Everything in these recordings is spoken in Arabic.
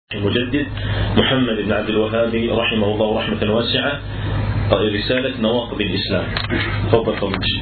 المجدد محمد بن عبد الوهاب رحمه الله رحمة واسعة، رسالة نواقض الإسلام. تفضل الشيخ.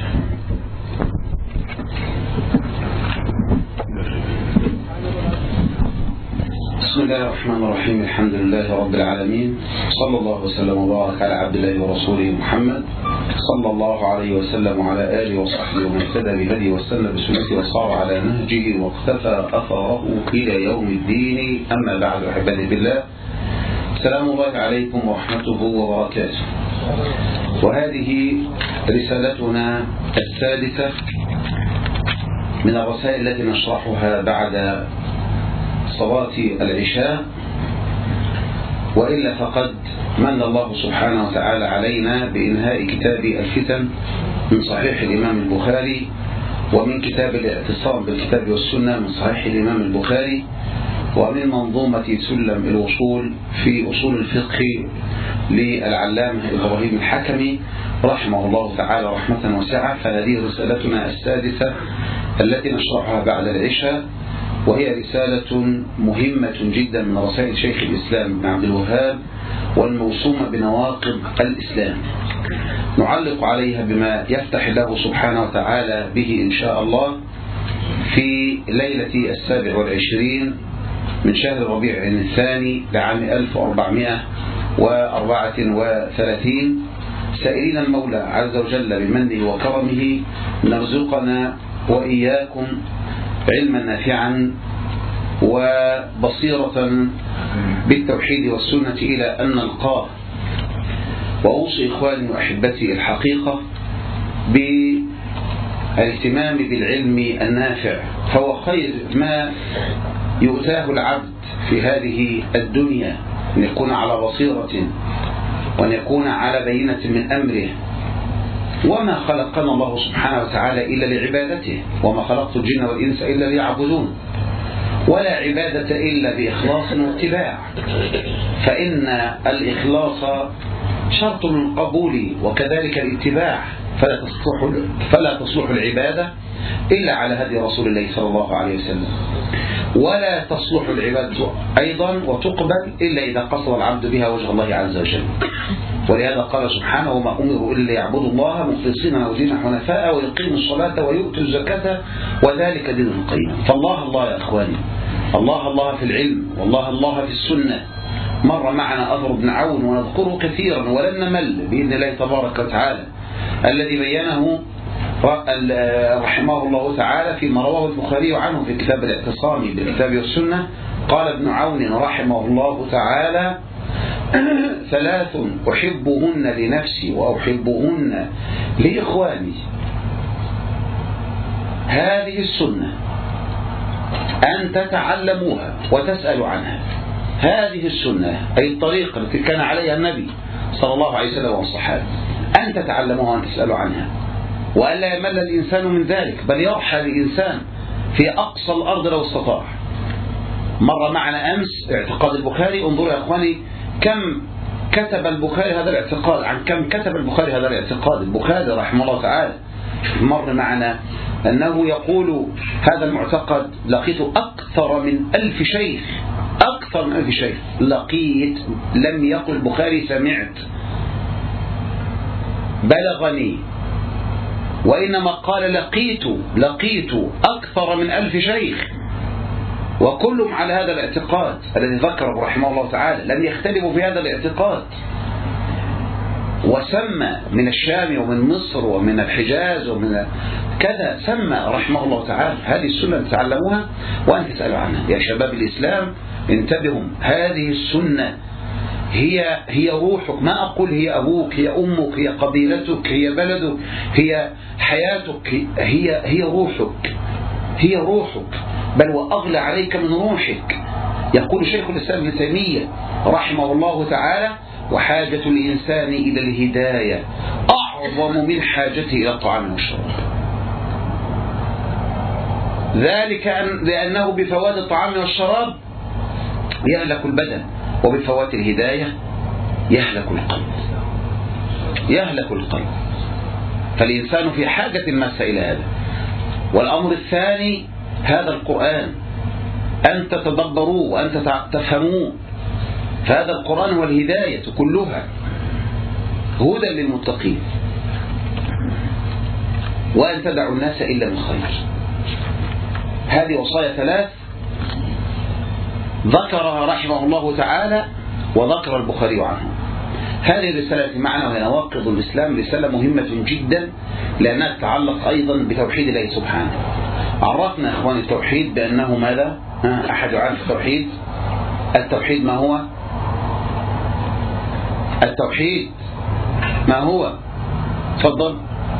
بسم الله الرحمن الرحيم. الحمد لله رب العالمين، صلى الله وسلم وبارك على عبد الله ورسوله محمد صلى الله عليه وسلم وعلى آله وصحبه ومن اهتدى بهديه واستنى بسنته وصار على نهجه واقتفى أثره إلى يوم الدين. أما بعد، أحبتي بالله، سلام الله عليكم ورحمته وبركاته. وهذه رسالتنا السادسة من الرسائل التي نشرحها بعد صلاة العشاء، وإلا فقد من الله سبحانه وتعالى علينا بإنهاء كتاب الفتن من صحيح الإمام البخاري، ومن كتاب الاعتصام بالكتاب والسنة من صحيح الإمام البخاري، ومن منظومة سلم الوصول في أصول الفقه للعلامة إبراهيم الحكمي رحمه الله تعالى رحمة واسعة. فهذه رسالتنا السادسة التي نشرحها بعد العشاء، وهي رسالة مهمة جدا من رسائل شيخ الإسلام بن عبد الوهاب، والموسومة بنواقض الإسلام. نعلق عليها بما يفتح الله سبحانه وتعالى به إن شاء الله في ليلة 27 من شهر ربيع الثاني لعام 1434، سائلين المولى عز وجل بمنه وكرمه نرزقنا وإياكم علما نافعا وبصيرة بالتوحيد والسنة إلى أن نلقاه. وأوصي إخواني وأحبتي الحقيقة بالاهتمام بالعلم النافع، فهو خير ما يؤتاه العبد في هذه الدنيا، أن يكون على بصيرة وأن يكون على بينة من أمره. وما خلقنا الله سبحانه وتعالى إلا لعبادته، وما خلقت الجن والإنس إلا ليعبدون، ولا عبادة إلا بإخلاص واتباع، فإن الإخلاص شرط للقبول وكذلك الاتباع، فلا تصلح العبادة إلا على هدي رسول الله صلى الله عليه وسلم، ولا تصلح العبادة أيضا وتقبل إلا إذا قصد العبد بها وجه الله عز وجل. ولهذا قال سبحانه: وما أمروا إلا ليعبدوا الله مخلصين له دينا حنفاء ويقيموا الصلاة ويؤتوا الزكاة وذلك دين القيم. فالله الله يا إخواني، الله الله في العلم، والله الله في السنة. مر معنا أثر بن عون ونذكره كثيرا ولن نمل بإذن الله تبارك وتعالى، الذي بينه رحمه الله تعالى فيما رواه البخاري عنه في كتاب الاعتصام بالكتاب والسنة. قال ابن عون رحمه الله تعالى: 3 أحبهن لنفسي وأحبهن لإخواني. هذه السنة أن تتعلموها وتسألوا عنها. هذه السنة أي الطريقة التي كان عليها النبي صلى الله عليه وسلم والصحابة، أن تتعلموها وأن تسألوا عنها، وألا يمل الإنسان من ذلك، بل يرحل الإنسان في أقصى الأرض لو استطاع. مر معنا أمس اعتقاد البخاري. انظروا يا أخواني كم كتب البخاري هذا الاعتقاد، عن كم كتب البخاري هذا الاعتقاد. البخاري رحمه الله تعالى مر معنا أنه يقول هذا المعتقد: لقيت أكثر من 1000 شيخ، أكثر من 1000 شيخ لقيت. لم يقل البخاري سمعت بلغني، وإنما قال لقيت أكثر من 1000 شيخ، وكلهم على هذا الاعتقاد الذي ذكره رحمه الله تعالى، لم يختلفوا في هذا الاعتقاد. وسمى من الشام ومن مصر ومن الحجاز ومن كذا، سمى رحمه الله تعالى. هذه السنة تتعلموها وأن تسألوا عنها يا شباب الإسلام. انتبهوا، هذه السنة هي روحك. ما أقول هي أبوك، هي أمك، هي قبيلتك، هي بلدك، هي حياتك، هي روحك، هي روحك، بل وأغلى عليك من روحك. يقول شيخ الإسلام ابن تيمية رحمه الله تعالى: وحاجة الإنسان إلى الهداية أعظم من حاجته إلى الطعام والشراب. ذلك لأنه بفوات الطعام والشراب يهلك البدن، وبفوات الهداية يهلك القلب. فالإنسان في حاجة ماسة إلى هذا. والأمر الثاني هذا القرآن، أن تتدبروه وأن تفهموه. فهذا القرآن هو الهداية كلها، هدى للمتقين، وأن تدعوا الناس إلا بالخير. هذه وصايا 3 ذكرها رحمه الله تعالى وذكر البخاري عنه. هذه الرسالة معنا وهي نواقض الإسلام، رسالة مهمة جدا لأنها تتعلق أيضا بتوحيد الله سبحانه. عرفنا إخواني التوحيد بأنه ماذا؟ أحد يعرف التوحيد؟ التوحيد ما هو؟ التوحيد ما هو؟ تفضل.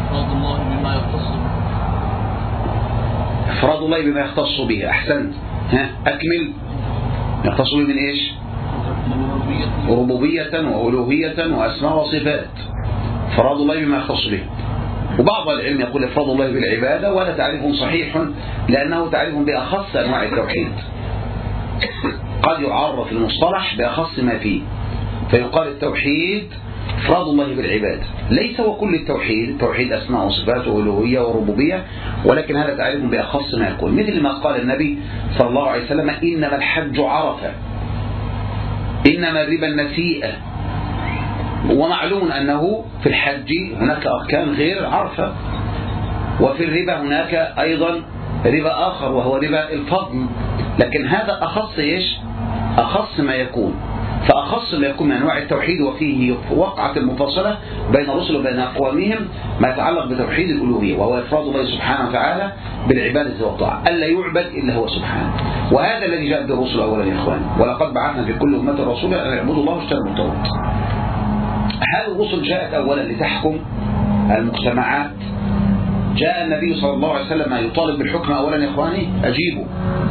إفراد الله بما يختص به. أحسنت. أكمل. يختص به من إيش؟ ربوبية وألوهية وأسماء وصفات. إفراد الله بما يختص به. وبعض العلم يقول إفراد الله بالعبادة، وهذا تعريف صحيح لأنه تعريف بأخص أنواع التوحيد. قد يعرف المصطلح بأخص ما فيه، فيقال التوحيد إفراد الله بالعبادة. ليس وكل التوحيد توحيد أسماء وصفات وألوهية وربوبية، ولكن هذا تعريف بأخص ما يكون، مثل ما قال النبي صلى الله عليه وسلم: إنما الحج عرفة، إنما الربا النسيئة. ومعلوم أنه في الحج هناك أركان غير عرفة، وفي الربا هناك أيضا ربا آخر وهو ربا الفضل، لكن هذا أخص إيش؟ أخص ما يكون. فأخص ما يكون من أنواع التوحيد، وفيه وقعة المفاصلة بين الرسل وبين أقوامهم ما يتعلق بتوحيد الألوهية، وهو إفراد الله سبحانه وتعالى بالعبادة والطاعة، ألا يعبد إلا هو سبحانه. وهذا الذي جاء به الرسل أولا يا إخوان، ولقد بعثنا في كل أمة رسولا أن يعبدوا الله واجتنبوا الطاغوت. هذه الرسل جاءت أولا لتحكم المجتمعات. جاء النبي صلى الله عليه وسلم يطالب بالحكم أولا يا إخواني، أجيبوا.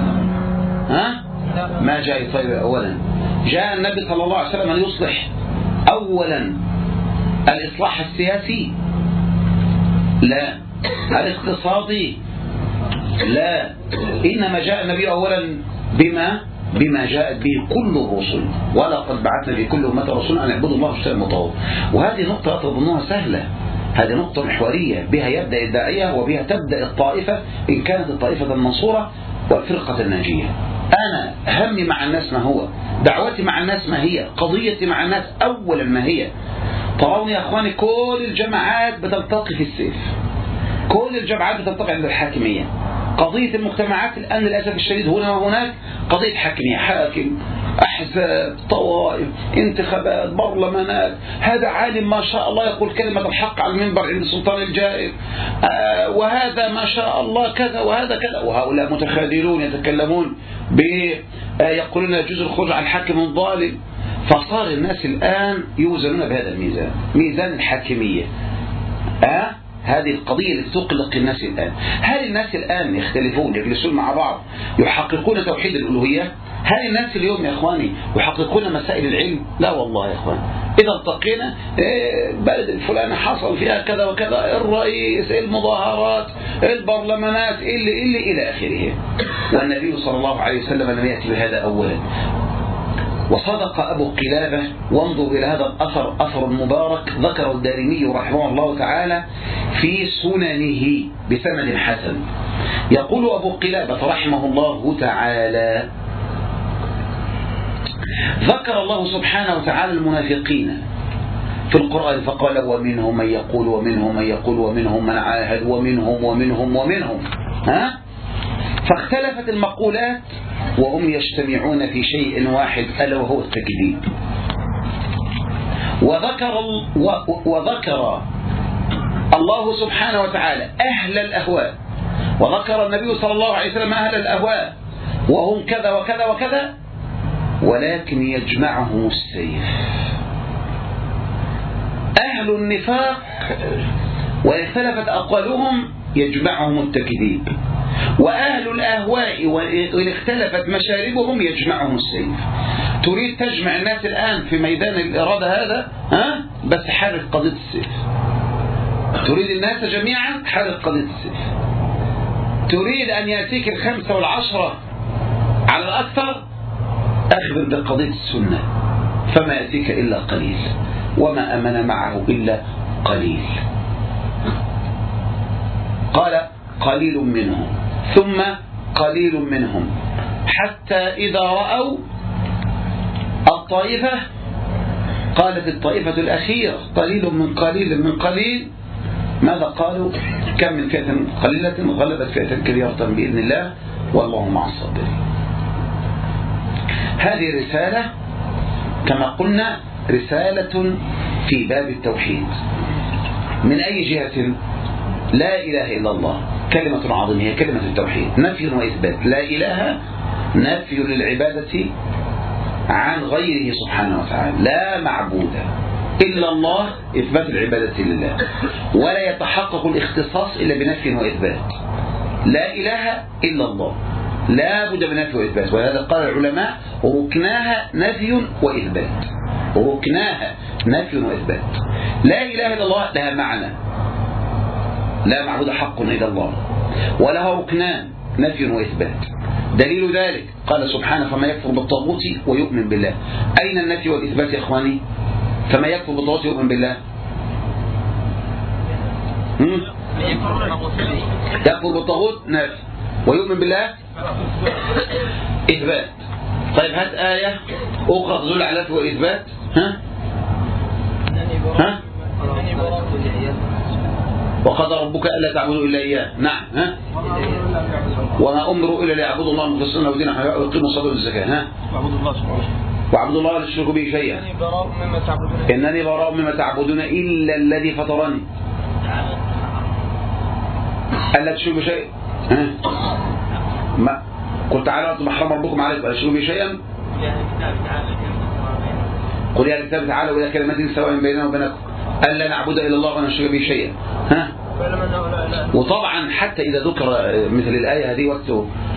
ما جاء يطالب أولا. جاء النبي صلى الله عليه وسلم أن يصلح أولا الإصلاح السياسي؟ لا. الاقتصادي؟ لا. إنما جاء النبي أولا بما جاءت به كل الرسل، ولقد بعثنا في كل أمة رسولا أن يعبدوا الله واجتنبوا الطاغوت. وهذه نقطة تظنها سهلة، هذه نقطة محورية بها يبدأ الداعية وبها تبدأ الطائفة إن كانت الطائفة المنصورة والفرقة الناجية. أنا همي مع الناس ما هو، دعوتي مع الناس ما هي، قضيتي مع الناس أولا ما هي. ترون يا أخواني كل الجماعات بتلتقي في السيف، كل الجماعات بتلتقي عند الحاكمية. قضية المجتمعات الآن للأسف الشديد هنا وهناك قضية حاكمية، حاكم، أحزاب، طوائف، انتخابات، برلمانات. هذا عالم ما شاء الله يقول كلمة الحق على المنبر عند السلطان الجائر، وهذا ما شاء الله كذا وهذا كذا، وهؤلاء متخاذلون يتكلمون يقولون يجوز الخروج على الحاكم الظالم. فصار الناس الآن يوزنون بهذا الميزان، ميزان الحاكمية. هذه القضية التي تقلق الناس الآن. هل الناس الآن يختلفون يجلسون مع بعض يحققون توحيد الألوهية؟ هل الناس اليوم يا إخواني يحققون مسائل العلم؟ لا والله يا إخواني. إذا التقينا بلد الفلانة حصل فيها كذا وكذا، الرئيس، المظاهرات، البرلمانات، إلى آخره. والنبي صلى الله عليه وسلم لم يأتي بهذا أولا. وصدق أبو قلابة. وانظر إلى هذا الأثر، أثر مبارك ذكر الدارمي رحمه الله تعالى في سننه بسند حسن. يقول أبو قلابة رحمه الله تعالى: ذكر الله سبحانه وتعالى المنافقين في القرآن فقال: ومنهم من يقول ومنهم من يقول ومنهم من عاهد ومنهم. فاختلفت المقولات وهم يجتمعون في شيء واحد ألا وهو التكذيب. وذكر الله سبحانه وتعالى أهل الأهواء، وذكر النبي صلى الله عليه وسلم أهل الأهواء وهم كذا وكذا وكذا، ولكن يجمعهم السيف. أهل النفاق وإن اختلفت أقوالهم يجمعهم التكذيب، وأهل الأهواء وإن اختلفت مشاربهم يجمعهم السيف. تريد تجمع الناس الآن في ميدان الإرادة هذا، بس حرك قضية السيف. تريد الناس جميعا، حرك قضية السيف. تريد أن يأتيك 5 و10 على الأكثر، أخبر بقضية السنة، فما يأتيك إلا قليل، وما أمن معه إلا قليل. قال: قليل منهم ثم قليل منهم حتى إذا رأوا الطائفة، قالت الطائفة الأخيرة قليل من قليل من قليل، ماذا قالوا؟ كم من فئة قليلة غلبت فئة كبيرة بإذن الله والله مع الصابرين. هذه رسالة كما قلنا رسالة في باب التوحيد. من أي جهة؟ لا إله إلا الله كلمة عظيمة، هي كلمة التوحيد، نفي وإثبات. لا إله نفي للعبادة عن غيره سبحانه وتعالى، لا معبود إلا الله، إثبات العبادة لله، ولا يتحقق الاختصاص إلا بنفي وإثبات. لا إله إلا الله لا بد من نفي وإثبات، ولهذا قال العلماء ركناها نفي وإثبات، ركناها نفي وإثبات. لا إله إلا الله لها معنى، لا معبود حق إلا الله، ولها ركنان نفي وإثبات. دليل ذلك قال سبحانه فما يكفر بالطاغوت ويؤمن بالله. أين النفي والإثبات يا إخواني؟ فما يكفر بالطاغوت ويؤمن بالله، يكفر بالطاغوت نفي ويؤمن بالله إثبات. طيب هات آية أخرى تدل على نفي وإثبات. ها وقضى ربك ألا تعبدوا إلا إياه. نعم. وما أمروا إلا ليعبدوا الله مخلصين له دينه ويقيموا الصلاة والزكاة. واعبدوا الله لا تشركوا به شيئا إنني براء مما تعبدون إلا الذي فطرني ألا تشركوا شيئا. ما قل تعالوا أنتم حرم ربكم عليكم ألا تشركوا به شيئا. قل يا الكتاب تعالوا إلى كلمة سواء بيننا وبينكم ألا نعبد إلا الله ولا نشرك به شيئا. وطبعا حتى إذا ذكر مثل الآية هذه وقت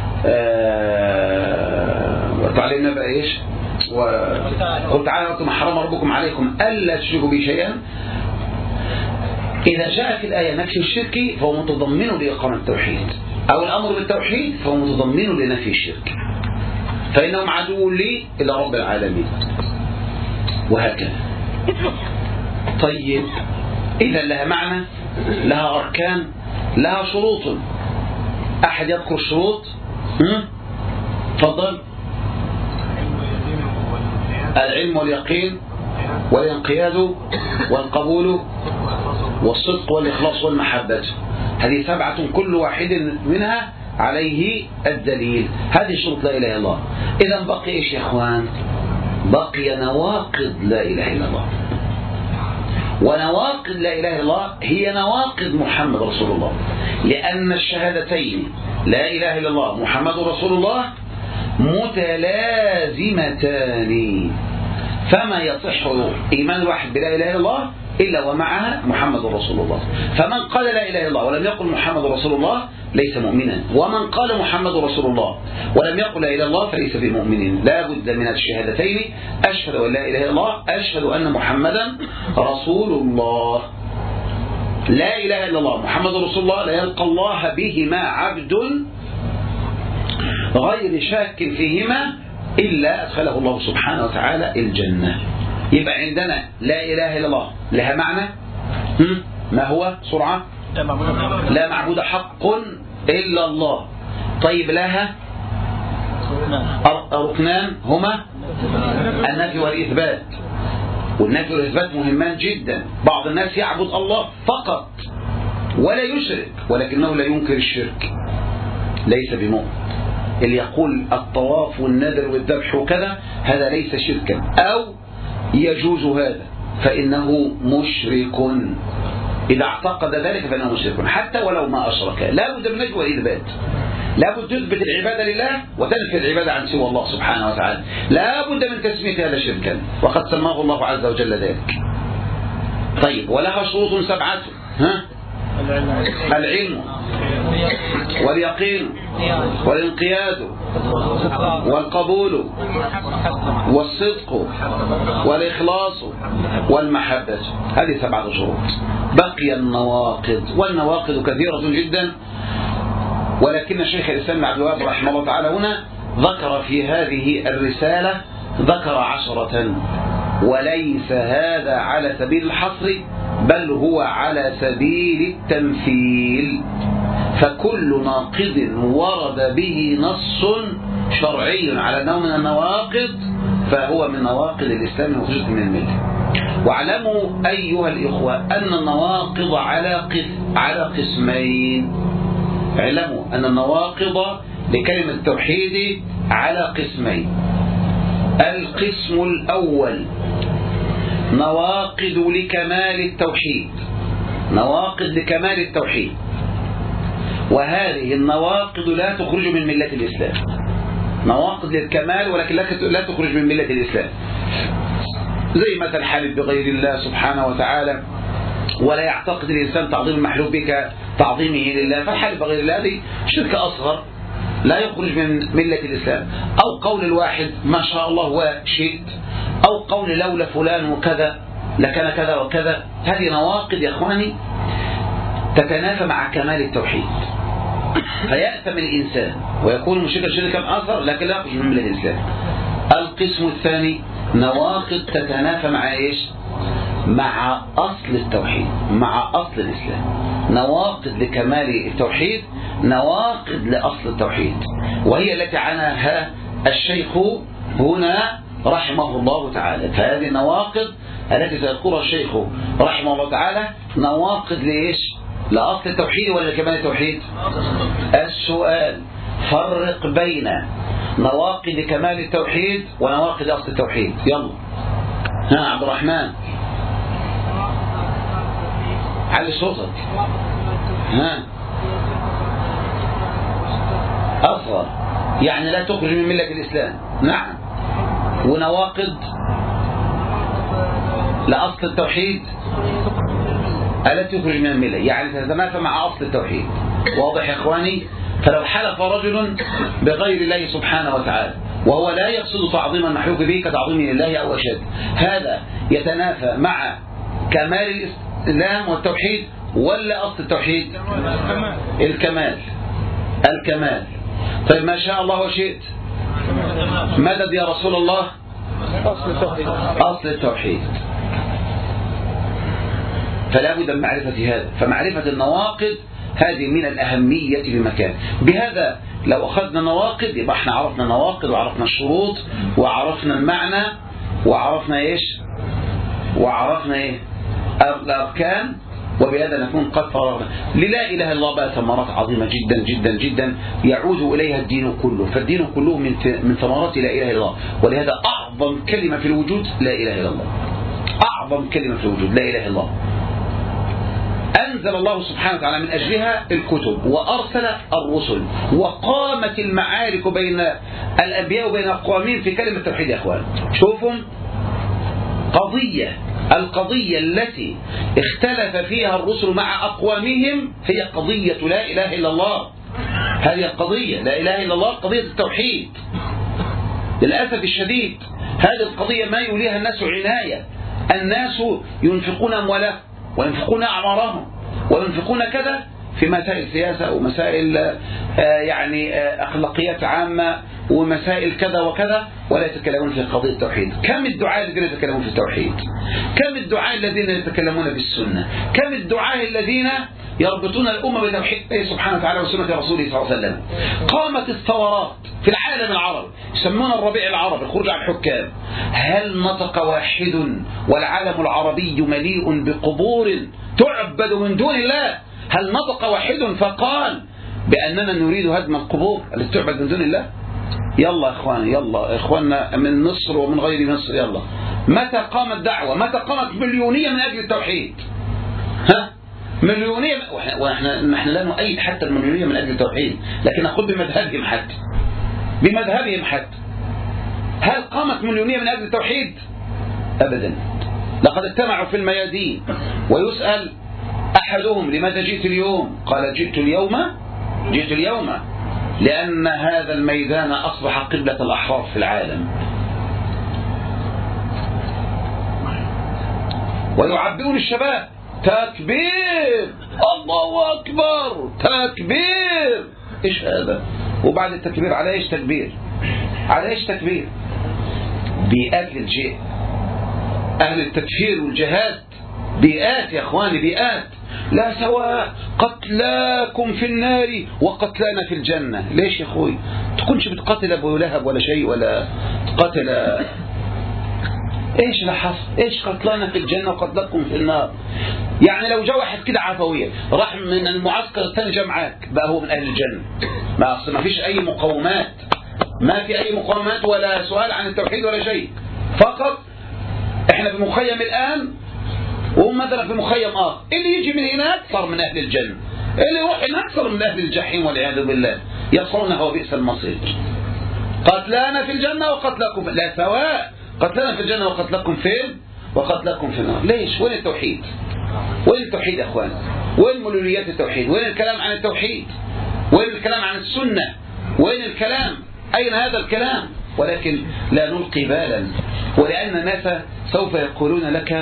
وتعلمنا بقى إيش قل تعالوا أنتم حرم ربكم عليكم ألا تشركوا به شيئا، إذا جاءت الآية نفي الشرك فهو متضمن لإقامة التوحيد، أو الأمر بالتوحيد فهو متضمن لنفي الشرك، فإنهم عدو لي إلى رب العالمين، وهكذا. طيب إذا لها معنى، لها أركان، لها شروط. أحد يذكر الشروط؟ تفضل. العلم واليقين والانقياد والقبول والصدق والإخلاص والمحبة، هذه 7 كل واحد منها عليه الدليل. هذه شروط لا إله إلا الله. إذا بقي إيش يا إخوان؟ بقي نواقض لا إله إلا الله. ونواقض لا إله إلا الله هي نواقض محمد رسول الله، لأن الشهادتين لا إله إلا الله محمد رسول الله متلازمتان، فما يصح إيمان الواحد بلا إله إلا الله إلا ومعها محمد رسول الله. فمن قال لا إله إلا الله ولم يقل محمد رسول الله ليس مؤمنا، ومن قال محمد رسول الله ولم يقل لا إله إلا الله فليس بمؤمن. لا بد من الشهادتين، أشهد أن لا إله إلا الله، أشهد أن محمدا رسول الله. لا إله إلا الله محمد رسول الله لا يلقى الله بهما عبد غير شاك فيهما إلا أدخله الله سبحانه وتعالى الجنة. يبقى عندنا لا إله إلا الله لها معنى، ما هو سرعة؟ لا معبود حق إلا الله. طيب لها ركنان هما النفي والإثبات، والنفي والإثبات مهمان جدا. بعض الناس يعبد الله فقط ولا يشرك، ولكنه لا ينكر الشرك، ليس بمؤمن. اللي يقول الطواف والنذر والذبح وكذا هذا ليس شركا، أو يجوز هذا فإنه مشرك. إذا اعتقد ذلك فإنه مشرك حتى ولو ما أشرك. لا بد من نفي والإثبات، لا بد تثبت العبادة لله وتنفي العبادة عن سوى الله سبحانه وتعالى. لا بد من تسمية هذا شركا، وقد سماه الله عز وجل ذلك. طيب ولها شروط 7. العلم واليقين والانقياد والقبول والصدق والإخلاص والمحبة، هذه 7 شروط. بقي النواقض، والنواقض كثيرة جدا، ولكن الشيخ الإسلام عبد الوهاب رحمه الله تعالى هنا ذكر في هذه الرسالة 10، وليس هذا على سبيل الحصر بل هو على سبيل التمثيل. فكل ناقض ورد به نص شرعي على أنه من النواقض فهو من نواقض الإسلام وخرجت من الملة. واعلموا أيها الإخوة أن النواقض على قسمين. اعلموا أن النواقض لكلمة التوحيد على قسمين. القسم الأول نواقض لكمال التوحيد، نواقض لكمال التوحيد، وهذه النواقض لا تخرج من ملة الإسلام. نواقض للكمال ولكن لا تخرج من ملة الإسلام، زي مثل الحلف بغير الله سبحانه وتعالى، ولا يعتقد الإنسان تعظيم المحلوف بك تعظيمه لله، فالحلف بغير الله هذه شرك أصغر لا يخرج من ملة الإسلام. أو قول الواحد ما شاء الله وشئت، أو قول لولا فلان وكذا لكان كذا وكذا. هذه نواقض يا أخواني تتنافى مع كمال التوحيد، فيأثم الإنسان ويكون مشركا شركا أصغر لكن لا يخرج من ملة الإسلام. القسم الثاني نواقض تتنافى مع إيش؟ مع أصل التوحيد، مع أصل الإسلام. نواقض لكمال التوحيد، نواقض لأصل التوحيد، وهي التي عناها الشيخ هنا رحمه الله تعالى. فهذه النواقض التي سيذكرها الشيخ رحمه الله تعالى نواقض لإيش؟ لأصل التوحيد ولا لكمال التوحيد؟ السؤال فرق بين نواقض كمال التوحيد ونواقض أصل التوحيد. يلا ها عبد الرحمن علي صوتك. ها أصغر يعني لا تخرج من ملة الإسلام. نعم. ونواقض لأصل التوحيد التي تخرج من الملة يعني تتنافى مع أصل التوحيد. واضح يا إخواني؟ فلو حلف رجل بغير الله سبحانه وتعالى وهو لا يقصد تعظيم المحلوف به كتعظيمه لله أو أشد، هذا يتنافى مع كمال الإسلام والتوحيد ولا أصل التوحيد؟ الكمال. الكمال. طيب ما شاء الله وشئت، مدد يا رسول الله، أصل التوحيد. أصل التوحيد. فلا بد من معرفة هذا. فمعرفة النواقض هذه من الأهمية بمكان. بهذا لو أخذنا نواقض يبقى احنا عرفنا النواقض وعرفنا الشروط وعرفنا المعنى وعرفنا ايش؟ وعرفنا ايه؟ الأركان. وبهذا نكون قد فرغنا. للا إله إلا الله بقى ثمرات عظيمة جدا جدا جدا يعود إليها الدين كله. فالدين كله من ثمرات لا إله إلا الله. ولهذا أعظم كلمة في الوجود لا إله إلا الله. أعظم كلمة في الوجود لا إله إلا الله. أنزل الله سبحانه وتعالى من أجلها الكتب وأرسل الرسل وقامت المعارك بين الأنبياء وبين أقوامهم في كلمة التوحيد يا أخوان. شوفوا القضية التي اختلف فيها الرسل مع أقوامهم هي قضية لا إله إلا الله. هذه القضية لا إله إلا الله قضية التوحيد. للأسف الشديد هذه القضية ما يوليها الناس عناية. الناس ينفقون أموالهم وينفقون أعمارهم وينفقون كذا في مسائل سياسة ومسائل يعني أخلاقيات عامة ومسائل كذا وكذا ولا يتكلمون في قضية التوحيد. كم الدعاء الذين يتكلمون في التوحيد؟ كم الدعاء الذين يتكلمون بالسنة؟ كم الدعاء الذين يربطون الأمة بتوحيد الله سبحانه وتعالى وسنة رسوله صلى الله عليه وسلم؟ قامت الثورات في العالم العربي يسمون الربيع العربي الخروج على الحكام. هل نطق واحد والعالم العربي مليء بقبور تعبد من دون الله؟ هل نطق واحد فقال بأننا نريد هدم القبور التي تعبد من دون الله؟ يلا يا إخواني، يلا إخواننا من مصر ومن غير مصر، يلا متى قامت دعوة؟ متى قامت مليونية من أجل التوحيد؟ ها؟ مليونية. ونحن لا نؤيد حتى المليونية من أجل التوحيد، لكن نقول بمذهبهم حتى. بمذهبهم حتى. هل قامت مليونية من أجل التوحيد؟ أبدا. لقد اجتمعوا في الميادين ويسأل أحدهم لماذا جئت اليوم؟ قال جئت اليوم لأن هذا الميدان أصبح قبلة الأحرار في العالم. ويعبئون الشباب تكبير، الله أكبر، تكبير. إيش هذا؟ وبعد التكبير على إيش تكبير؟ على إيش تكبير؟ بيئات للجيء. أهل التكفير والجهاد بيئات يا أخواني، بيئات. لا سواء، قتلاكم في النار وقتلانا في الجنة. ليش يا أخوي؟ تكونش بتقتل أبو لهب ولا شيء، ولا تقتل ايش اللي حصل؟ ايش قتلانا في الجنة وقتلكم في النار؟ يعني لو جاء واحد كده عفوية راح من المعسكر الثاني جاء معاك بقى هو من أهل الجنة، ما فيش أي مقاومات، ما في أي مقاومات ولا سؤال عن التوحيد ولا شيء، فقط احنا في مخيم الآن وهم مثلا في مخيم آخر، اللي يجي من هناك صار من أهل الجنة، اللي يروح هناك صار من أهل الجحيم والعياذ بالله، يصلونه وبئس المصير. قتلانا في الجنة وقتلكم لا سواء، قتلنا في الجنة وقتلكم فين؟ وقتلكم في النار. ليش؟ وين التوحيد؟ وين التوحيد يا اخوان؟ وين ملوليات التوحيد؟ وين الكلام عن التوحيد؟ وين الكلام عن السنة؟ وين الكلام؟ أين هذا الكلام؟ ولكن لا نلقي بالا، ولأن الناس سوف يقولون لك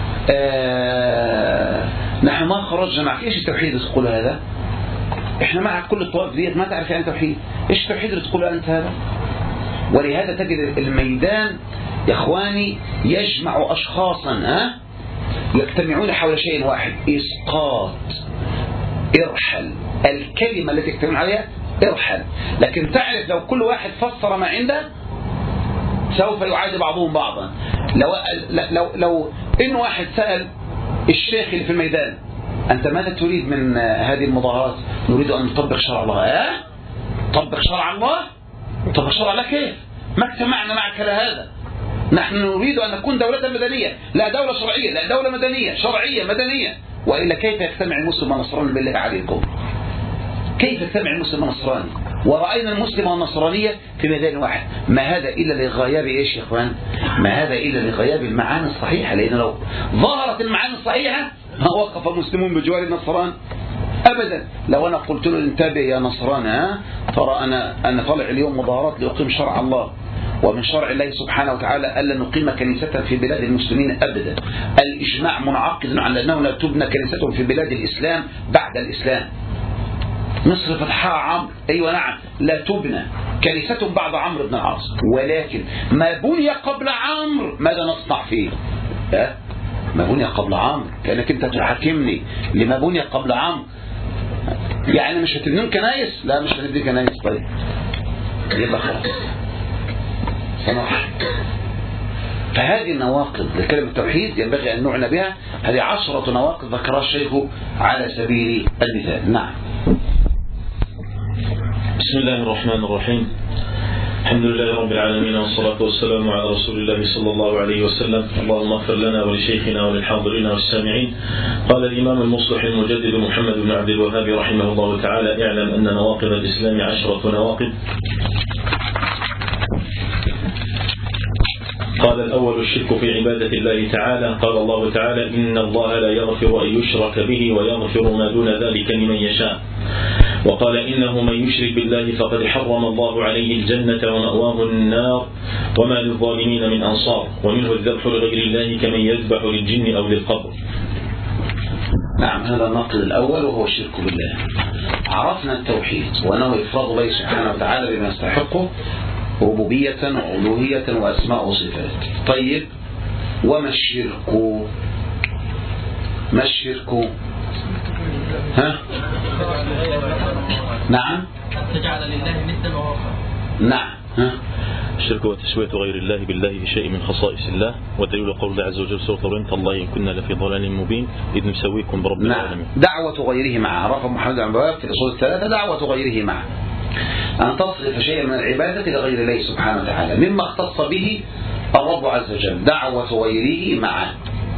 نحن ما خرجنا معك. ايش التوحيد تقول هذا؟ احنا معك كل الطوائف ديت ما تعرف يعني توحيد. ايش التوحيد اللي تقوله انت هذا؟ ولهذا تجد الميدان يا اخواني يجمع اشخاصا يجتمعون حول شيء واحد: اسقاط، ارحل. الكلمة التي يجتمعون عليها ارحل. لكن تعرف لو كل واحد فسر ما عنده سوف يعادي بعضهم بعضا. لو إن واحد سأل الشيخ اللي في الميدان: أنت ماذا تريد من هذه المظاهرات؟ نريد أن نطبق شرع الله. طبق شرع الله؟ طبق شرع الله كيف؟ ما اجتمعنا معك هذا. نحن نريد أن نكون دولة مدنية، لا دولة شرعية، لا دولة مدنية شرعية مدنية. وإلا كيف يجتمع المسلم والنصراني بالله عليكم؟ كيف يجتمع المسلم والنصراني؟ ورأينا المسلم والنصرانية في ميدان واحد. ما هذا إلا لغياب إيش يا إخوان؟ ما هذا إلا لغياب المعاني الصحيحة. لأن لو ظهرت المعاني الصحيحة ما وقف المسلمون بجوار النصران أبدا. لو أنا قلت له انتبه يا نصران، ترى أنا طالع اليوم مظاهرات لأقيم شرع الله، ومن شرع الله سبحانه وتعالى ألا نقيم كنيسة في بلاد المسلمين أبدا. الإجماع منعقد على أنه لا تبنى كنيسة في بلاد الإسلام بعد الإسلام. مصر فتحها عمرو، أيوة نعم، لا تبنى كنيسة بعد عمرو بن العاص. ولكن ما بني قبل عمرو ماذا نصنع فيه؟ ما بني قبل عمرو، كأنك أنت تحاكمني لما بني قبل عمرو. يعني مش هتبنون كنايس؟ لا مش هنبني كنايس. طيب يبقى خلاص سمح. فهذه النواقض لكلمة التوحيد ينبغي أن نعنى بها. هذه 10 نواقض ذكرها الشيخ على سبيل المثال. نعم. بسم الله الرحمن الرحيم. الحمد لله رب العالمين، والصلاة والسلام على رسول الله صلى الله عليه وسلم. اللهم اغفر لنا ولشيخنا وللحاضرين والسامعين. قال الإمام المصلح المجدد محمد بن عبد الوهاب رحمه الله تعالى: اعلم أن نواقض الإسلام 10 نواقض. قال الأول: الشرك في عبادة الله تعالى. قال الله تعالى: إن الله لا يغفر أن يشرك به ويغفر ما دون ذلك لمن يشاء. وقال: إنه من يشرك بالله فقد حرم الله عليه الجنة ومأواه النار وما للظالمين من أنصار. ومنه الذبح لغير الله كمن يذبح للجن أو للقبر. نعم، هذا الناقض الأول وهو الشرك بالله. عرفنا التوحيد وأنه إفراد الله سبحانه وتعالى بما يستحقه ربوبية وألوهية وأسماء وصفات. طيب، وما الشرك؟ ما الشرك؟ نعم، تجعل لله مثلا وهو نعم. الشرك وتسوية غير الله بالله بشيء من خصائص الله. ودليل قول الله عز وجل سورة الرحمن: تالله إن كنا لفي ضلال مبين إذ نسويكم برب العالمين. دعوة غيره معه. عرف محمد بن عبد الوهاب في الأصول الثلاثة دعوة غيره معه، أن تصرف شيئا من العبادة لغير الله سبحانه وتعالى مما اختص به الرب عز وجل. دعوة غيره معه.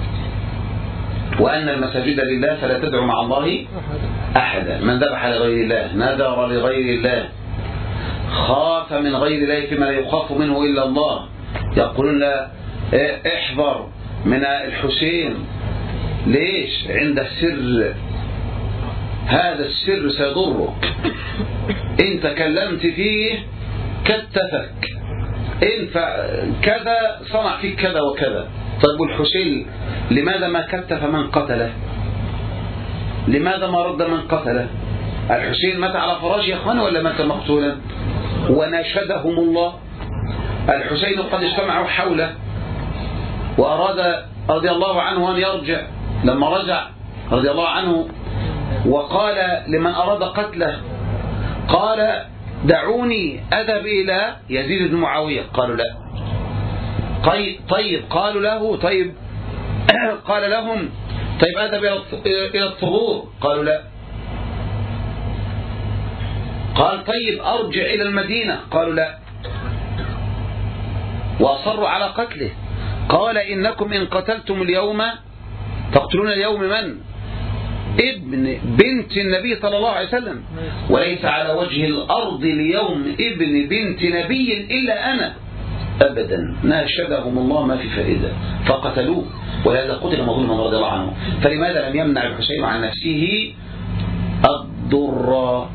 وأن المساجد لله فلا تدعو مع الله أحدا. من ذبح لغير الله، نذر لغير الله، خاف من غير الله فيما لا يخاف منه إلا الله. يقولون لا احذر من الحسين. ليش؟ عند سر، هذا السر سيضرك، إن تكلمت فيه كتفك، إن كذا صنع فيك كذا وكذا. طيب والحسين لماذا ما كتف من قتله؟ لماذا ما رد من قتله؟ الحسين مات على فراش يا اخوان ولا مات مقتولا؟ وناشدهم الله. الحسين قد اجتمعوا حوله وأراد رضي الله عنه أن يرجع. لما رجع رضي الله عنه وقال لمن أراد قتله، قال دعوني أذهب إلى يزيد بن معاوية. قالوا لا. طيب قالوا له طيب قال لهم طيب أذهب إلى الثغور. قالوا لا. قال طيب أرجع إلى المدينة. قالوا لا. وأصروا على قتله. قال إنكم إن قتلتم اليوم تقتلون اليوم من؟ ابن بنت النبي صلى الله عليه وسلم، وليس على وجه الأرض اليوم ابن بنت نبي إلا أنا. أبدا، ناشدهم الله ما في فائدة فقتلوه، ولهذا قتل مظلوما رضي الله عنه. فلماذا لم يمنع الحسين عن نفسه الضر؟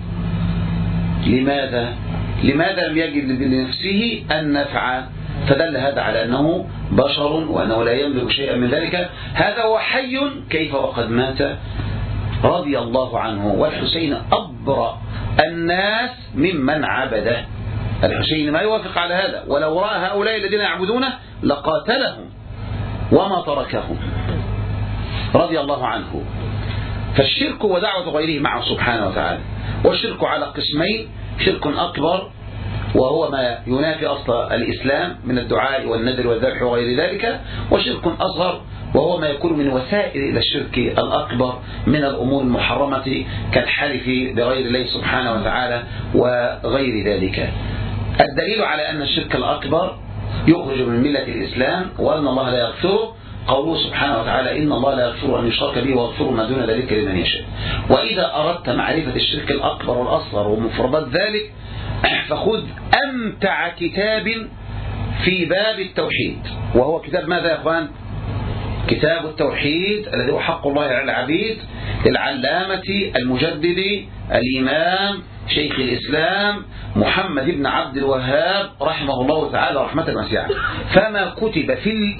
لماذا لم يجد لنفسه النفع؟ فدل هذا على أنه بشر وأنه لا يملك شيئا من ذلك. هذا هو حي كيف وقد مات رضي الله عنه. والحسين أبرأ الناس ممن عبده. الحسين ما يوافق على هذا، ولو رأى هؤلاء الذين يعبدونه لقاتلهم وما تركهم رضي الله عنه. فالشرك ودعوة غيره معه سبحانه وتعالى. والشرك على قسمين: شرك أكبر وهو ما ينافي أصل الإسلام من الدعاء والنذر والذبح وغير ذلك، وشرك أصغر وهو ما يكون من وسائل إلى الشرك الأكبر من الأمور المحرمة كالحلف بغير الله سبحانه وتعالى وغير ذلك. الدليل على أن الشرك الأكبر يخرج من ملة الإسلام وأن الله لا يغفره قوله سبحانه وتعالى: إن الله لا يغفر أن يشرك به ويغفر ما دون ذلك لمن يشاء. وإذا أردت معرفة الشرك الأكبر والأصغر ومفردات ذلك فخذ أمتع كتاب في باب التوحيد، وهو كتاب ماذا يا أخوان؟ كتاب التوحيد الذي هو حق الله على العبيد للعلامة المجدد الإمام شيخ الإسلام محمد بن عبد الوهاب رحمه الله تعالى رحمة واسعة. فما كتب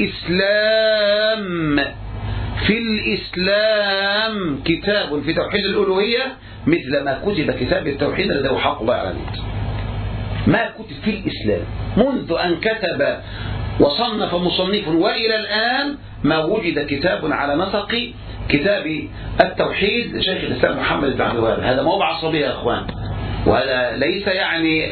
في الإسلام كتاب في توحيد الألوهية مثل ما كتب كتاب التوحيد الذي هو حق الله على العبيد. ما كتب في الإسلام منذ أن كتب وصنف مصنف وإلى الآن ما وجد كتاب على نسق كتاب التوحيد لشيخ الإسلام محمد بن عبد الوهاب. هذا موضع عصبي يا أخوان، وهذا ليس يعني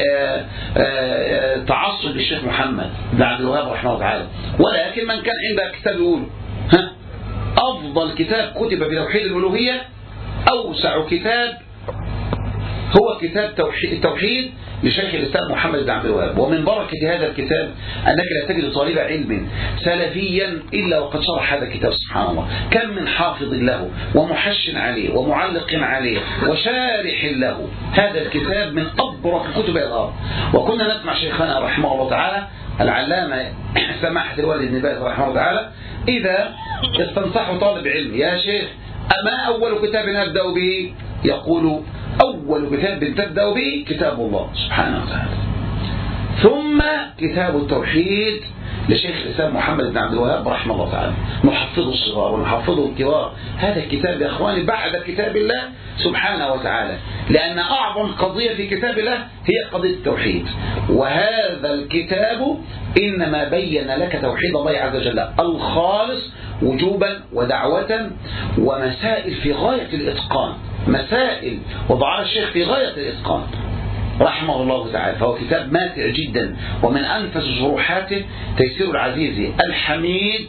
تعصب للشيخ محمد بن عبد الوهاب رحمه الله تعالى، ولكن من كان عنده كتاب يقول أفضل كتاب كتب في توحيد الألوهية أوسع كتاب هو كتاب التوحيد لشيخ الإسلام محمد بن عبد الوهاب. ومن بركة هذا الكتاب أنك لا تجد طالب علم سلفيا إلا وقد شرح هذا الكتاب سبحان الله. كم من حافظ له ومحشن عليه ومعلق عليه وشارح له. هذا الكتاب من أبرك كتب الأرض. وكنا نسمع شيخنا رحمه الله تعالى العلامة سماحة الوالد بن باز رحمه الله تعالى إذا استنصحوا طالب علم: يا شيخ أما أول كتاب نبدأ به؟ يقول: أول كتاب تبدأ به كتاب الله سبحانه وتعالى، ثم كتاب التوحيد لشيخ الإسلام محمد بن عبد الوهاب رحمه الله تعالى، نحفظه الصغار ونحفظه الكبار. هذا الكتاب يا أخواني بعد كتاب الله سبحانه وتعالى، لأن أعظم قضية في كتاب الله هي قضية التوحيد. وهذا الكتاب إنما بين لك توحيد الله عز وجل الخالص وجوبا ودعوة، ومسائل في غاية الإتقان، مسائل وضعها الشيخ في غاية الإتقان رحمه الله تعالى. فهو كتاب ماتع جدا، ومن أنفس شروحاته تيسير العزيز الحميد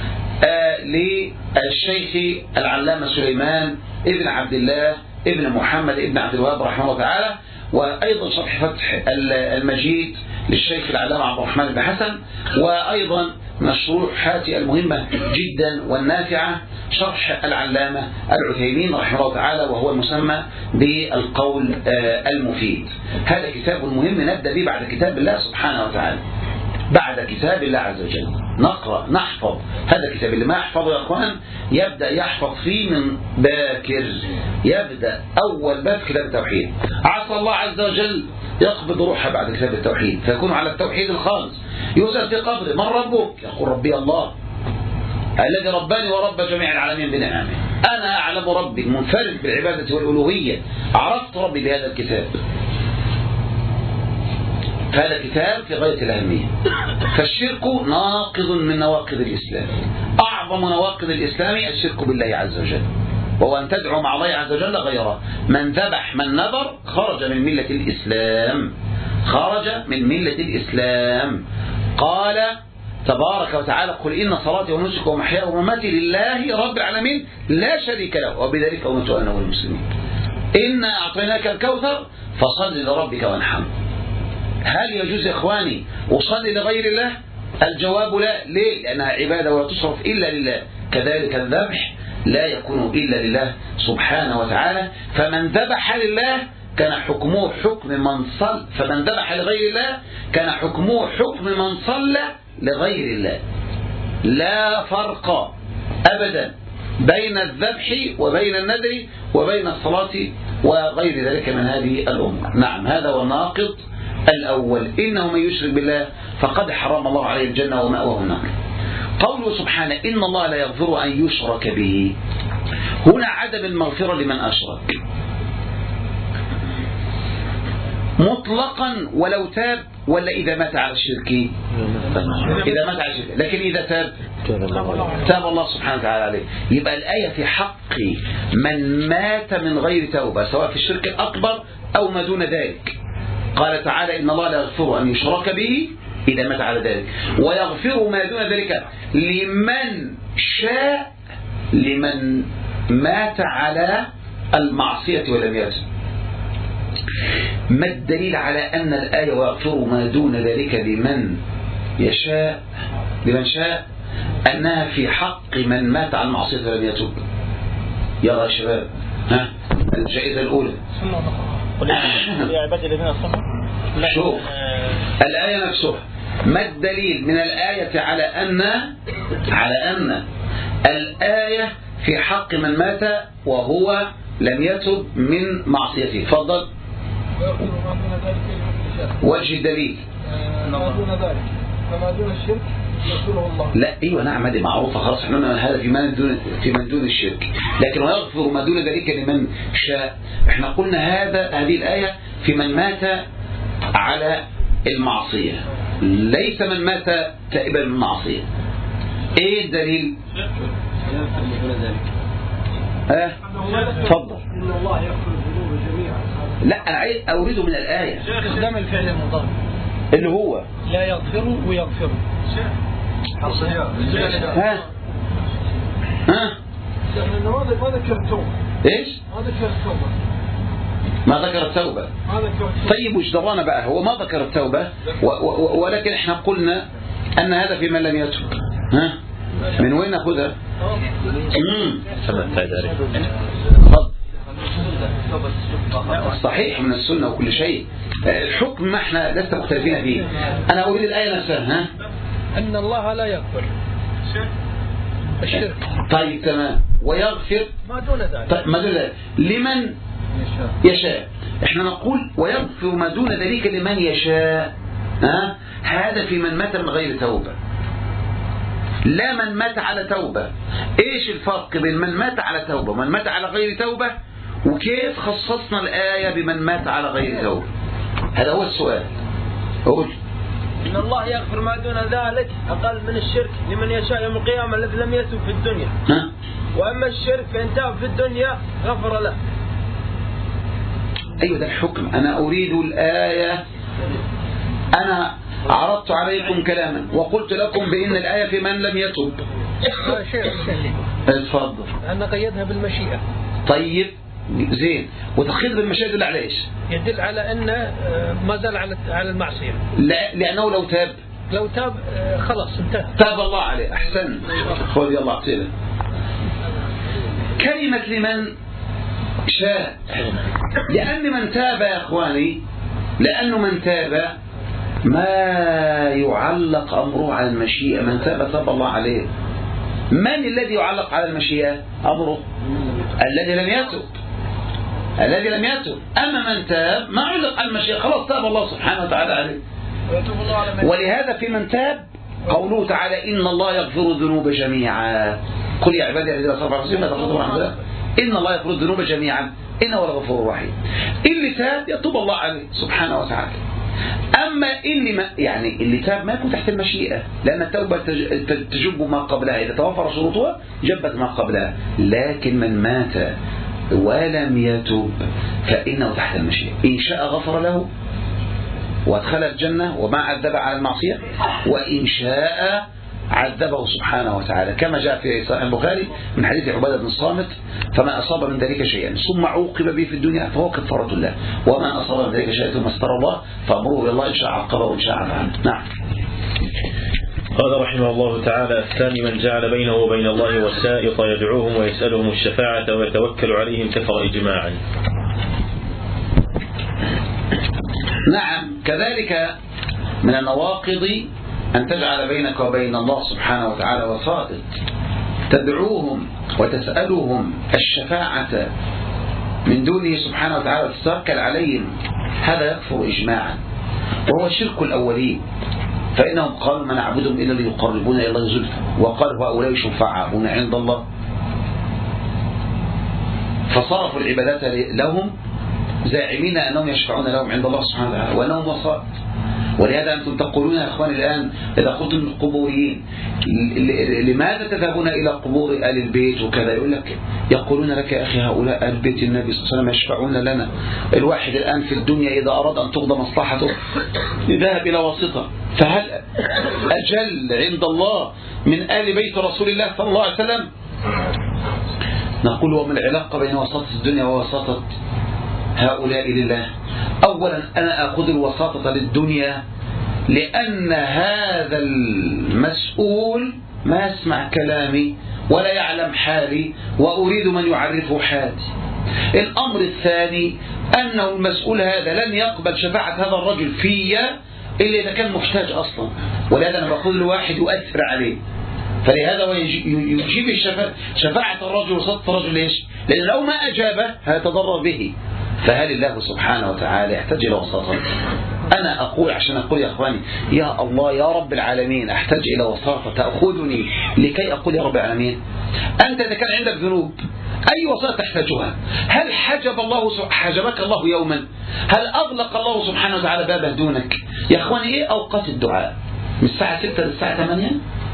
للشيخ العلامة سليمان ابن عبد الله ابن محمد ابن عبد الوهاب رحمه الله تعالى، وأيضا شرح فتح المجيد للشيخ العلامة عبد الرحمن بن حسن، وأيضا مشروحات المهمة جدا والنافعة شرح العلامة العثيمين رحمه الله تعالى، وهو المسمى بالقول المفيد. هذا كتاب مهم نبدأ به بعد كتاب الله سبحانه وتعالى، بعد كتاب الله عز وجل نقرأ نحفظ هذا الكتاب. اللي ما يحفظه يا أخوان يبدأ يحفظ فيه من باكر، يبدأ أول باب كتاب التوحيد. عسى الله عز وجل يقبض روحه بعد كتاب التوحيد فيكون على التوحيد الخالص. يسأل في قبره: من ربك؟ يقول: ربي الله الذي رباني ورب جميع العالمين بنعمه. أنا أعلم ربي المنفرد بالعبادة والألوهية، عرفت ربي بهذا الكتاب. هذا كتاب في غاية الأهمية. فالشرك ناقض من نواقض الإسلام، أعظم نواقض الإسلام الشرك بالله عز وجل. وهو أن تدعو مع الله عز وجل غيره. من ذبح من نذر خرج من ملة الإسلام، خرج من ملة الإسلام. قال تبارك وتعالى قل إن صلاتي ونسكي ومحياي ومماتي لله رب العالمين لا شريك له وبذلك أمرت أنا والمسلمين. إنا أعطيناك الكوثر فصل لربك وانحر. هل يجوز يا إخواني أصلي لغير الله؟ الجواب لا. ليه؟ لأنها عبادة ولا تصرف إلا لله. كذلك الذبح لا يكون إلا لله سبحانه وتعالى. فمن ذبح لله كان حكمه حكم من صلى، فمن ذبح لغير الله كان حكمه حكم من صلى لغير الله. لا فرق أبدا بين الذبح وبين النذر وبين الصلاة وغير ذلك من هذه الأمور. نعم، هذا هو الناقض الأول. إنه من يشرك بالله فقد حرم الله عليه الجنة ومأواه النار. قوله سبحانه إن الله لا يغفر أن يشرك به، هنا عدم المغفرة لمن أشرك مطلقا ولو تاب، ولا إذا مات على الشرك؟ إذا مات على الشرك. لكن إذا تاب الله سبحانه وتعالى عليه. يبقى الآية في حق من مات من غير توبة سواء في الشرك الأكبر أو ما دون ذلك. قال تعالى إن الله لا يغفر أن يشرك به إذا مات على ذلك، ويغفر ما دون ذلك لمن شاء، لمن مات على المعصية ولم يتب. ما الدليل على أن الآية ويغفر ما دون ذلك لمن يشاء، لمن شاء، أنها في حق من مات على المعصية ولم يتب؟ يلا يا شباب، ها الجائزة الأولى. شوف الآية نفسها، ما الدليل من الآية على أن الآية في حق من مات وهو لم يتب من معصيته؟ فضل وجه الدليل. ما دون ذلك فما دون الشرك يغفره الله. لا ايوه نعم، هذه معروفه خلاص، احنا هذا في من دون الشرك. لكن ويغفر ما دون ذلك لمن شاء، احنا قلنا هذه الآية في من مات على المعصية، ليس من مات تائبا من المعصية. ايه الدليل؟ تفضل. إن الله يغفر الذنوب جميعا. لا انا اريد من الآية استخدام الفعل المضارع اللي هو لا يغفر ويغفر. ما ذكر التوبة. ايش؟ ما ذكر التوبة. ما ذكر التوبة. طيب وش درانا بقى؟ هو ما ذكر التوبة ولكن احنا قلنا ان هذا في من لم يتوب. ها من وين ناخذها؟ صحيح من السنة وكل شيء. الحكم ما احنا لسه مختلفين فيه. انا اريد الآية نفسها. ان الله لا يغفر الشرك. طيب تمام. ويغفر ما دون ذلك. طيب ما دون ذلك لمن يشاء. احنا نقول ويغفر ما دون ذلك لمن يشاء. هذا في من مات من غير توبة، لا من مات على توبة. ايش الفرق بين من مات على توبة ومن مات على غير توبة؟ وكيف خصصنا الآية بمن مات على غير توبة؟ هذا هو السؤال. قول. إن الله يغفر ما دون ذلك أقل من الشرك لمن يشاء يوم القيامة الذي لم يتب في الدنيا. وأما الشرك فإن تاب في الدنيا غفر له. أيوة ده الحكم. أنا أريد الآية. أنا عرضت عليكم كلاما وقلت لكم بأن الآية في من لم يتب. اتفضل. أنا قيدها بالمشيئة. طيب زين. وتقييد بالمشيئة يدل على ايش؟ يدل على أن ما زال على المعصية. لا لأنه لو تاب خلاص انتهى. تاب الله عليه. أحسن. خذ يلا اعطينا كلمة لمن شاء. لأن من تاب يا أخواني، لأنه من تاب ما يعلق أمره على المشيئة. من تاب الله عليه. من الذي يعلق على المشيئة أمره؟ الذي لم يتب. أما من تاب ما علق على المشيئة، خلاص تاب الله سبحانه وتعالى عليه. ولهذا في من تاب قوله تعالى إن الله يغفر الذنوب جميعا. قل يا عبادي الذين أسرفوا على أنفسهم لا تقنطوا من رحمة الله إن الله يغفر الذنوب جميعا إنه هو الغفور الرحيم. اللي تاب يتوب الله عليه سبحانه وتعالى. أما اللي تاب ما يكون تحت المشيئة، لأن التوبة تجب ما قبلها، إذا توفر شروطها جبت ما قبلها. لكن من مات ولم يتوب فإنه تحت المشيئة، إن شاء غفر له وادخل الجنة وما عذب على المعصية، وإن شاء عذبه سبحانه وتعالى، كما جاء في صحيح البخاري من حديث عبادة بن الصامت: فما أصاب من ذلك شيئا ثم عوقب به في الدنيا فهو كفارة الله، وما أصاب من ذلك شيئا ثم استر الله فأمره إلى الله إن شاء عقبه وإن شاء عفا عنه. نعم. قال رحمه الله تعالى: الثاني من جعل بينه وبين الله وسائط يدعوهم ويسألهم الشفاعة ويتوكل عليهم كفر إجماعا. نعم، كذلك من النواقض أن تجعل بينك وبين الله سبحانه وتعالى وسائط تدعوهم وتسألهم الشفاعة من دونه سبحانه وتعالى وتتوكل عليهم، هذا يكفر إجماعا، وهو شرك الأولين، فإنهم قالوا ما نعبدهم إلا ليقربونا إلى الله زلفى، وقالوا هؤلاء شفعاؤنا عند الله، فصرفوا العبادات لهم زاعمين أنهم يشفعون لهم عند الله سبحانه وتعالى وأنهم وسائط. ولهذا أنتم تقولون يا أخواني الآن إذا قلتم القبوريين لماذا تذهبون إلى قبور آل البيت وكذا؟ يقولون لك يا أخي هؤلاء آل بيت النبي صلى الله عليه وسلم يشفعون لنا. الواحد الآن في الدنيا إذا أراد أن تقضى مصلحته يذهب إلى واسطة، فهل أجل عند الله من آل بيت رسول الله صلى الله عليه وسلم؟ نقول وما العلاقة بين وساطة الدنيا ووساطة هؤلاء لله؟ أولا أنا أخذ الوساطة للدنيا لأن هذا المسؤول ما يسمع كلامي ولا يعلم حالي وأريد من يعرفه حالي. الأمر الثاني أنه المسؤول هذا لن يقبل شفاعة هذا الرجل فيا إلا إذا كان محتاج أصلا، ولهذا أنا بأخذ الواحد يؤثر عليه، فلهذا يجيب شفاعة الرجل وسط الرجل. ليش؟ لأن لو ما أجابه هيتضرر به. فهل الله سبحانه وتعالى يحتاج إلى وساطة؟ أنا أقول عشان أقول يا أخواني يا الله يا رب العالمين أحتاج إلى وساطة تأخذني لكي أقول يا رب العالمين. أنت إذا كان عندك ذنوب أي وساطة تحتاجها؟ هل حجبك الله يوما؟ هل أغلق الله سبحانه وتعالى بابه دونك؟ يا أخواني إيه أوقات الدعاء؟ من الساعة 6 للساعة 8؟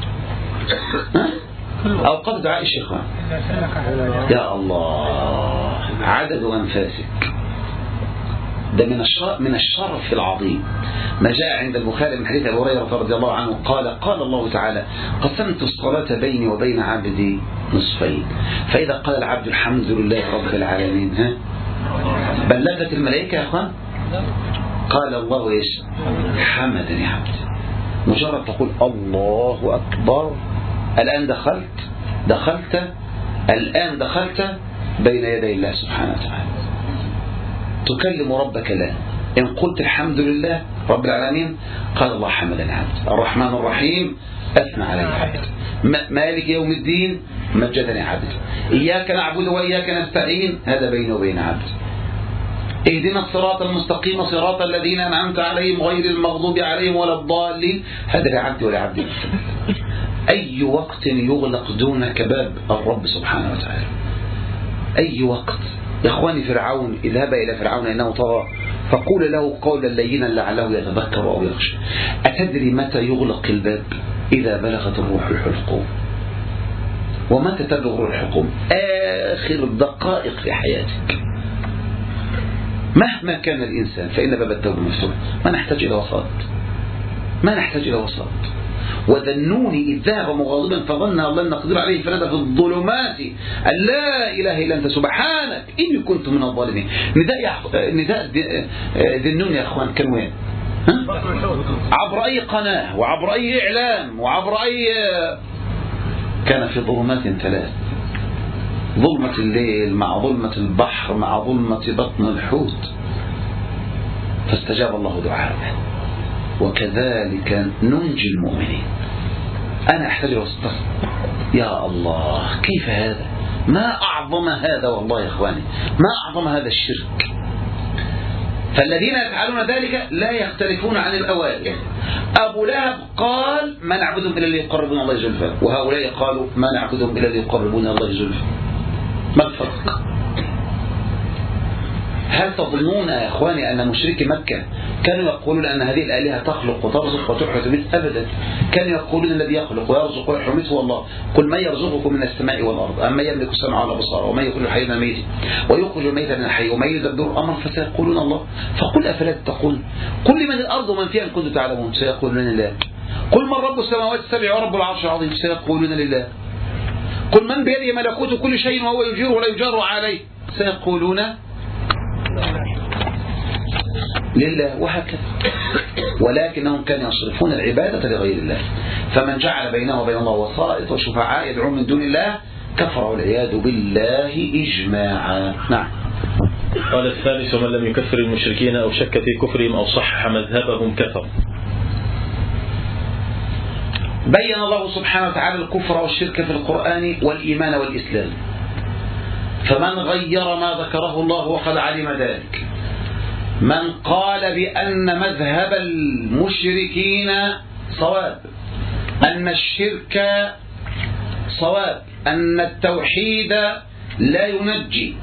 أوقات دعاء الشيخ يا الله عدد أنفاسك. ده من الشرف العظيم ما جاء عند البخاري من حديث أبي هريرة رضي الله عنه قال الله تعالى: قسمت الصلاة بيني وبين عبدي نصفين، فإذا قال العبد الحمد لله رب العالمين بلغت الملائكة يا أخوان؟ قال الله إيش؟ حمدني عبدي. مجرد تقول الله أكبر الآن دخلت بين يدي الله سبحانه وتعالى، تكلم ربك الآن. إن قلت الحمد لله رب العالمين قال الله حمدني عبد، الرحمن الرحيم أثنى علي عبد، مالك يوم الدين مجدني عبد، إياك نعبد وإياك نستعين هذا بيني وبين عبد، اهدنا الصراط المستقيم صراط الذين أنعمت عليهم غير المغضوب عليهم ولا الضالين هذا لعبدي ولعبدي. أي وقت يغلق دونك باب الرب سبحانه وتعالى؟ أي وقت؟ يا أخواني فرعون اذهب إلى فرعون إنه طغى فقول له قولا لينا لعله يتذكر أو يخشى. أتدري متى يغلق الباب؟ إذا بلغت الروح الحلقوم. ومتى تبلغ الروح الحلقوم؟ آخر الدقائق في حياتك. مهما كان الإنسان فإن باب التوبة مفتوح. ما نحتاج إلى وساط. وذنوني إذ ذهب مغاضبا فظن أن لن نقدر عليه فنادى في الظلمات أن لا إله إلا أنت سبحانك إني كنت من الظالمين. نداء ذنوني يا أخوان كان وين؟ عبر أي قناة وعبر أي إعلام وعبر أي كان في ظلمات 3: ظلمة الليل مع ظلمة البحر مع ظلمة بطن الحوت، فاستجاب الله دعاءه. وكذلك ننجي المؤمنين. أنا أحتاج وسطه يا الله كيف هذا؟ ما أعظم هذا والله يا إخواني، ما أعظم هذا الشرك. فالذين يفعلون ذلك لا يختلفون عن الأوائل. أبو لهب قال ما نعبدهم إلا ليقربون الله زلفى، وهؤلاء قالوا ما نعبدهم إلا ليقربون الله زلفى. ما الفرق؟ هل تظنون يا إخواني أن مشركي مكة كانوا يقولون أن هذه الآلهة تخلق وترزق وتحيي وتميت. أبدا، كانوا يقولون الذي يخلق ويرزق ويحيي ويميت هو الله. قل من يرزقكم من السماء والأرض أم من يملك السمع والأبصار ومن يخرج الحي من الميت ويخرج الميت من الحي ومن يدبر الأمر فسيقولون الله. فقل أفلا تتقون. قل لمن الأرض ومن فيها إن كنتم تعلمون سيقولون لله. قل من رب السماوات السبع ورب العرش العظيم سيقولون لله. قل من بيده ملكوت كل شيء وهو يجير ولا يجار عليه سيقولون لله. وهكذا. ولكنهم كانوا يصرفون العبادة لغير الله. فمن جعل بينه وبين الله وسائط وشفعاء يدعون من دون الله كفر والعياذ بالله إجماعا. نعم. قال الثالث: ومن لم يكفر المشركين أو شك في كفرهم أو صحح مذهبهم كفر. بين الله سبحانه وتعالى الكفر والشرك في القرآن والإيمان والإسلام. فمن غير ما ذكره الله وقد علم ذلك، من قال بأن مذهب المشركين صواب، أن الشرك صواب، أن التوحيد لا ينجي،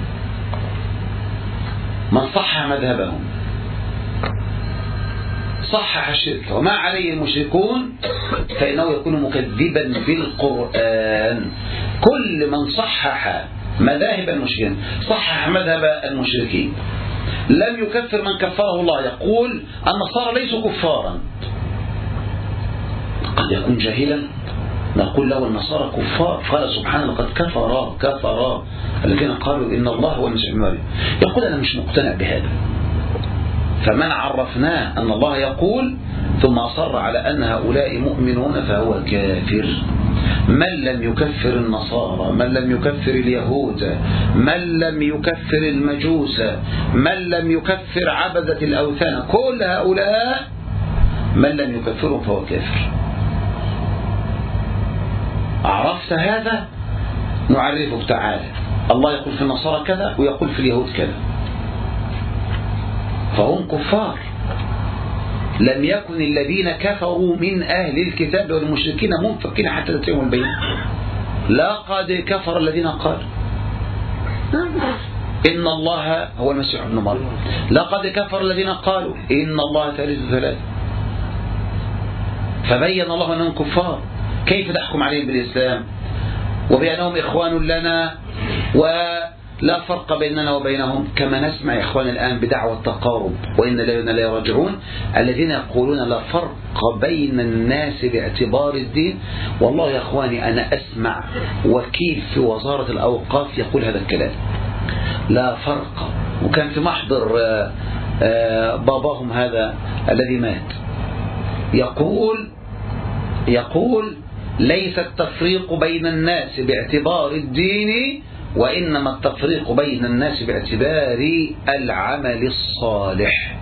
من صحح مذهبهم صحح الشرك وما عليه المشركون فإنه يكون مكذبا بالقرآن. كل من صحح مذاهب المشركين صحح مذهب المشركين. لم يكفر من كفره الله. يقول النصارى ليسوا كفارا، قد يكون جاهلا، نقول له النصارى كفار. قال سبحانه لقد كفر الذين قالوا إن الله هو المسيح ابن مريم. يقول أنا مش مقتنع بهذا. فمن عرفناه أن الله يقول ثم أصر على أن هؤلاء مؤمنون فهو كافر. من لم يكفر النصارى، من لم يكفر اليهود، من لم يكفر المجوس، من لم يكفر عبدة الأوثان، كل هؤلاء من لم يكفرهم فهو كافر. عرفت هذا؟ نعرفك تعالى. الله يقول في النصارى كذا ويقول في اليهود كذا، فهم كفار. لم يكن الذين كفروا من أهل الكتاب والمشركين منفكين حتى تتم البينة. لقد كفر الذين قالوا إن الله هو المسيح ابن مريم. لقد كفر الذين قالوا إن الله ثالث ثلاثة. فبين الله أنهم كفار. كيف تحكم عليهم بالإسلام وبأنهم إخوان لنا ولا فرق بيننا وبينهم؟ كما نسمع إخوان الآن بدعوى التقارب وإن لا يرجعون، الذين يقولون لا فرق بين الناس باعتبار الدين. والله يا إخواني أنا أسمع وكيل في وزارة الأوقاف يقول هذا الكلام، لا فرق. وكان في محضر باباهم هذا الذي مات يقول ليس التفريق بين الناس باعتبار الدين، وإنما التفريق بين الناس باعتبار العمل الصالح.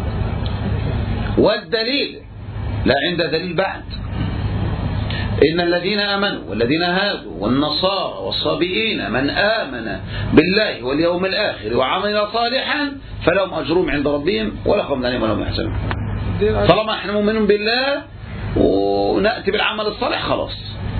والدليل لا عند دليل بعد. إن الذين آمنوا والذين هادوا والنصارى والصابئين من آمن بالله واليوم الآخر وعمل صالحا فلهم أجرهم عند ربهم ولا خوف عليهم ولا هم يحزنون. طالما احنا مؤمنون بالله ونأتي بالعمل الصالح خلاص.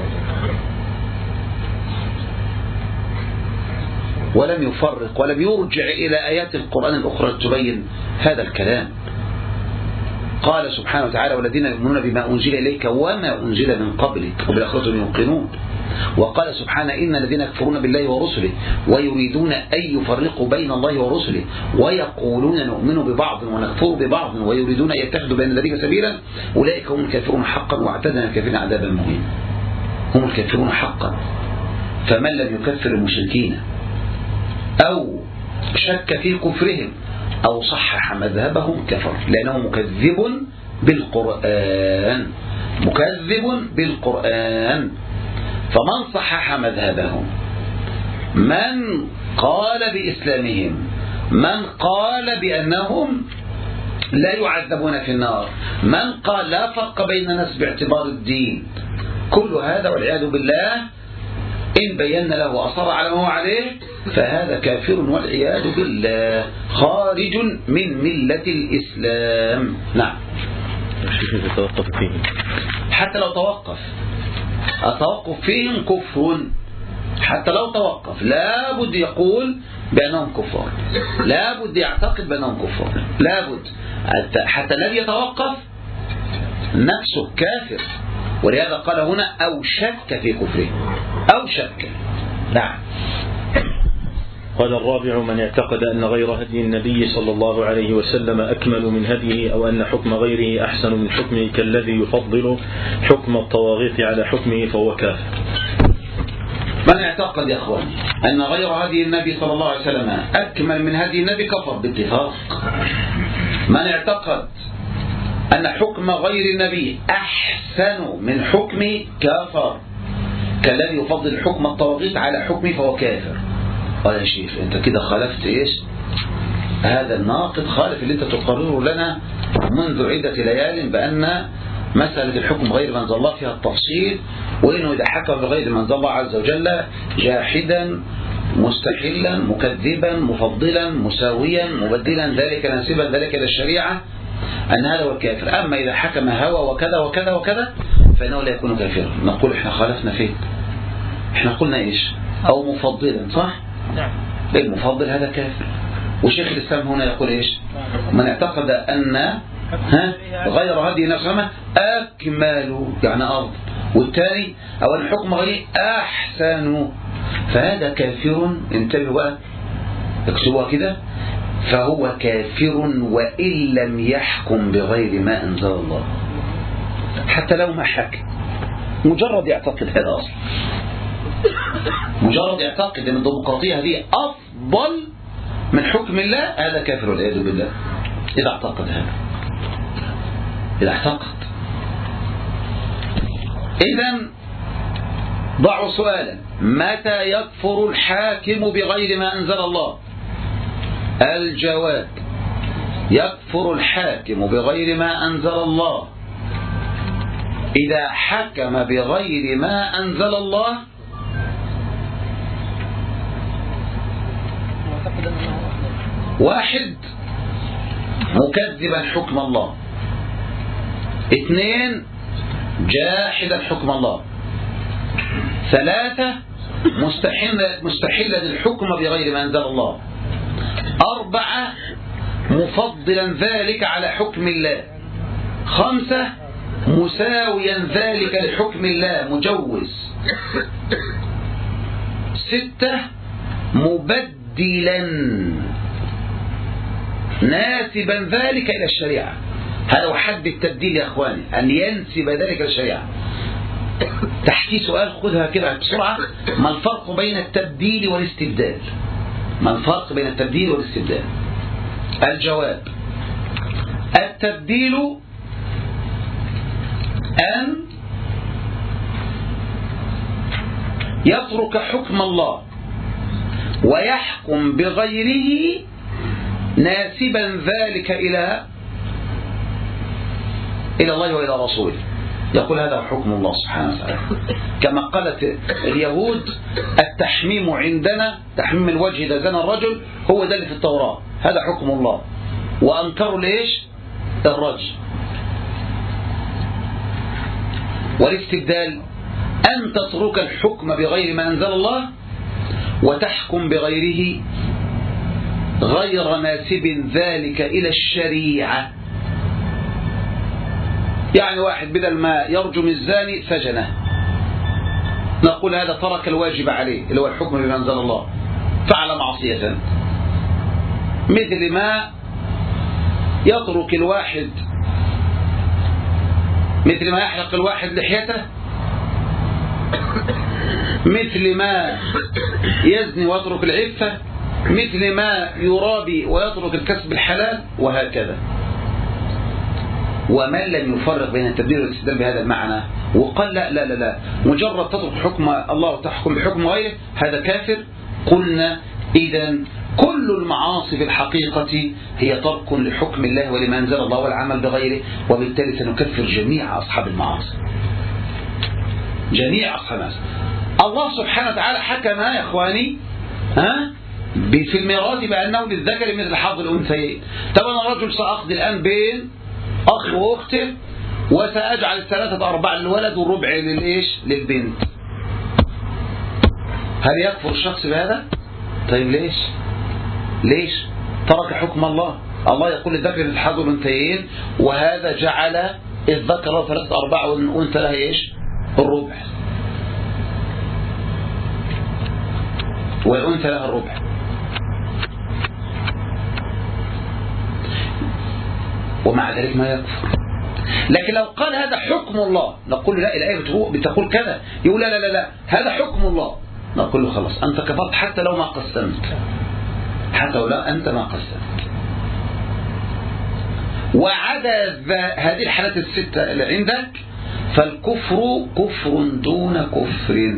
ولم يفرق ولم يرجع إلى آيات القرآن الأخرى تبين هذا الكلام. قال سبحانه وتعالى والذين يؤمنون بما أنزل إليك وما أنزل من قبلك وبالآخرة يوقنون. وقال سبحانه إن الذين يكفرون بالله ورسله ويريدون أن يفرقوا بين الله ورسله ويقولون نؤمن ببعض ونكفر ببعض ويريدون أن يتخذوا بين ذلك سبيلا أولئك هم الكافرون حقا واعتدنا الكافرين عذابا مهينا. هم الكافرون حقا. فمن لم يكفر المشركين أو شك في كفرهم أو صحح مذهبهم كفر، لأنه مكذب بالقرآن. فمن صحح مذهبهم، من قال بإسلامهم، من قال بأنهم لا يعذبون في النار، من قال لا فرق بين الناس باعتبار الدين، كل هذا والعياذ بالله إن بينا له وأصر على ما هو عليه فهذا كافر والعياذ بالله خارج من ملة الإسلام. نعم. فيهم. حتى لو توقف، التوقف فيهم كفر حتى لو توقف لابد يقول بأنهم كفار، لابد يعتقد بأنهم كفار، لابد حتى الذي يتوقف نفسه كافر. ولهذا قال هنا أو شك في كفره، أو شك. نعم. قال الرابع: من اعتقد أن غير هدي النبي صلى الله عليه وسلم أكمل من هديه، أو أن حكم غيره أحسن من حكمه كالذي يفضل حكم الطواغيت على حكمه فهو كافر. من اعتقد يا أخواني أن غير هدي النبي صلى الله عليه وسلم أكمل من هدي النبي كفر باتفاق. من اعتقد أن حكم غير النبي أحسن من حكمه كافر كالذي يفضل حكم الطواغيت على حكمه فهو كافر. قال يا شيخ أنت كده خالفت إيش؟ هذا الناقد خالف اللي أنت تقرره لنا منذ عدة ليال بأن مسألة الحكم غير من أنزل الله فيها التفصيل، وإنه إذا حكم بغير من أنزل الله عز وجل جاحدا مستحلا مكذبا مفضلا مساويا مبدلا ذلك ناسبا ذلك إلى الشريعة أن هذا هو الكافر. أما إذا حكم هوى وكذا وكذا وكذا فإنه لا يكون كافرا. نقول إحنا خالفنا فين؟ إحنا قلنا إيش؟ أو مفضلا، صح؟ نعم. المفضل هذا كافر. وشيخ الإسلام هنا يقول إيش؟ من اعتقد أن غير هذه نفسه أكمل يعني أرض، والتالي أو أن حكم غير أحسن فهذا كافر. انتبهوا بقى اكتبوها كده، فهو كافر وإن لم يحكم بغير ما أنزل الله، حتى لو ما حكم، مجرد يعتقد هذا أصلا، مجرد يعتقد أن الديمقراطية هذه أفضل من حكم الله، هذا كافر والعياذ بالله. إذا اعتقد هذا، إذا اعتقد. إذن ضعوا سؤالا: متى يكفر الحاكم بغير ما أنزل الله؟ الجواب: يكفر الحاكم بغير ما أنزل الله إذا حكم بغير ما أنزل الله واحد مكذبا حكم الله، اثنين جاحدا حكم الله، ثلاثة مستحلا الحكم بغير ما أنزل الله، أربعة مفضلا ذلك على حكم الله، خمسة مساويا ذلك لحكم الله مجوز، ستة مبدلا ناسبا ذلك إلى الشريعة. هذا هو حد التبديل يا أخواني، أن ينسب ذلك إلى الشريعة. تحكي سؤال خذها كده بسرعة: ما الفرق بين التبديل والاستبدال؟ ما الفرق بين التبديل والاستبدال؟ الجواب: التبديل أن يترك حكم الله ويحكم بغيره ناسبا ذلك إلى الله وإلى رسوله، يقول هذا حكم الله سبحانه وتعالى. كما قالت اليهود: التحميم عندنا تحميم الوجه إذا زنى الرجل هو ده اللي في التوراة، هذا حكم الله، وأنكروا ليش؟ الرجل. والاستبدال أن تترك الحكم بغير ما أنزل الله وتحكم بغيره غير ناسب ذلك إلى الشريعة. يعني واحد بدل ما يرجم الزاني سجنه، نقول هذا ترك الواجب عليه اللي هو الحكم بما أنزل الله، فعل معصية. مثل ما يترك الواحد، مثل ما يحلق الواحد لحيته، مثل ما يزني ويترك العفة، مثل ما يرابي ويترك الكسب الحلال، وهكذا. ومن لم يفرق بين التبديل والاستبدال بهذا المعنى وقال لا لا لا لا مجرد تترك حكم الله وتحكم بحكم غيره هذا كافر، قلنا إذن كل المعاصي في الحقيقة هي ترك لحكم الله ولما أنزل الله والعمل بغيره، وبالتالي سنكفر جميع أصحاب المعاصي، جميع أصحاب المعاصي. الله سبحانه وتعالى حكم يا إخواني في الميراث بأنه للذكر مثل حظ الأنثيين. طب أنا رجل سأقضي الآن بين أخ وأخته وسأجعل 3/4 للولد والربع للبنت. هل يكفر الشخص بهذا؟ طيب ليش ترك حكم الله؟ الله يقول الذكر للحظ والأنثيين، وهذا جعل الذكر له 3/4 والأنثى لها ايش؟ الربع، والأنثى لها الربع. ومع ذلك ما يكفر. لكن لو قال هذا حكم الله نقول لا، الآية بتقول كذا، يقول لا هذا حكم الله، نقول له خلاص أنت كفرت حتى لو ما قسمت، حتى لو لا أنت ما قسمت. وعدا هذه الحالات الستة اللي عندك فالكفر كفر دون كفر،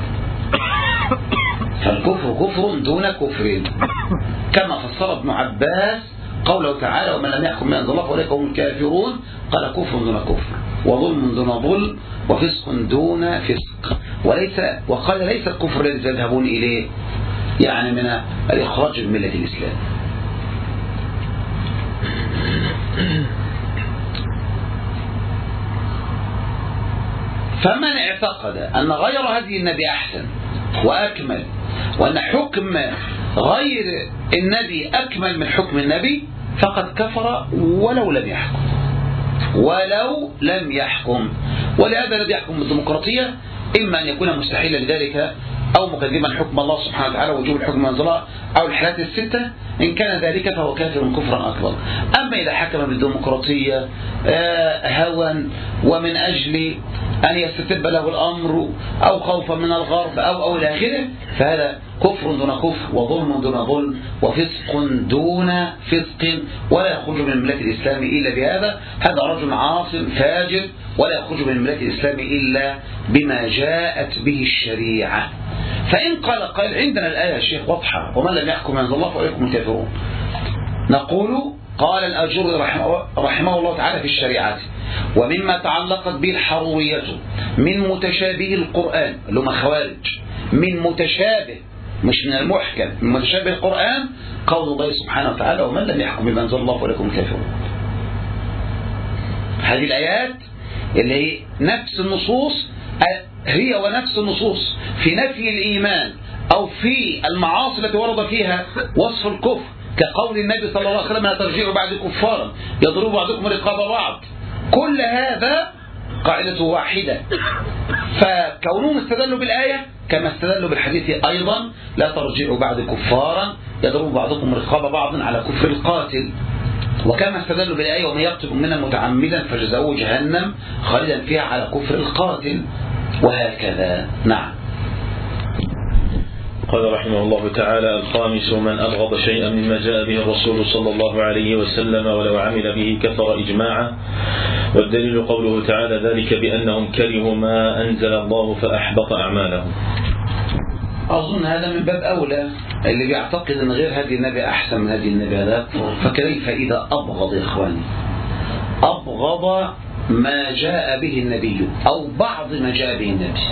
فالكفر كفر دون كفر، كما فسر ابن عباس قوله تعالى ومن لم يحكم بما أنزل الله فأولئك هم الكافرون، قال كفر دون كفر وظلم دون ظلم وفسق دون فسق، وقال ليس الكفر الذي تذهبون إليه يعني من الإخراج من ملة الإسلام. فمن اعتقد أن غير هدي النبي أحسن وأكمل، وأن حكم غير النبي أكمل من حكم النبي، فقد كفر ولو لم يحكم. ولهذا الذي يحكم بالديمقراطية إما أن يكون مستحيلا لذلك أو مكذبا حكم الله سبحانه وتعالى وجوب الحكم من ظلام أو الحالات الستة، إن كان ذلك فهو كافر كفرا أكبر. أما إذا حكم بالديمقراطية هوى ومن أجل أن يستتب له الأمر أو خوفا من الغرب أو إلى آخره، فهذا كفر دون كفر وظلم دون ظلم وفسق دون فسق، ولا يخرج من ملة الإسلام إلا بهذا. هذا رجل عاصم فاجر ولا يخرج من ملة الإسلام إلا بما جاءت به الشريعة. فإن قال عندنا الآية يا شيخ واضحة ومن لم يحكم بما أنزل الله فأولئك هم الكافرون، نقول قال الآجري رحمه الله تعالى في الشريعة ومما تعلقت به الحرورية من متشابه القرآن اللي هم خوارج، من متشابه مش من المحكم، من متشابه القرآن قول الله سبحانه وتعالى ومن لم يحكم بما أنزل الله فأولئك هم الكافرون. هذه الآيات اللي هي نفس النصوص هي ونفس النصوص في نفي الإيمان أو في المعاصي التي ورد فيها وصف الكفر، كقول النبي صلى الله عليه وسلم لا ترجعوا بعد كفارا يضرب بعضكم رقاب بعض، كل هذا قاعدة واحدة. فكونهم استدلوا بالآية كما استدلوا بالحديث أيضا لا ترجعوا بعد كفارا يضرب بعضكم رقاب بعض على كفر القاتل، وكما استدلوا بالآية ومن يقتل منا متعمدا فجزاؤه جهنم خالدا فيها على كفر القاتل، وهكذا. نعم. قال رحمه الله تعالى: الخامس من أبغض شيئا مما جاء به الرسول صلى الله عليه وسلم ولو عمل به كفر إجماعا، والدليل قوله تعالى: ذلك بأنهم كرهوا ما أنزل الله فأحبط أعمالهم. أظن هذا من باب أولى، اللي بيعتقد أن غير هدي النبي أحسن من هدي النبي هذا، فكيف إذا أبغض يا إخواني، أبغض ما جاء به النبي أو بعض ما جاء به النبي،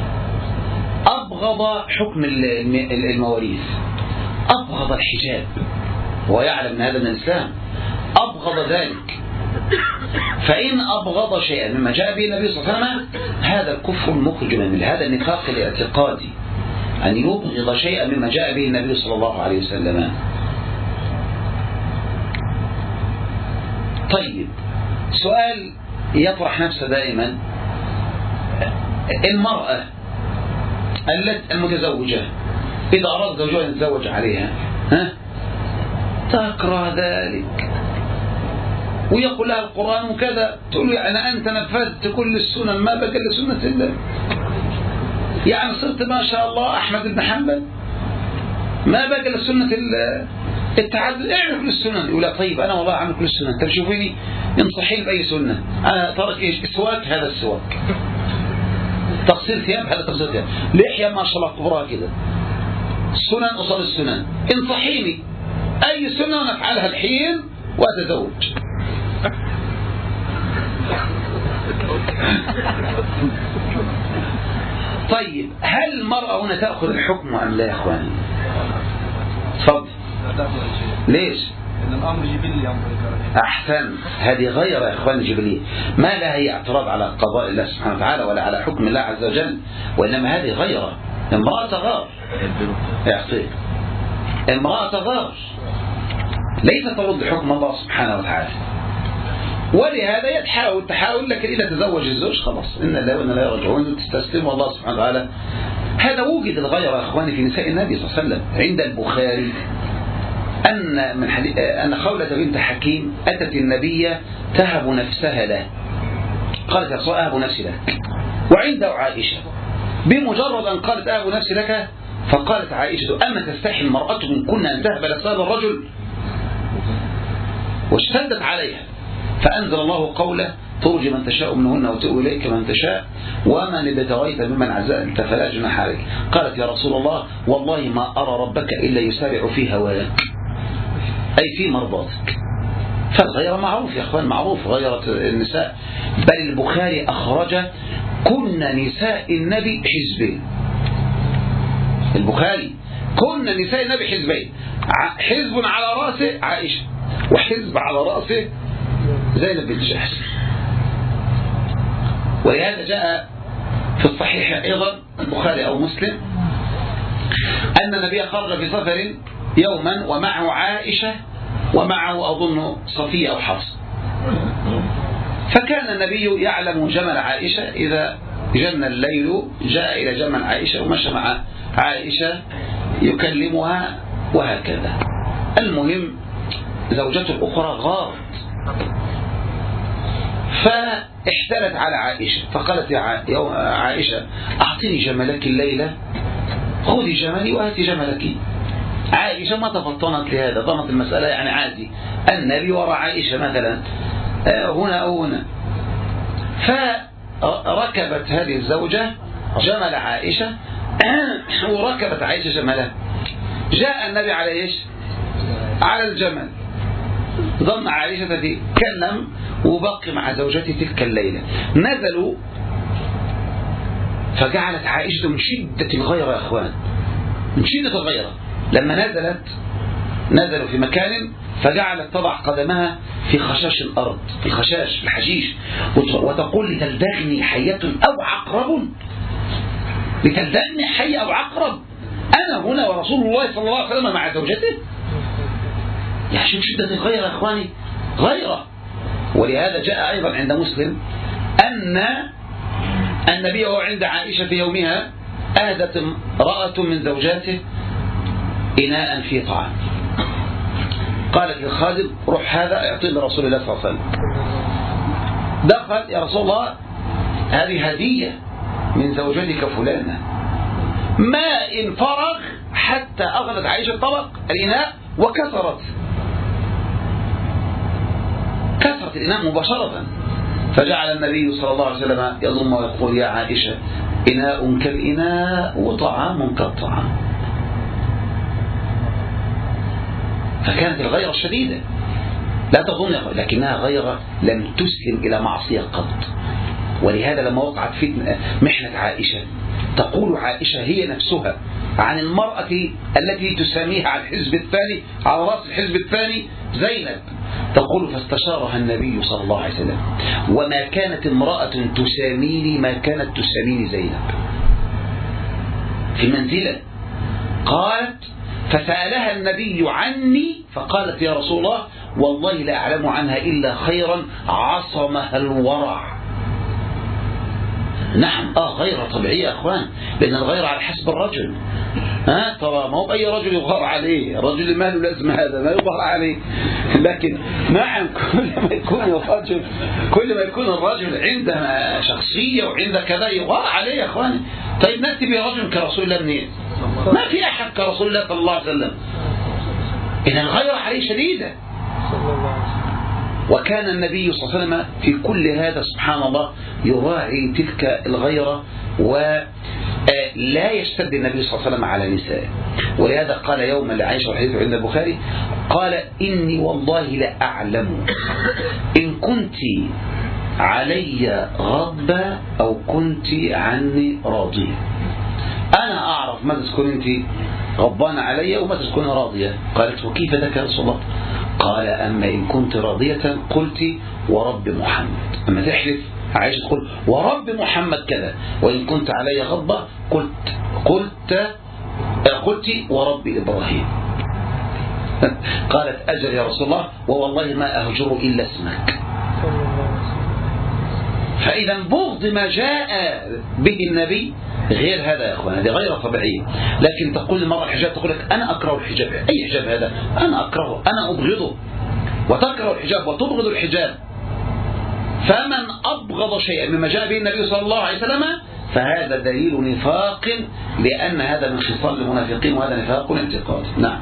أبغض حكم المواريث، أبغض الحجاب ويعلم أن هذا من الإسلام، أبغض ذلك. فإن أبغض شيئا مما جاء به النبي صلى الله عليه وسلم هذا الكفر المخرج من الملة، هذا النفاق الاعتقادي، أن يبغض شيئا مما جاء به النبي صلى الله عليه وسلم. طيب، سؤال يطرح نفسه دائما: المرأة المتزوجة إذا أراد زوجها أن يتزوج عليها تكره ذلك ويقول لها القرآن وكذا، تقول له أنا أنت نفذت كل السنن ما بقى إلا سنة الله، يعني صرت ما شاء الله أحمد بن حنبل ما بقى إلا سنة التعدد، اعمل كل السنن. يقول لا طيب أنا والله أعمل كل السنن، طب شوفيني انصحي بأي سنة، أنا ترك إيش؟ السواك، هذا السواك، تقصير ثياب، هذا تقصير ثياب، لحية ما شاء الله كبرها كده، السنن أصل السنن، انصحيني أي سنة ونفعلها الحين وأتزوج. طيب، هل المرأة هنا تأخذ الحكم أم لا يا إخواني؟ تفضل. ليش؟ إن الأمر جبلي. أحسن، هذه غير يا إخواني جبلية، ما لها هي اعتراض على قضاء الله سبحانه وتعالى ولا على حكم الله عز وجل، وإنما هذه غيره، امرأة تغار يا أخي، امرأة تغار ليس ترد حكم الله سبحانه وتعالى، ولهذا تحاول لكن إذا تزوج الزوج خلاص إن الله وإن لا يرجعون، تستسلم الله سبحانه وتعالى. هذا وجد الغيرة يا أخواني في نساء النبي صلى الله عليه وسلم. عند البخاري أن خولة بنت حكيم أتت النبي تهب نفسها له، قالت يا رسول الله أهب نفسي لك، وعنده عائشة. بمجرد أن قالت أهب نفسي لك فقالت عائشة أما تستحي المرأة من كنا أن تهب نفسها للرجل؟ واشتدت عليها فأنزل الله قوله ترجي من تشاء منهن وتؤوي إليك من تشاء ومن ابتغيت ممن عزلت فلا جناح عليك. قالت يا رسول الله والله ما أرى ربك إلا يسارع في هواك، أي في مرضاتك. فالغيرة معروف يا أخوان، معروف غيرة النساء. بل البخاري أخرج كنا نساء النبي حزبين. البخاري كنا نساء النبي حزبين، حزب على رأسه عائشة وحزب على رأسه زينب بنت جحش. ولهذا جاء في الصحيح أيضا البخاري أو مسلم أن النبي خرج في سفر يوما ومعه عائشة ومعه أظن صفية أو حفصة، فكان النبي يعلم جمل عائشة، إذا جن الليل جاء إلى جمل عائشة ومشى مع عائشة يكلمها وهكذا. المهم زوجته الأخرى غارت فاحتلت على عائشة فقالت يا عائشة أعطيني جملك الليلة، خذي جملي وهاتي جملك. عائشة ما تفطنت لهذا، ظنت المسألة يعني عادي، النبي وراء عائشة مثلا هنا أو هنا. فركبت هذه الزوجة جمل عائشة وركبت عائشة جملها. جاء النبي على إيش؟ على الجمل. ظن عائشة تتكلم وبقي مع زوجته تلك الليلة. نزلوا فجعلت عائشة من شدة الغيرة يا أخوان، من شدة الغيرة لما نزلوا في مكان فجعلت تضع قدمها في خشاش الأرض، في خشاش الحشيش، وتقول لتلدغني حية أو عقرب، لتلدغني حية أو عقرب، أنا هنا ورسول الله صلى الله عليه وسلم مع زوجته. يعني شوف شدة الغيرة يا أخواني، غيرة. ولهذا جاء أيضا عند مسلم أن النبي وهو عند عائشة في يومها أهدت امرأة من زوجاته إناء فيه طعام، قالت للخادم روح هذا اعطيه لرسول الله صلى الله عليه وسلم. دخل يا رسول الله هذه هدية من زوجتك فلانة، ماء فرغ حتى أغلت عائشة الطبق الإناء وكسرت الإناء مباشرة. فجعل النبي صلى الله عليه وسلم يضم ويقول يا عائشة إناء كالإناء وطعام كالطعام. فكانت الغيرة شديدة لا تظن، لكنها غيرة لم تسلم إلى معصية قط. ولهذا لما وقعت فتنة محنة عائشة تقول عائشة هي نفسها عن المرأة التي تساميها على الحزب الثاني، على رأس الحزب الثاني زينب، تقول فاستشارها النبي صلى الله عليه وسلم وما كانت امرأة تساميني ما كانت تساميني زينب في منزلة. قالت فسألها النبي عني فقالت يا رسول الله والله لا أعلم عنها إلا خيرا عصمها الورع. نعم غيرة طبيعية يا أخوان، لأن الغيرة على حسب الرجل. ترى ما هو أي رجل يغار عليه، الرجل ما له لازم هذا ما يغار عليه. لكن نعم كل ما يكون الرجل عنده شخصية وعنده كذا يغار عليه يا أخوان. طيب نأتي برجل كرسول الله منين؟ ما في أحد كرسول الله صلى الله عليه وسلم. إن الغيرة عليه شديدة. وكان النبي صلى الله عليه وسلم في كل هذا سبحان الله يراعي تلك الغيرة ولا يشتد النبي صلى الله عليه وسلم على نسائه. ولهذا قال يوما لعائشة والحديث عند البخاري قال إني والله لا أعلم إن كنت علي غضبة أو كنت عني راضية. أنا أعرف ماذا تكون أنت غضبانة علي وماذا تكون راضية. قالت وكيف ذاك يا رسول الله؟ قال أما إن كنت راضية قلت ورب محمد، أما تحلف عائشة تقول ورب محمد كذا، وإن كنت علي غضبة قلت ورب إبراهيم. قالت أجل يا رسول الله، ووالله ما أهجر إلا اسمك. فإذا بغض ما جاء به النبي غير هذا يا أخوان، هذه غير طبيعية. لكن تقول المرأة الحجاب، تقول لك أنا أكره الحجاب. أي حجاب هذا؟ أنا أكرهه، أنا أبغضه. وتكره الحجاب وتبغض الحجاب. فمن أبغض شيئا مما جاء به النبي صلى الله عليه وسلم فهذا دليل نفاق، لأن هذا من خصال المنافقين، وهذا نفاق اعتقادي. نعم.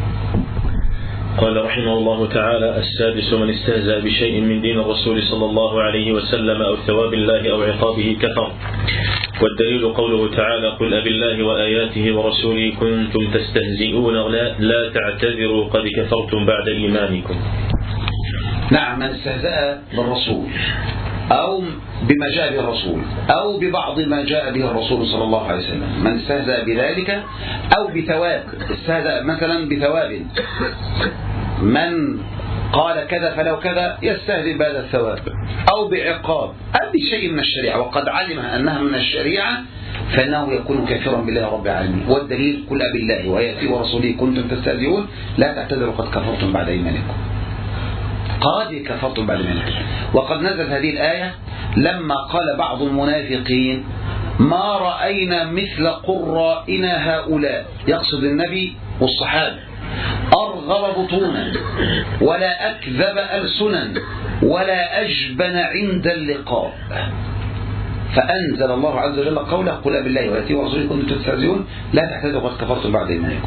قال رحمه الله تعالى: السادس: من استهزأ بشيء من دين الرسول صلى الله عليه وسلم أو ثواب الله أو عقابه كفر. والدليل قوله تعالى: قل أبالله وآياته ورسوله كنتم تستهزئون لا تعتذروا قد كفرتم بعد إيمانكم. نعم، من استهزأ بالرسول أو بما جاء به الرسول أو ببعض ما جاء به الرسول صلى الله عليه وسلم، من استهزأ بذلك أو بثواب، استهزأ مثلا بثواب، من قال كذا فلو كذا يستهزئ بهذا الثواب، أو بعقاب أو بشيء من الشريعة وقد علم أنها من الشريعة، فإنه يكون كافرا بالله رب العالمين. والدليل: قل أبالله وآياته ورسوله كنتم تستهزئون لا تعتذروا قد كفرتم بعد إيمانكم. قد كفرتم بعد إيمانكم. وقد نزلت هذه الآية لما قال بعض المنافقين: ما رأينا مثل قرائنا هؤلاء، يقصد النبي والصحابة، أرغب بطونا ولا أكذب ألسنا ولا أجبن عند اللقاء. فأنزل الله عز وجل قوله: قل بالله وآياته ورسوله كنتم تستهزئون لا تعتذروا قد كفرتم بعد إيمانكم.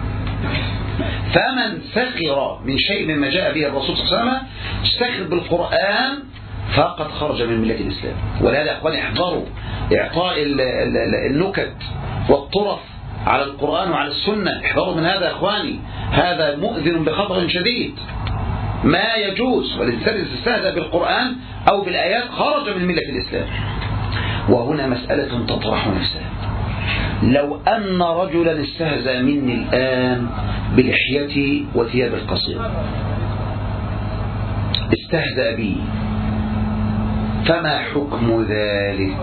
فمن سخر من شيء مما جاء به الرسول صلى الله عليه وسلم، سخر بالقرآن، فقد خرج من ملة الإسلام. ولهذا يا أخواني احذروا إعطاء النكت والطرف على القرآن وعلى السنة، احذروا من هذا يا أخواني، هذا مؤذن بخطر شديد، ما يجوز. والإنسان إذا استهزأ بالقرآن أو بالآيات خرج من ملة الإسلام. وهنا مسألة تطرح نفسها: لو أن رجلا استهزأ مني الآن بلحيتي وثياب القصير، استهزأ بي، فما حكم ذلك؟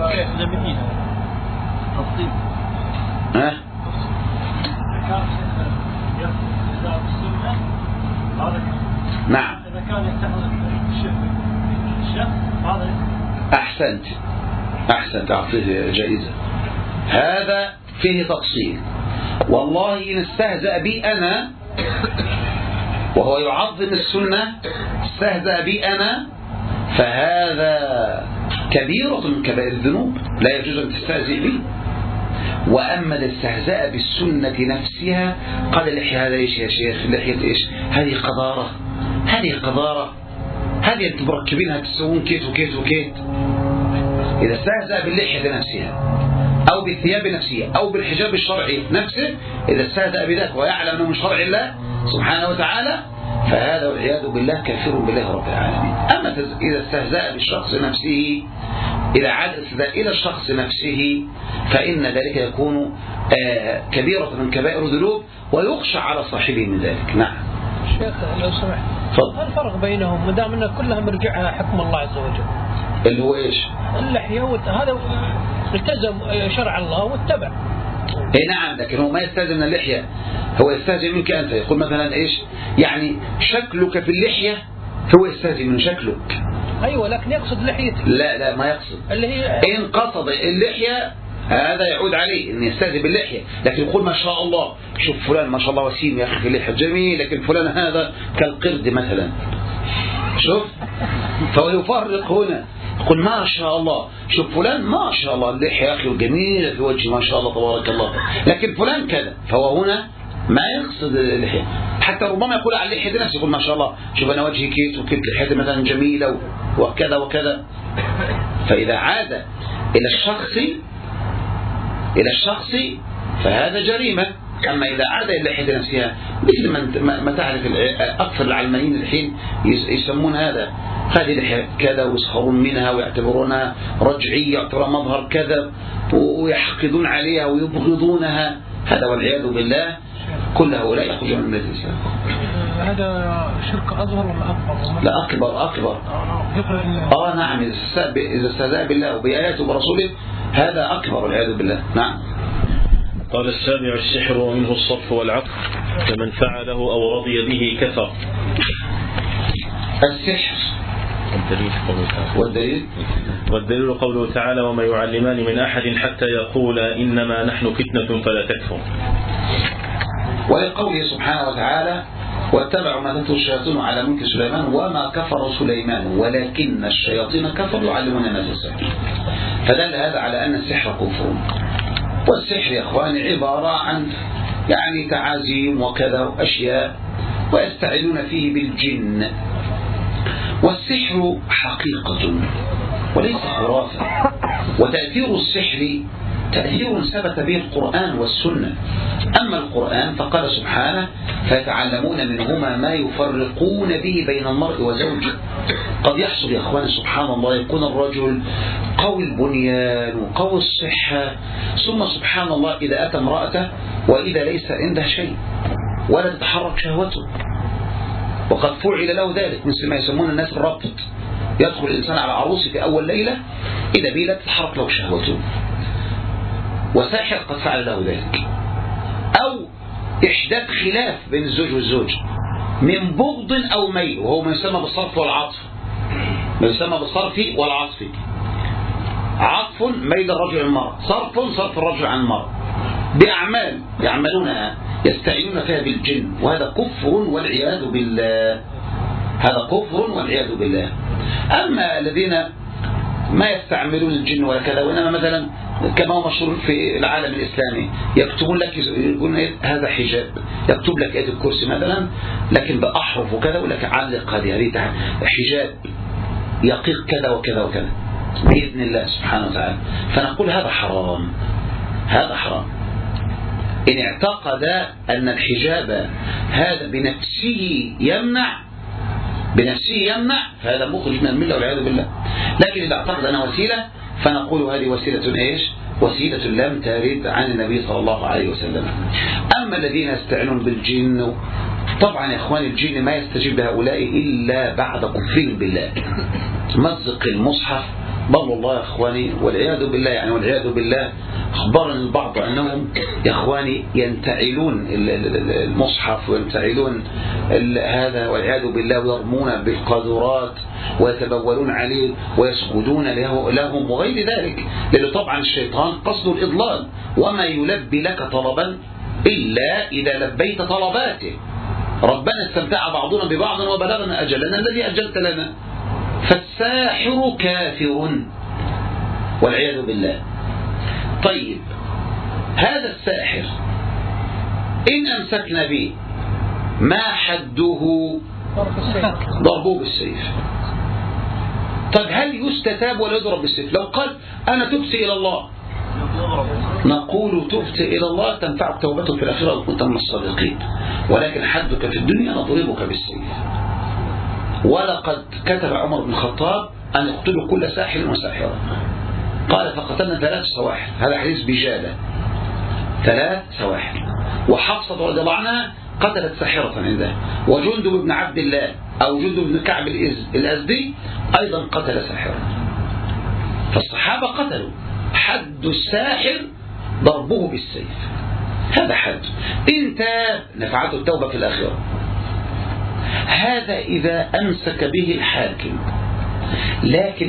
نعم. أحسنت أعطيه جائزة. هذا فيه تفصيل. والله إن استهزأ بي أنا وهو يعظم السنة، استهزأ بي أنا، فهذا كبيرة من كبائر الذنوب، لا يجوز أن تستهزئ بي. وأما الاستهزاء بالسنة نفسها، قال اللحية هذا إيش يا شيخ؟ اللحية إيش؟ هذه قذارة، هذه أنتم مركبينها تسوون كيت وكيت وكيت. إذا استهزأ باللحية نفسها أو بالثياب نفسها أو بالحجاب الشرعي نفسه، إذا استهزأ بذلك ويعلم أنه من شرع الله سبحانه وتعالى، فهذا والعياذ بالله كافر بالله رب العالمين. أما إذا استهزأ بالشخص نفسه، إذا عاد إلى الشخص نفسه، فإن ذلك يكون كبيرة من كبائر الذنوب ويخشى على صاحبه من ذلك. نعم. شيخ لو سمحت، ما الفرق بينهم ما دام أن كلها مرجعها حكم الله عز وجل؟ اللي هو إيش؟ اللحية هذا التزم شرع الله واتبع. اي نعم، لكن هو ما يستهزئ من اللحية، هو يستهزئ منك أنت. يقول مثلا إيش؟ يعني شكلك في اللحية، هو يستهزئ من شكلك. أيوة، لكن يقصد لحيتك. لا ما يقصد. اللي هي إن قصد اللحية هذا يعود عليه إن يستهزئ باللحية، لكن يقول ما شاء الله، شوف فلان ما شاء الله وسيم يا أخي في اللحية جميل، لكن فلان هذا كالقرد مثلا. شوف، فهو يفرق هنا، يقول ما شاء الله، شوف فلان ما شاء الله اللحية يا أخي جميلة في وجهه ما شاء الله تبارك الله، لكن فلان كذا. فهو هنا ما يقصد اللحية. حتى ربما يقول على اللحية نفسه، يقول ما شاء الله شوف أنا وجهي كيت وكيت، لحيتي مثلا جميلة وكذا وكذا. فإذا عاد إلى الشخص فهذا جريمة. أما إذا عاد إلى اللحية نفسها، مثل ما تعرف أكثر العلمانيين الحين يسمون هذه لحية كذا ويسخرون منها ويعتبرونها رجعية، يعتبرونها مظهر كذا ويحقدون عليها ويبغضونها. هذا والعياذ بالله كل هؤلاء يخرجون من الإسلام. هذا شرك أصغر ولا أكبر؟ لا أكبر. نعم، إذا استهزأ بالله وبآياته وبرسوله هذا أكبر والعياذ بالله. نعم. قال السابع: السحر ومنه الصرف والعقد، فمن فعله أو رضي به كفر. السحر والدليل قوله تعالى: وما يعلمان من أحد حتى يقولا إنما نحن فتنة فلا تكفر. ولقوله سبحانه وتعالى: واتبعوا ما تتلو الشياطين على ملك سليمان وما كفر سليمان ولكن الشياطين كفروا يعلمون الناس السحر. فدل هذا على أن السحر كفر. والسحر يا إخواني عبارة عن يعني تعازيم وكذا وأشياء ويستعينون فيه بالجن. والسحر حقيقة وليس خرافة. وتأثير السحر تأثير ثبت به القرآن والسنة. أما القرآن فقال سبحانه: فيتعلمون منهما ما يفرقون به بين المرء وزوجه. قد يحصل يا أخواني سبحان الله يكون الرجل قوي البنيان وقوي الصحة، ثم سبحان الله إذا أتى امرأته وإذا ليس عنده شيء ولا تتحرك شهوته. وقد فعل له ذلك مثل ما يسمون الناس الربط. يدخل الإنسان على عروسه في أول ليلة إذا به لا تتحرك له شهوته، وساحر قد فعل له ذلك. أو إحداث خلاف بين الزوج والزوج من بغض أو ميل، وهو ما يسمى بالصرف والعطف. ما يسمى بالصرف والعطف: عطف ميل الرجل عن المرأة، صرف الرجل عن المرأة بأعمال يعملونها يستعينون فيها بالجن. وهذا كفر والعياذ بالله. هذا كفر والعياذ بالله. أما الذين ما يستعملون الجن ولا كذا، وإنما مثلا كما هو مشهور في العالم الإسلامي يكتبون لك، يقولون هذا حجاب، يكتب لك آية الكرسي مثلا لكن بأحرف وكذا، ولا علق هذه حجاب يقيق كذا وكذا وكذا بإذن الله سبحانه وتعالى. فنقول هذا حرام، هذا حرام. إن اعتقد أن الحجاب هذا بنفسه يمنع فهذا مخرج من الملة والعياذ بالله. لكن إذا اعتقد أنها وسيلة فنقول هذه وسيلة إيش؟ وسيلة لم ترد عن النبي صلى الله عليه وسلم. أما الذين يستعينون بالجن، طبعا يا إخواني الجن ما يستجيب لهؤلاء إلا بعد كفرهم بالله. مزق المصحف ضل الله يا إخواني والعياذ بالله، يعني والعياذ بالله. أخبرنا البعض أنهم يا إخواني ينتعلون المصحف وينتعلون هذا والعياذ بالله، ويرمون بالقاذورات ويتبولون عليه ويسجدون لهم وغير ذلك، لأنه طبعا الشيطان قصد الإضلال. وما يلبي لك طلبا إلا إذا لبيت طلباته. ربنا استمتع بعضنا ببعض وبلغنا أجلنا الذي أجلت لنا. فالساحر كافر والعياذ بالله. طيب هذا الساحر إن أمسكنا به ما حده؟ ضربوه بالسيف. طيب هل يستتاب ولا يضرب بالسيف؟ لو قال أنا تبت إلى الله نقول تبت إلى الله تنفعك توبتك في الآخرة وإن كنت من الصادقين، ولكن حدك في الدنيا نضربك بالسيف. ولقد كتب عمر بن الخطاب أن يقتلوا كل ساحر وساحرة. قال فقتلنا 3 سواحر. هذا حديث بجالة، 3 سواحر. وحفصة رضي الله عنها قتلت ساحرة عندها، وجندب بن عبد الله أو جندب بن كعب الأزدي أيضا قتل ساحرة. فالصحابة قتلوا. حد الساحر ضربه بالسيف، هذا حد. إن تاب نفعته التوبة في الآخرة. هذا إذا أمسك به الحاكم. لكن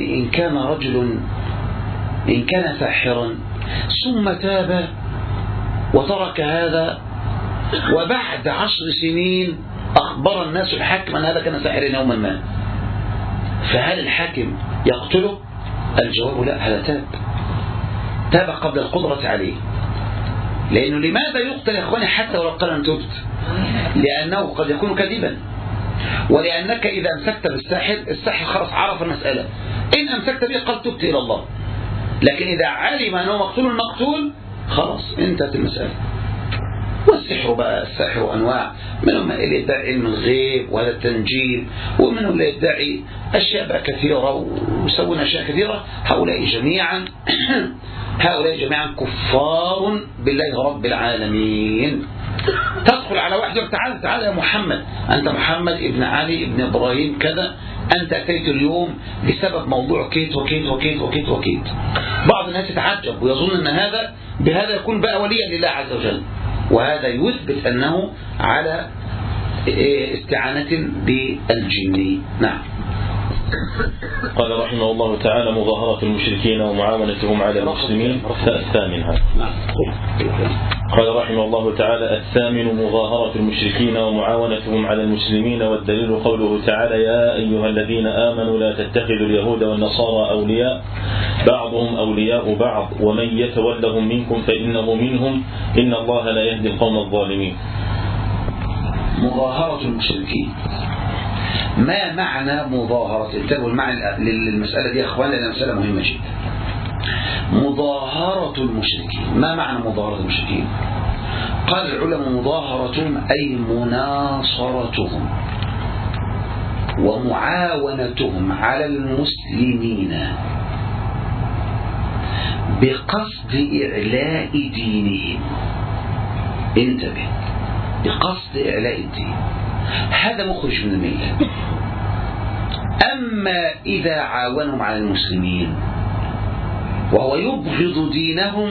إن كان ساحرا ثم تاب وترك هذا وبعد 10 سنين أخبر الناس الحاكم أن هذا كان ساحرا يوما ما، فهل الحاكم يقتله؟ الجواب لا، هذا تاب قبل القدرة عليه. لأنه لماذا يقتل يا أخواني حتى ولو قال أن تبت؟ لأنه قد يكون كذبا، ولأنك إذا أمسكت بالساحر الساحر خلاص عرف المسألة. إن أمسكت به قال تبت إلى الله، لكن إذا علم أنه مقتول خلاص انتهت المسألة. والسحر بقى، السحر أنواع، منهم اللي يدعي علم الغيب وهذا التنجيم، ومنهم اللي يدعي أشياء بقى كثيرة ويسوون أشياء كثيرة. هؤلاء جميعا كفار بالله رب العالمين. تدخل على واحد يقول تعال تعال يا محمد، أنت محمد ابن علي ابن إبراهيم كذا، أنت أتيت اليوم بسبب موضوع كيت وكيت وكيت وكيت وكيت. بعض الناس يتعجب ويظن أن بهذا يكون بقى وليا لله عز وجل، وهذا يثبت أنه على استعانة بالجن. نعم. قال رحمه الله تعالى: مظاهرة المشركين ومعاونتهم على المسلمين. الثامن هذا. قال رحمه الله تعالى: الثامن مظاهرة المشركين ومعاونتهم على المسلمين، والدليل قوله تعالى: يا أيها الذين آمنوا لا تتخذوا اليهود والنصارى أولياء بعضهم أولياء بعض ومن يتولهم منكم فإنه منهم إن الله لا يهدي القوم الظالمين. مظاهرة المشركين، ما معنى مظاهرة؟ انتبهوا المعنى للمسألة دي يا أخوان، لأنها مسألة مهمة جدا. مظاهرة المشركين، ما معنى مظاهرة المشركين؟ قال العلماء: مظاهرتهم أي مناصرتهم ومعاونتهم على المسلمين بقصد إعلاء دينهم. انتبه، بقصد إعلاء الدين، هذا مخرج من الملة. أما إذا عاونهم على المسلمين وهو يبغض دينهم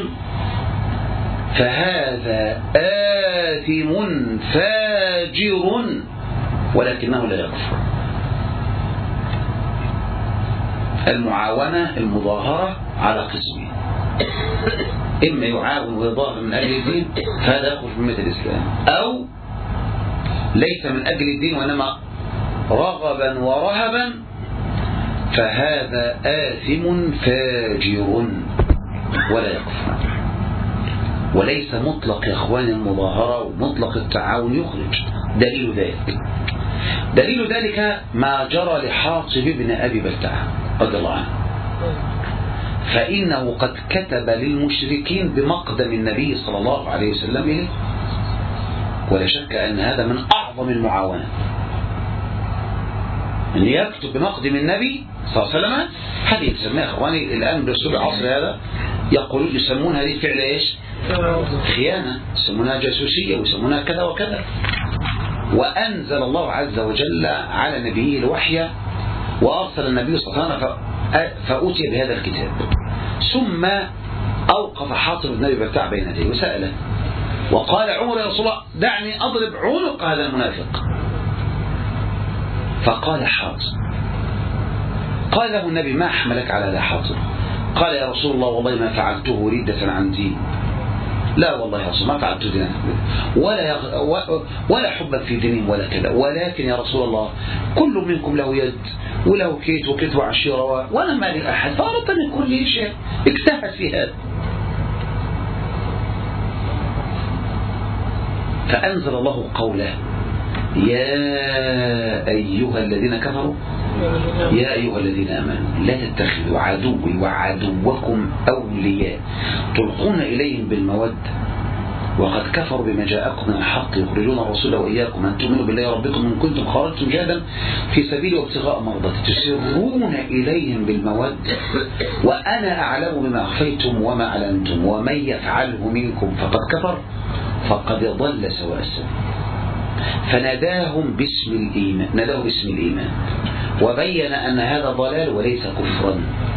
فهذا آثم فاجر ولكنه لا يكفر. المعاونة المظاهرة على قسمين: إما يعاون ويظاهر من أجل الدين فهذا يخرج من ملة الإسلام، أو ليس من أجل الدين وإنما رغبا ورهبا فهذا آثم فاجر ولا يكفر. وليس مطلق يا إخوان المظاهرة ومطلق التعاون يخرج. دليل ذلك ما جرى لحاطب بن أبي بلتعة رضي الله عنه، فإنه قد كتب للمشركين بمقدم النبي صلى الله عليه وسلم إليه، ولا شك أن هذا من أعظم المعاونة، أن يكتب بمقدم النبي صلى الله عليه وسلم. هذه تسميها إخواني الآن بالأسلوب العصري هذا يسمون هذه فعل إيش؟ خيانة، يسمونها جاسوسية، ويسمونها كذا وكذا. وأنزل الله عز وجل على نبيه الوحي وأرسل النبي صلى الله عليه وسلم فأتي بهذا الكتاب، ثم أوقف حاطب بن أبي بلتعة بين يديه وسأله وقال: عمر يا رسول الله دعني أضرب عنق هذا المنافق. فقال حاطب، قال له النبي: ما حملك على هذا حاطب؟ قال: يا رسول الله والله ما فعلته ردة عن دين. لا والله يا رسول ما فعلت دينا ولا حبا في دينهم ولا كذا، ولكن يا رسول الله كل منكم له يد وله كيت وكيت وعشيرة وأنا ما لي أحد، فأردت أن يكون لي شيء. اجتهد في هذا، فأنزل الله قوله: يا أيها الذين كفروا يا أيها الذين آمنوا لا تتخذوا عدوي وعدوكم أولياء تلقون إليهم بالمودة وقد كفروا بما جاءكم من الحق يخرجون الرسول وإياكم أن تؤمنوا بالله ربكم إن كنتم خرجتم جهادا في سبيل وابتغاء مرضاتي تسرون إليهم بالمودة وأنا أعلم بما أخفيتم وما أعلنتم ومن يفعله منكم فقد كفر فقد ضل سواء السبيل. فناداهم باسم الإيمان وبين أن هذا ضلال وليس كفرا.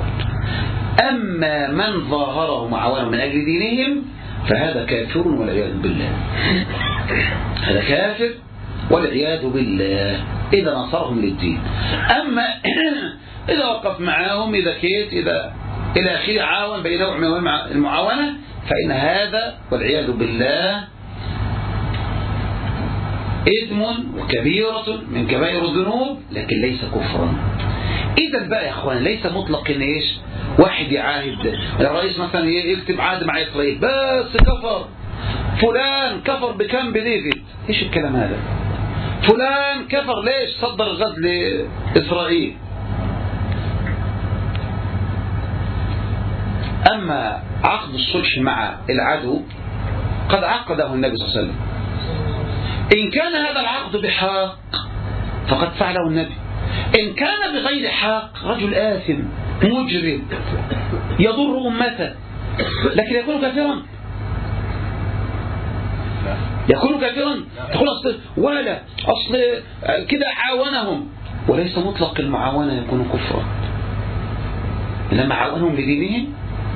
أما من ظاهره معاونة من أجل دينهم فهذا كافر والعياذ بالله، هذا كافر والعياذ بالله إذا نصرهم للدين. أما إذا وقف معهم إذا كيت إذا إلى آخره عاون بينهم المعاونة فإن هذا والعياذ بالله إثم وكبيرة من كبائر الذنوب لكن ليس كفرا. إذا بقى يا إخوان ليس مطلق إن إيش واحد يعاهد الرئيس مثلا يكتب عهد مع إسرائيل بس كفر فلان كفر بكم بديفيد. إيش الكلام هذا؟ فلان كفر ليش صدر الغزو لإسرائيل. أما عقد الصلح مع العدو قد عقده النبي صلى الله عليه وسلم. إن كان هذا العقد بحق فقد فعله النبي، إن كان بغير حق رجل آثم مجرم يضر أمته لكن يكون كافرا. يكون كافرا. تقول أصل كده عاونهم، وليس مطلق المعاونة يكون كفرا، إنما عاونهم لدينهم.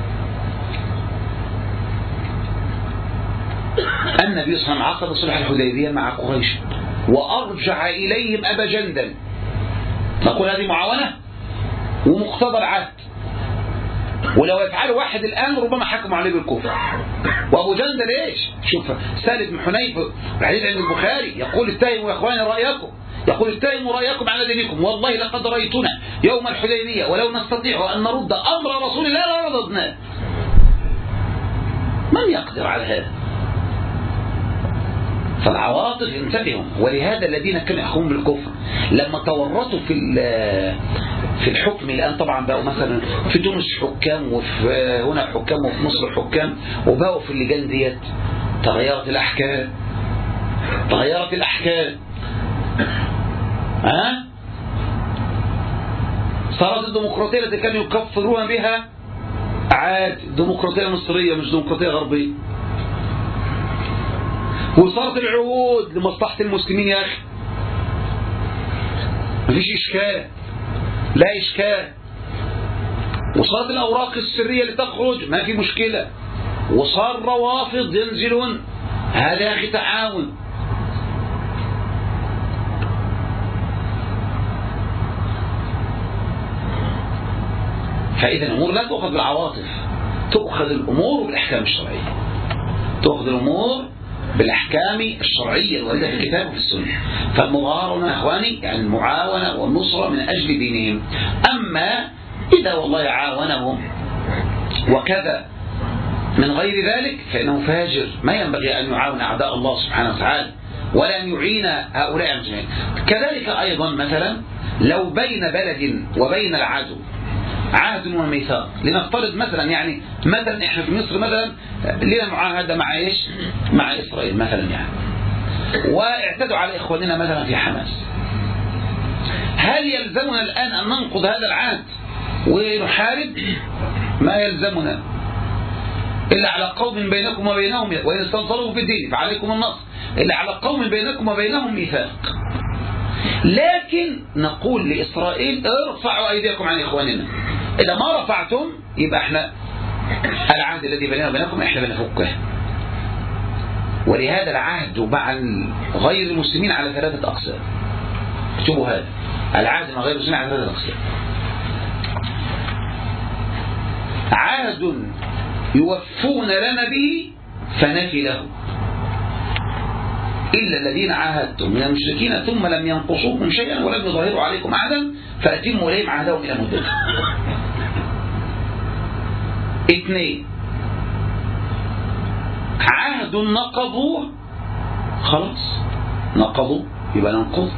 النبي صلى الله عليه وسلم عقد صلح الحديبية مع قريش وأرجع إليهم أبا جندل، نقول هذه معاونة ومقتضى العهد، ولو يفعل واحد الآن ربما حكموا عليه بالكفر. وأبو جندل إيش؟ شوف سالم بن حنيف الحديث عند البخاري يقول اتهموا يا إخواني رأيكم، يقول اتهموا رأيكم على دينكم، والله لقد رأيتنا يوم الحديبية ولو نستطيع أن نرد أمر رسول الله لرددناه. من يقدر على هذا؟ فالعواطف ينتبههم. ولهذا الذين كانوا يحكمون بالكفر لما تورطوا في الحكم، الآن طبعا بقوا مثلا في تونس حكام، وفي هنا حكام، وفي مصر حكام، وبقوا في اللجان ديت تغيرت الأحكام. صارت الديمقراطية التي كانوا يكفرون بها عاد ديمقراطية مصرية مش ديمقراطية غربية. وصارت العهود لمصلحة المسلمين يا أخي، مفيش إشكال، لا إشكال. وصارت الأوراق السرية اللي تخرج ما في مشكلة، وصار روافض ينزلون، هذا يا أخي تعاون. فإذا الأمور لا تؤخذ بالعواطف، تؤخذ الأمور بالأحكام الشرعية، تؤخذ الأمور بالأحكام الشرعية الواردة في الكتاب وفي السنة. فالمغارنة يا إخواني يعني المعاونة والنصرة من أجل دينهم. أما إذا والله عاونهم وكذا من غير ذلك فإنه فاجر، ما ينبغي أن يعاون أعداء الله سبحانه وتعالى ولا أن يعين هؤلاء المسلمين. كذلك أيضا مثلا لو بين بلد وبين العدو عهد وميثاق، لنفترض مثلا يعني مثلا احنا في مصر مثلا لنا معاهدة مع ايش؟ مع إسرائيل مثلا يعني، واعتدوا على إخواننا مثلا في حماس، هل يلزمنا الآن أن ننقض هذا العهد ونحارب؟ ما يلزمنا إلا على قوم بينكم وبينهم، وإن استنصروا في الدين فعليكم النصر، إلا على قوم بينكم وبينهم ميثاق. لكن نقول لإسرائيل ارفعوا أيديكم عن إخواننا، إذا ما رفعتم يبقى احنا العهد الذي بيننا وبينكم احنا بنفكه. ولهذا العهد مع غير المسلمين على 3 أقسام. اكتبوا هذا، العهد مع غير المسلمين على 3 أقسام. عهد يوفون لنا به فنفي له، إلا الذين عاهدتم من المشركين ثم لم ينقصوكم شيئا ولم يظهروا عليكم عهدا فأتموا إليهم عهدهم إلى مدته. 2 عهد نقضوه، خلاص نقضوا يبقى ننقض.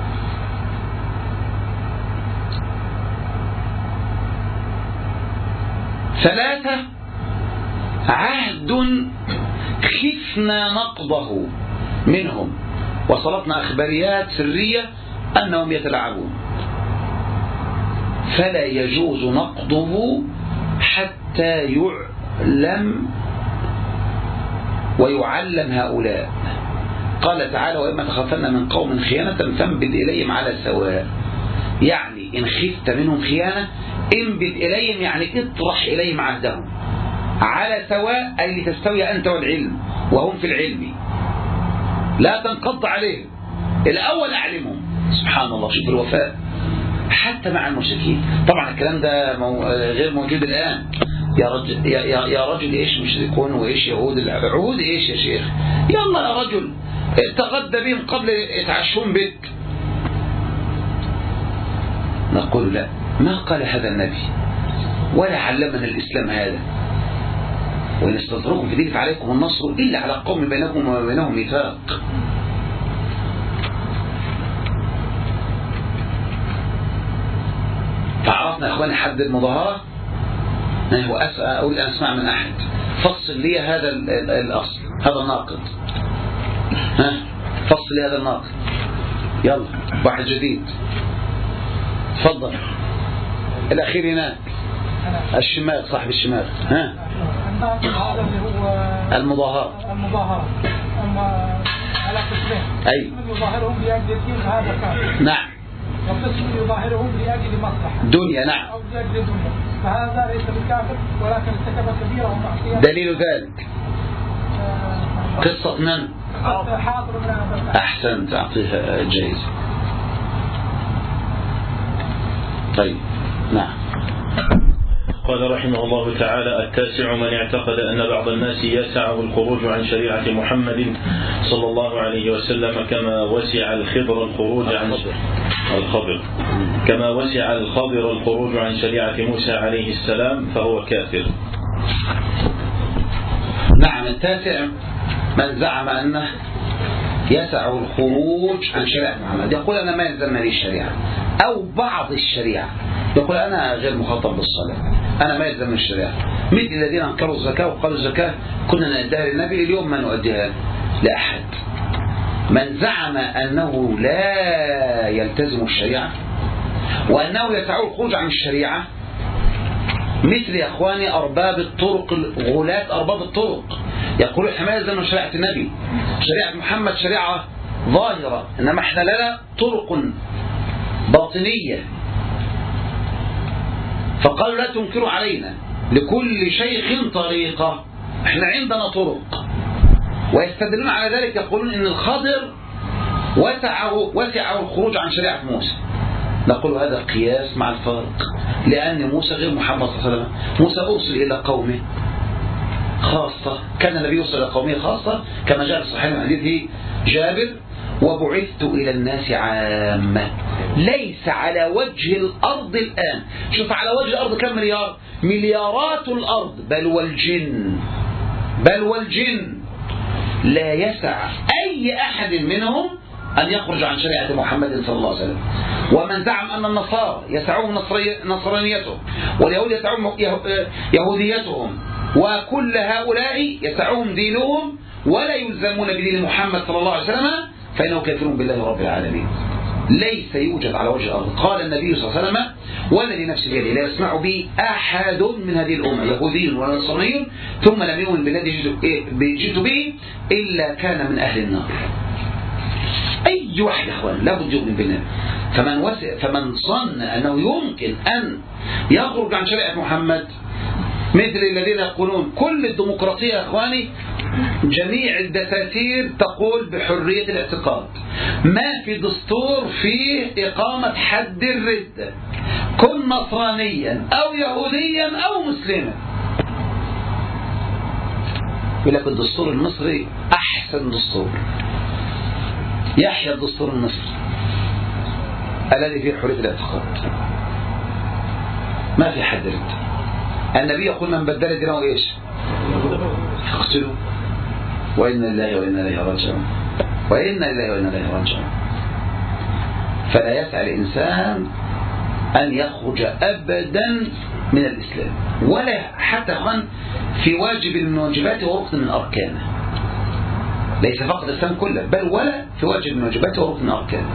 3 عهد خفنا نقضه منهم وصلتنا أخباريات سرية أنهم يتلاعبون، فلا يجوز نقضه حتى يعلم ويعلم هؤلاء. قال تعالى وإما تخافن من قوم خيانة فانبذ إليهم على سواء. يعني إن خفت منهم خيانة انبذ إليهم، يعني اطرح إليهم عهدهم على سواء، أي لتستوي أنت والعلم وهم في العلم، لا تنقض عليهم. الأول أعلمهم. سبحان الله، شوف الوفاء حتى مع المشركين. طبعا الكلام ده غير موجود الآن. يا رجل إيش مشركون وإيش يهود، عهود إيش يا شيخ؟ يلا يا رجل تغدى بهم قبل يتعشون بك. نقول لا، ما قال هذا النبي ولا علمنا الإسلام هذا. وإن استنصروكم في دين فعليكم النصر إلا على قوم بينكم وبينهم ميثاق. فعرفنا يا إخواني حد المظاهرة. هو أريد أن أسمع من أحد فصل لي هذا الأصل، هذا الناقض. فصل لي هذا الناقض. يلا واحد جديد، تفضل. الأخير هناك الشمال، صاحب الشمال. هذا اللي هو المظاهرة. أما على قسمين. أي. يظاهرهم لأجل الدين هذا كافر. نعم. وقسم يظاهرهم لأجل مصلحة. دنيا. نعم. أو لأجل دنيا. فهذا ليس بكافر ولكن ارتكب كبيرة ومعصية. دليل ذلك قصة من؟ حاضر بن أبي. أحسن، تعطيها جائزة. طيب. نعم. قال رحمه الله تعالى: التاسع من اعتقد أن بعض الناس يسعه الخروج عن شريعة محمد صلى الله عليه وسلم كما وسع الخضر الخروج عن الخضر كما وسع الخضر الخروج عن شريعة موسى عليه السلام فهو كافر. نعم. التاسع من زعم أنه يسعه الخروج عن شريعة محمد، يقول أنا ما يلزمني الشريعة أو بعض الشريعة، يقول أنا غير مخاطب بالصلاة، أنا ما يلزمني الشريعة، مثل الذين أنكروا الزكاة وقالوا الزكاة كنا نؤديها للنبي اليوم ما نؤديها لأحد. من زعم أنه لا يلتزم الشريعة وأنه يسعه الخروج عن الشريعة، مثل يا أخواني أرباب الطرق، غلاة أرباب الطرق، يقولوا إحنا ما يلزمنا شريعة النبي، شريعة محمد شريعة ظاهرة، إنما إحنا لنا طرق باطنية. فقالوا لا تنكروا علينا، لكل شيخ طريقة، إحنا عندنا طرق. ويستدلون على ذلك، يقولون إن الخضر وسعه الخروج عن شريعة موسى. نقول هذا قياس مع الفرق، لأن موسى غير محمد صلى الله عليه وسلم. موسى أرسل إلى قومه خاصة، كان النبي يوصل إلى قومه خاصة كما جاء في صحيح حديث جابر: وبعثت إلى الناس عامة ليس على وجه الأرض الآن. شوف على وجه الأرض كم مليار؟ مليارات الأرض، بل والجن لا يسع أي أحد منهم أن يخرج عن شريعة محمد صلى الله عليه وسلم. ومن زعم أن النصارى يسعهم نصرانيتهم واليهود يسعهم يهوديتهم وكل هؤلاء يسعهم دينهم ولا يلزمون بدين محمد صلى الله عليه وسلم فإنه كافر بالله رب العالمين. ليس يوجد على وجه الأرض، قال النبي صلى الله عليه وسلم: والذي نفسي بيده لا يسمع بي أحد من هذه الأمة يهودي ولا نصراني ثم لم يؤمن بالذي جئت به إلا كان من أهل النار. أي واحد يا أخوان لابد يؤمن بالله. فمن ظن أنه يمكن أن يخرج عن شريعة محمد، مثل الذين يقولون كل الديمقراطية يا أخواني، جميع الدساتير تقول بحرية الاعتقاد، ما في دستور فيه إقامة حد الردة، كن نصرانيا أو يهوديا أو مسلما. يقول لك الدستور المصري أحسن دستور، يحيى الدستور المصري الذي فيه حرية الاعتقاد، ما في حد ردة. النبي يقول: من بدل دينه ايش؟ اقتلوا. وإنا لله وإنا إليه راجعون. فلا يسعى الإنسان أن يخرج أبدا من الإسلام، ولا حتى في واجب من واجباته وركن من أركانه، ليس فقط الإسلام كله، بل ولا في واجب من واجباته وركن من أركانه.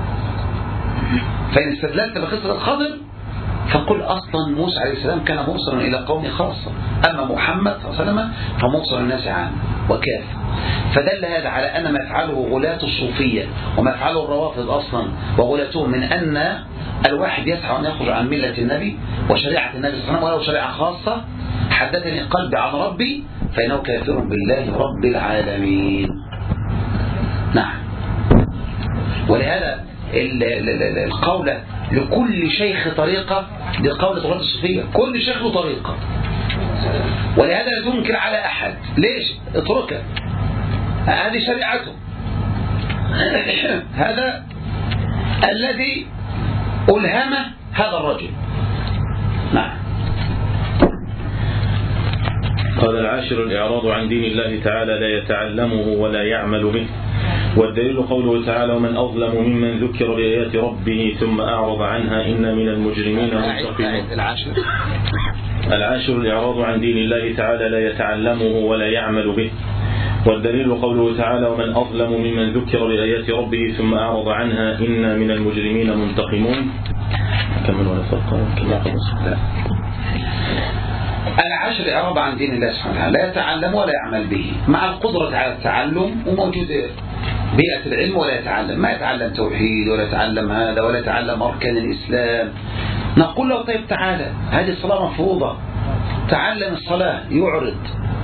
فإن استدللت بقصة الخضر فقل أصلا موسى عليه السلام كان مرسلا إلى قوم خاصة، أما محمد صلى الله عليه وسلم فمرسل الناس عام وكافة. فدل هذا على أن ما يفعله غلاة الصوفية وما يفعله الروافض أصلا وغلاتهم من أن الواحد يسعى أن يخرج عن ملة النبي وشريعة النبي صلى الله عليه وسلم ولو شريعة خاصة، حدثني قلبي عن ربي فإنه كافر بالله رب العالمين. نعم. ولهذا القولة لكل شيخ طريقة، دي قولة غلاة الصوفية، كل شيخ له طريقة، ولهذا لا تنكر على أحد. ليش؟ اتركها، هذه شريعته، هذا الذي ألهمه هذا الرجل. نعم. قال: العاشر الإعراض عن دين الله تعالى لا يتعلمه ولا يعمل به. والدليل قوله تعالى: ومن أظلم ممن ذكر بآيات ربه ثم أعرض عنها إن من المجرمين منتقمون. العاشر الإعراض عن دين الله تعالى لا يتعلمه ولا يعمل به. والدليل قوله تعالى: ومن أظلم ممن ذكر بآيات ربه ثم أعرض عنها إن من المجرمين منتقمون. كمل ولا فرق. العاشر إعراض عن دين الله سبحانه وتعالى، لا يتعلم ولا يعمل به، مع القدرة على التعلم وموجود بيئة العلم ولا يتعلم، ما يتعلم توحيد ولا يتعلم هذا ولا يتعلم أركان الإسلام. نقول له طيب تعالى، هذه الصلاة مفروضة، تعلم الصلاة، يعرض.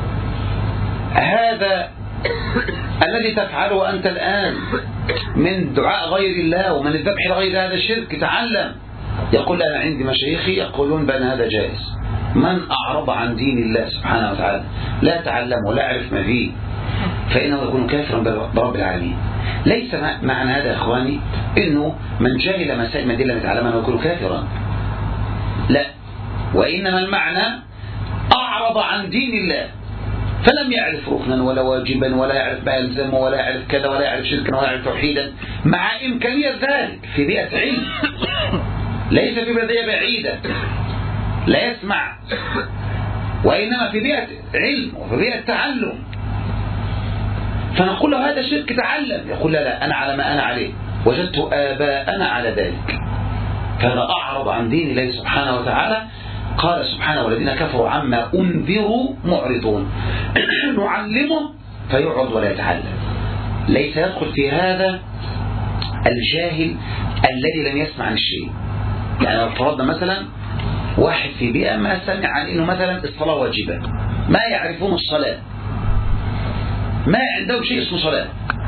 هذا الذي تفعله أنت الآن من دعاء غير الله ومن الذبح لغير هذا الشرك، تعلم. يقول أنا عندي مشايخي يقولون بأن هذا جائز. من أعرض عن دين الله سبحانه وتعالى لا تعلم ولا يعرف ما فيه فإنه يكون كافرا برب العالمين. ليس معنى هذا يا إخواني إنه من جاهل مسائل من دين الله يتعلمها يكون كافرا، لا، وإنما المعنى أعرض عن دين الله فلم يعرف ركنا ولا واجبا ولا يعرف ما يلزمه ولا يعرف كذا ولا يعرف شركا ولا يعرف توحيدا، مع إمكانية ذلك في بيئة علم، ليس في بلدية بعيدة لا يسمع، وإنما في بيئة علم وفي بيئة تعلم. فنقول له هذا شرك، تعلم. يقول لا أنا على ما أنا عليه، وجدت آباءنا على ذلك. فهذا أعرض عن دين الله سبحانه وتعالى. قال سبحانه والذين كفروا عما أنذروا معرضون. نعلمه فيعرض ولا يتعلم. ليس يدخل في هذا الجاهل الذي لم يسمع عن الشيء. يعني لو فرضنا مثلا واحد في بيئة ما سمع عن إنه مثلا الصلاة واجبة، ما يعرفون الصلاة، ما عنده شيء اسمه صلاة،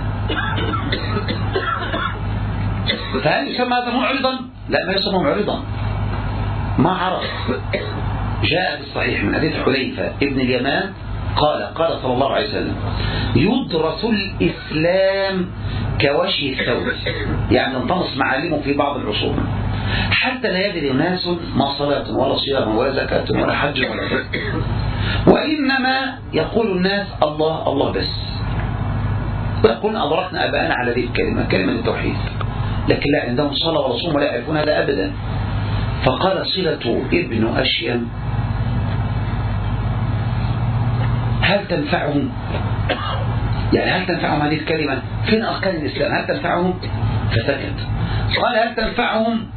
فهل يسمى هذا معرضا؟ لا، ما يسمى معرضا، ما عرف. جاء في الصحيح من حديث حذيفة ابن اليمان قال صلى الله عليه وسلم يدرس الإسلام كوشي الثوب، يعني انطمس معالمه في بعض العصور حتى لا يدري الناس ما صلاة ولا صيام ولا زكاة ولا حج ولا كذا، وإنما يقول الناس الله الله بس، ويقولون أدركنا أباءنا على هذه الكلمة، كلمة التوحيد، لكن لا عندهم صلاة ولا صوم ولا يعرفون هذا أبدا. فقال صلة ابن أشيم هل تنفعهم؟ يعني هل تنفعهم هذه الكلمة؟ فين أركان الإسلام؟ هل تنفعهم؟ فسكت. قال هل تنفعهم؟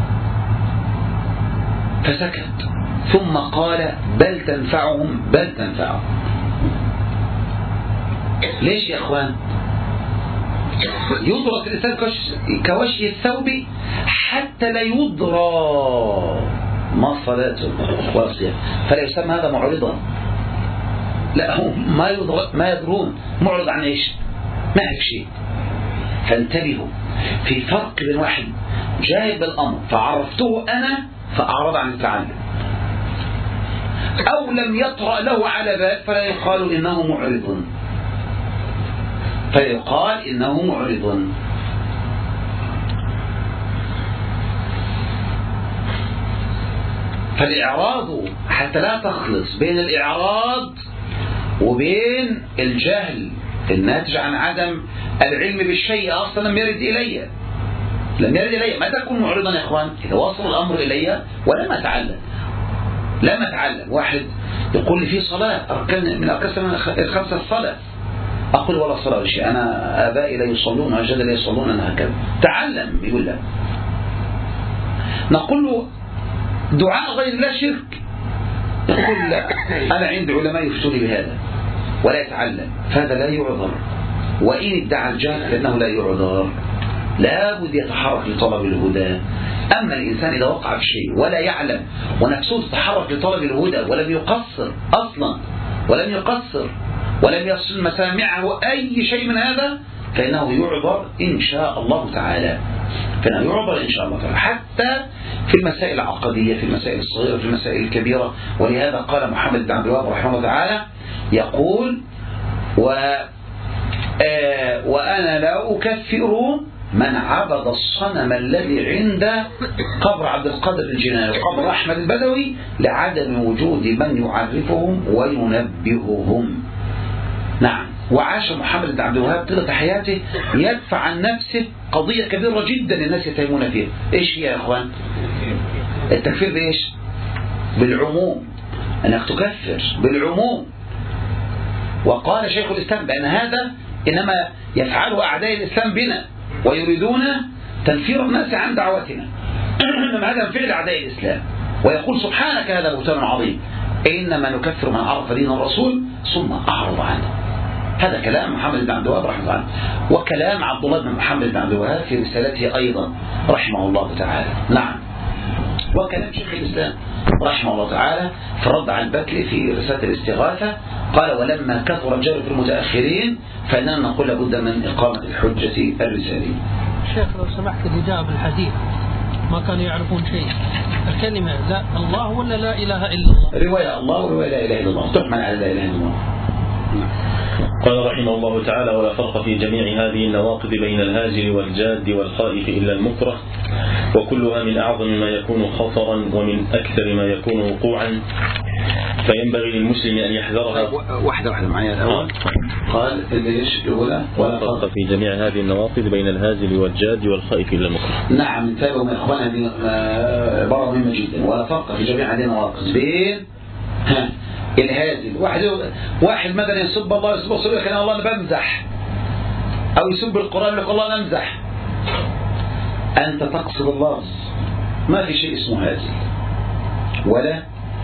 فسكت. ثم قال بل تنفعهم، بل تنفعهم. ليش يا أخوان؟ يدرس الإنسان كوشي الثوب حتى لا يدرى ما صلاته ولا صيام، فلا يسمى هذا معرضا. لا، هم ما يدرون معرض عن ايش؟ ما يعرف شيء. فانتبهوا، في فرق بين واحد جاهل بالامر فعرفته انا فاعرض عن التعلم، او لم يطرأ له على بال فلا يقال انه معرض، فيقال انه معرض. فالإعراض حتى لا تخلص بين الإعراض وبين الجهل الناتج عن عدم العلم بالشيء أصلا لم يرد إلي، ما تكون معرضا يا إخوان. إذا وصل الأمر إلي ولم أتعلم، واحد يقول لي في صلاة أركان من أركان الخمسة الصلاة، أقول ولا صلاة ولا شيء، أنا آبائي لا يصلون وأجدادي لا يصلون، أنا هكذا. تعلم، يقول لا. نقول له دعاء غير الله شرك، يقول لا، أنا عند علماء يفتوني بهذا ولا يتعلم، فهذا لا يعذر. وإن ادعى الجهل فإنه لا يعذر، لا بد يتحرك لطلب الهدى. أما الإنسان إذا وقع في شيء ولا يعلم ونفسه تتحرك لطلب الهدى ولم يقصر أصلا، ولم يصل مسامعه أي شيء من هذا، فإنه يعذر إن شاء الله تعالى، حتى في المسائل العقدية، في المسائل الصغيرة، في المسائل الكبيرة. ولهذا قال محمد بن عبد الوهاب رحمه الله تعالى يقول وأنا لا أكفر من عبد الصنم الذي عند قبر عبد القادر الجناني وقبر أحمد البدوي لعدم وجود من يعرفهم وينبههم. نعم. وعاش محمد بن عبد الوهاب طيلة حياته يدفع عن نفسه قضية كبيرة جدا الناس يتهمون فيها. ايش هي يا اخوان؟ التكفير بايش؟ بالعموم، انك تكفر بالعموم. وقال شيخ الاسلام بان هذا انما يفعله اعداء الاسلام بنا ويريدون تنفير الناس عن دعوتنا، انما هذا من فعل اعداء الاسلام. ويقول سبحانك هذا بهتان عظيم، إنما نكفر من عرف دين الرسول ثم أعرض عنه. هذا كلام محمد بن عبد الوهاب رحمه الله عنه، وكلام عبد الله بن محمد بن عبد الوهاب في رسالته أيضا رحمه الله تعالى. نعم، وكلام شيخ الإسلام رحمه الله تعالى في الرد على البكري في رسالة الاستغاثة، قال ولما كثر الجهل في المتأخرين فإننا نقول لابد من إقامة الحجة الرسالية. شيخ لو سمحت اللي جاء بالحديث ما كانوا يعرفون شيء، الكلمة لا الله ولا لا إله إلا الله؟ رواية الله ورواية لا إله إلا الله، تحمل على لا إله إلا الله. قال رحمه الله تعالى ولا فرق في جميع هذه النواقض بين الهاجر والجاد والخائف إلا المكره، وكلها من أعظم ما يكون خطرا ومن أكثر ما يكون وقوعا، فينبغي للمسلم أن يحذرها. واحدة معايا الأول. قال ليش الأولى ولا فرق في جميع هذه النواقض بين الهاجر والجاد والخائف إلا المكره. نعم، انتبهوا من إخواننا، هذه عبارة مهمة جدا. ولا فرق في جميع هذه النواقض بين الهازل. واحد مثلا يسب الله يسب رسوله يقول الله أنا بمزح، أو يسب القرآن يقول الله أنا أمزح. أنت تقصد اللفظ، ما في شيء اسمه هازل ولا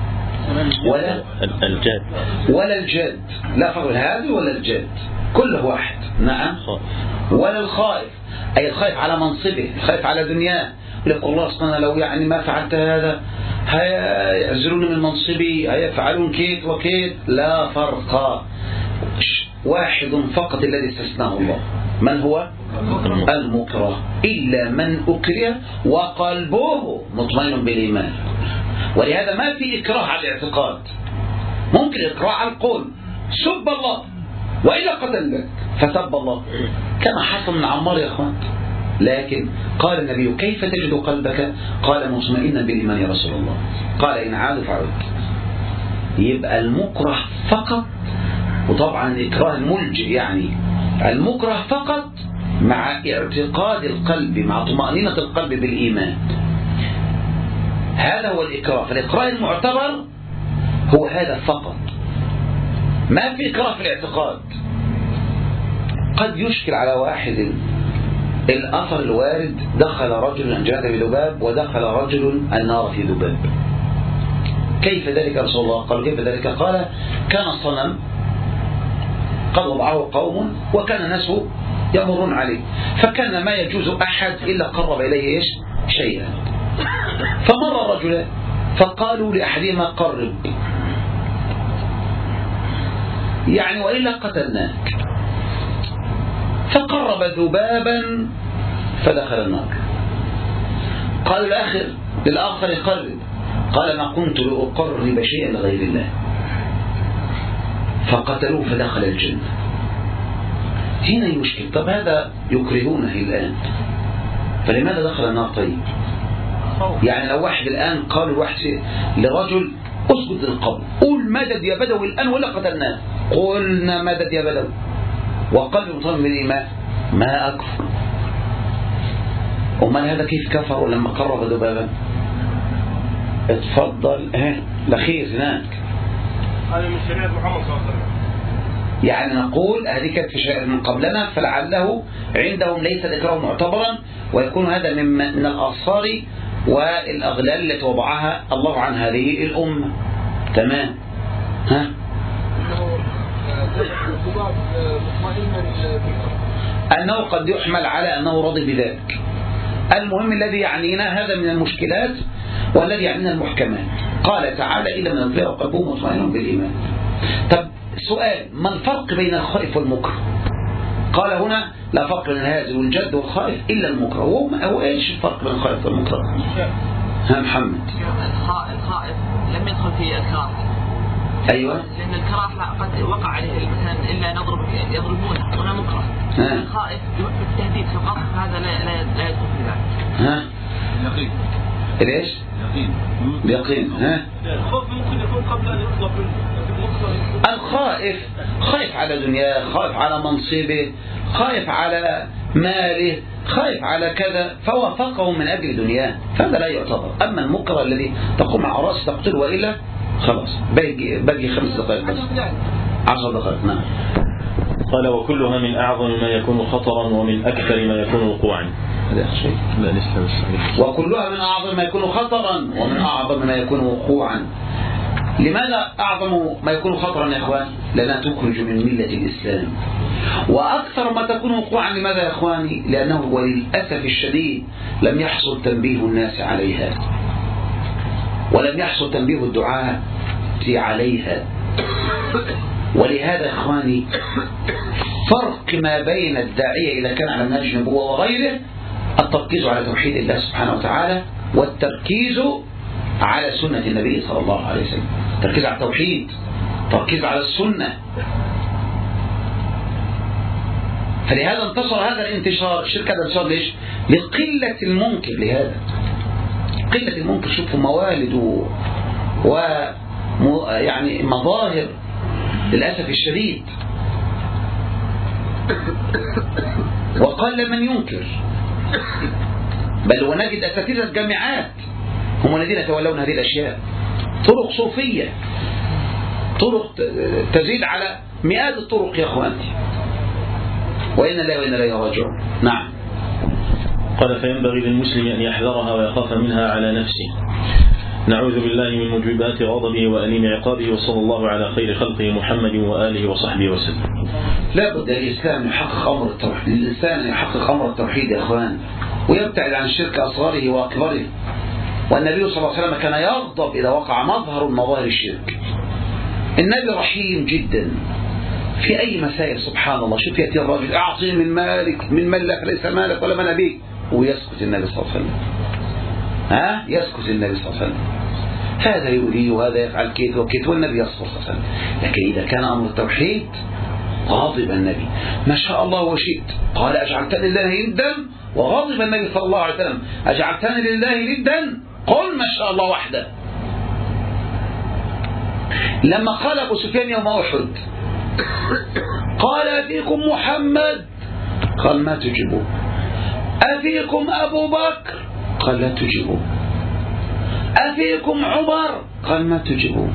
الجاد ولا الجد، لا فرق الهازل ولا الجد، كله واحد. نعم، ولا الخائف، أي الخائف على منصبه، الخائف على دنياه، يقول الله سبحانه لو يعني ما فعلت هذا هيعزلون من منصبي، هيفعلون كيت وكيت. لا فرق، واحد فقط الذي استثناه الله، من هو؟ المكره، إلا من أكره وقلبه مطمئن بالإيمان. ولهذا ما في إكراه على الاعتقاد، ممكن إكراه على القول، سب الله وإلا قتلك فسب الله كما حصل من عمار يا أخوان. لكن قال النبي كيف تجد قلبك؟ قال مطمئنا بالإيمان يا رسول الله. قال إن عاد فعد. يبقى المكره فقط، وطبعا الإكراه الملجئ يعني المكره فقط مع اعتقاد القلب، مع طمأنينة القلب بالإيمان، هذا هو الإكراه. فالإكراه المعتبر هو هذا فقط، ما في إكراه في الاعتقاد. قد يشكل على واحد الأثر الوارد دخل رجل الجنة بذباب ودخل رجل النار في ذباب، كيف ذلك يا رسول الله؟ قال كيف ذلك؟ قال كان الصنم قد وضعه قوم وكان الناس يمرون عليه، فكان ما يجوز أحد إلا قرب إليه إيش؟ شيئا. فمر الرجل فقالوا لأحدهما قرب، يعني وإلا قتلناك. فقرب ذبابا فدخل النار. قال للآخر قرب، قال ما كنت لأقرب شيئا لغير الله، فقتلوه فدخل الجنة. هنا يشكل، طب هذا يكرهونه الآن، فلماذا دخل النار؟ طيب يعني لو واحد الآن قال واحد لرجل اسجد للقبر، قول مدد يا بدوي الآن ولا قتلناه، قلنا مدد يا بدوي وقلب مطمئن بالإيمان، ما أكفر. ومن هذا كيف كفر لما قرب ذبابا؟ اتفضل الأخير هناك. هذا من شريعة محمد صلى الله عليه وسلم. يعني نقول هذه كانت في شريعة من قبلنا، فلعله عندهم ليس الإكراه معتبرا، ويكون هذا من الآثار والأغلال التي وضعها الله عن هذه الأمة. تمام. أنه قد يحمل على أنه راضي بذلك. المهم الذي يعنينا هذا من المشكلات، والذي يعنينا المحكمات. قال تعالى إلا من أطلع قلبه مطمئن بالإيمان. طب سؤال، ما الفرق بين الخائف والمكره؟ قال هنا لا فرق بين الهازل والجد والخائف إلا المكره. هو إيش الفرق بين الخائف والمكره؟ محمد. الخائف لم يدخل في الكراهة. أيوة. لأن الكراهة قد وقع عليه مثلا إلا يضربونه هنا مكره. الخائف بالتهديد في القصد، هذا لا يدخل في ذلك. يقين. ليش؟ يقين. الخوف ممكن يكون قبل أن يطلب الخائف خائف على دنياه، خائف على منصبه، خائف على ماله، خائف على كذا، فوافقه من أجل دنياه، فهذا لا يعتبر. أما المكره الذي تقوم على رأسه تقتله وإلا خلاص باقي 5 دقائق بس، 10 دقائق. نعم. قال وكلها من أعظم ما يكون خطرا ومن أكثر ما يكون وقوعا. وكلها من أعظم ما يكون خطرا ومن أعظم ما يكون وقوعا. لماذا أعظم ما يكون خطرا يا إخوان؟ لأنها تخرج من ملة الإسلام. وأكثر ما تكون وقوعا لماذا يا إخواني؟ لأنه وللأسف الشديد لم يحصل تنبيه الناس عليها، ولم يحصل تنبيه الدعاة عليها. ولهذا يا إخواني فرق ما بين الداعية إذا كان على منهج النبوة وغيره التركيز على توحيد الله سبحانه وتعالى، والتركيز على سنة النبي صلى الله عليه وسلم. تركيز على التوحيد، تركيز على السنة. فلهذا انتشر هذا الانتشار. الشرك هذا انتشار ليش؟ لقلة المنكر. لهذا قلة المنكر. شوفوا موالد يعني مظاهر للأسف الشديد، وقل من ينكر. بل ونجد أساتذة الجامعات هم الذين يتولون هذه الأشياء. طرق صوفية، طرق تزيد على مئات الطرق يا أخواني. وإن الله وإن إليه راجعون. نعم. قال فينبغي للمسلم أن يحذرها ويخاف منها على نفسه. نعوذ بالله من موجبات غضبه وأليم عقابه، وصلى الله على خير خلقه محمد وآله وصحبه وسلم. لا بد الإنسان يحقق أمر التوحيد. الإنسان يحقق أمر التوحيد يا أخوان، ويبتعد عن الشرك أصغره وأكبره. والنبي صلى الله عليه وسلم كان يغضب إذا وقع مظهر من مظاهر الشرك. النبي رحيم جدا في أي مسائل. سبحان الله. شوف يأتي الرجل أعطي من مالك، من ملك ليس مالك ولا من أبيك، ويسكت النبي صلى الله عليه وسلم. يسكت النبي صلى الله عليه وسلم. هذا يؤذي وهذا يفعل كيف وكيف، والنبي يصبر صلى الله عليه وسلم. لكن إذا كان أمر التوحيد غاضب النبي. ما شاء الله وشئت. قال أجعلتني لله ندا، وغاضب النبي صلى الله عليه وسلم. أجعلتني لله ندا، قل ما شاء الله وحده. لما قال أبو سفيان يوم أحد قال أفيكم محمد؟ قال ما تجيبون. أفيكم أبو بكر؟ قال لا تجيبون. أفيكم عمر؟ قال ما تجيبون.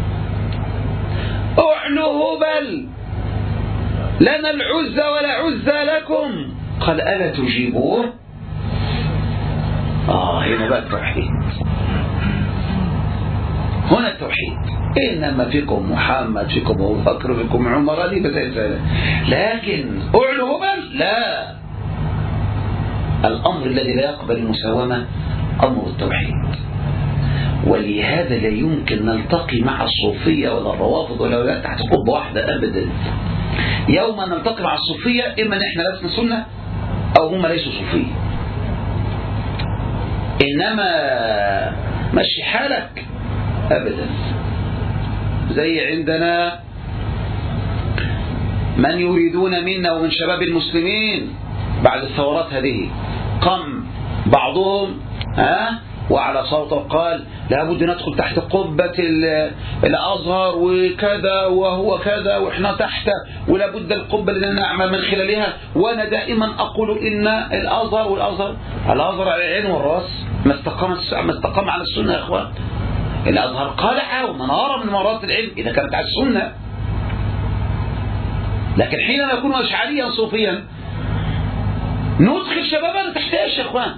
أعنوا هبل لنا العزى ولا عزى لكم، قال ألا تجيبون؟ هنا بقى التوحيد. هنا التوحيد. إنما فيكم محمد، فيكم أبو بكر، فيكم عمر، هذه بسيطة. لكن أعنوا هبل لا. الأمر الذي لا يقبل المساومة أمر التوحيد. ولهذا لا يمكن نلتقي مع الصوفية ولا الروافض ولا تحت قبة واحدة أبدا. يوم نلتقي مع الصوفية إما نحن لسنا سنة أو هم ليسوا صوفية. إنما مشي حالك أبدا. زي عندنا من يريدون منا ومن شباب المسلمين بعد الثورات هذه، قام بعضهم وعلى صوته وقال لابد ندخل تحت قبة الأزهر وكذا وهو كذا وإحنا تحت، ولابد القبة لنا نعمل من خلالها. وأنا دائما أقول إن الأزهر على العين والرأس ما استقام على السنة يا إخوان. الأزهر قلعة ومنارة من منارات العلم إذا كانت على السنة. لكن حينما يكون أشعريا صوفيا ندخل شبابنا تحت إيش يا إخوان؟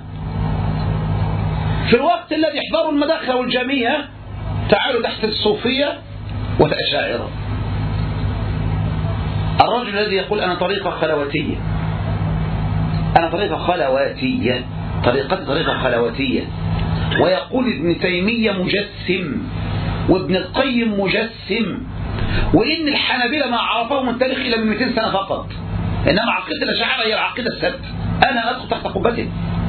في الوقت الذي يحضروا المداخل والجامعة تعالوا تحت الصوفية والأشاعرة. الرجل الذي يقول أنا طريقة خلواتية، طريقتي طريقة خلواتية، ويقول ابن تيمية مجسم وابن القيم مجسم، وإن الحنابلة ما عرفوه من تاريخ إلى من 200 سنة فقط، إنما عقيدة الأشاعرة هي العقيدة السبت. أنا أدخل تحت قبته.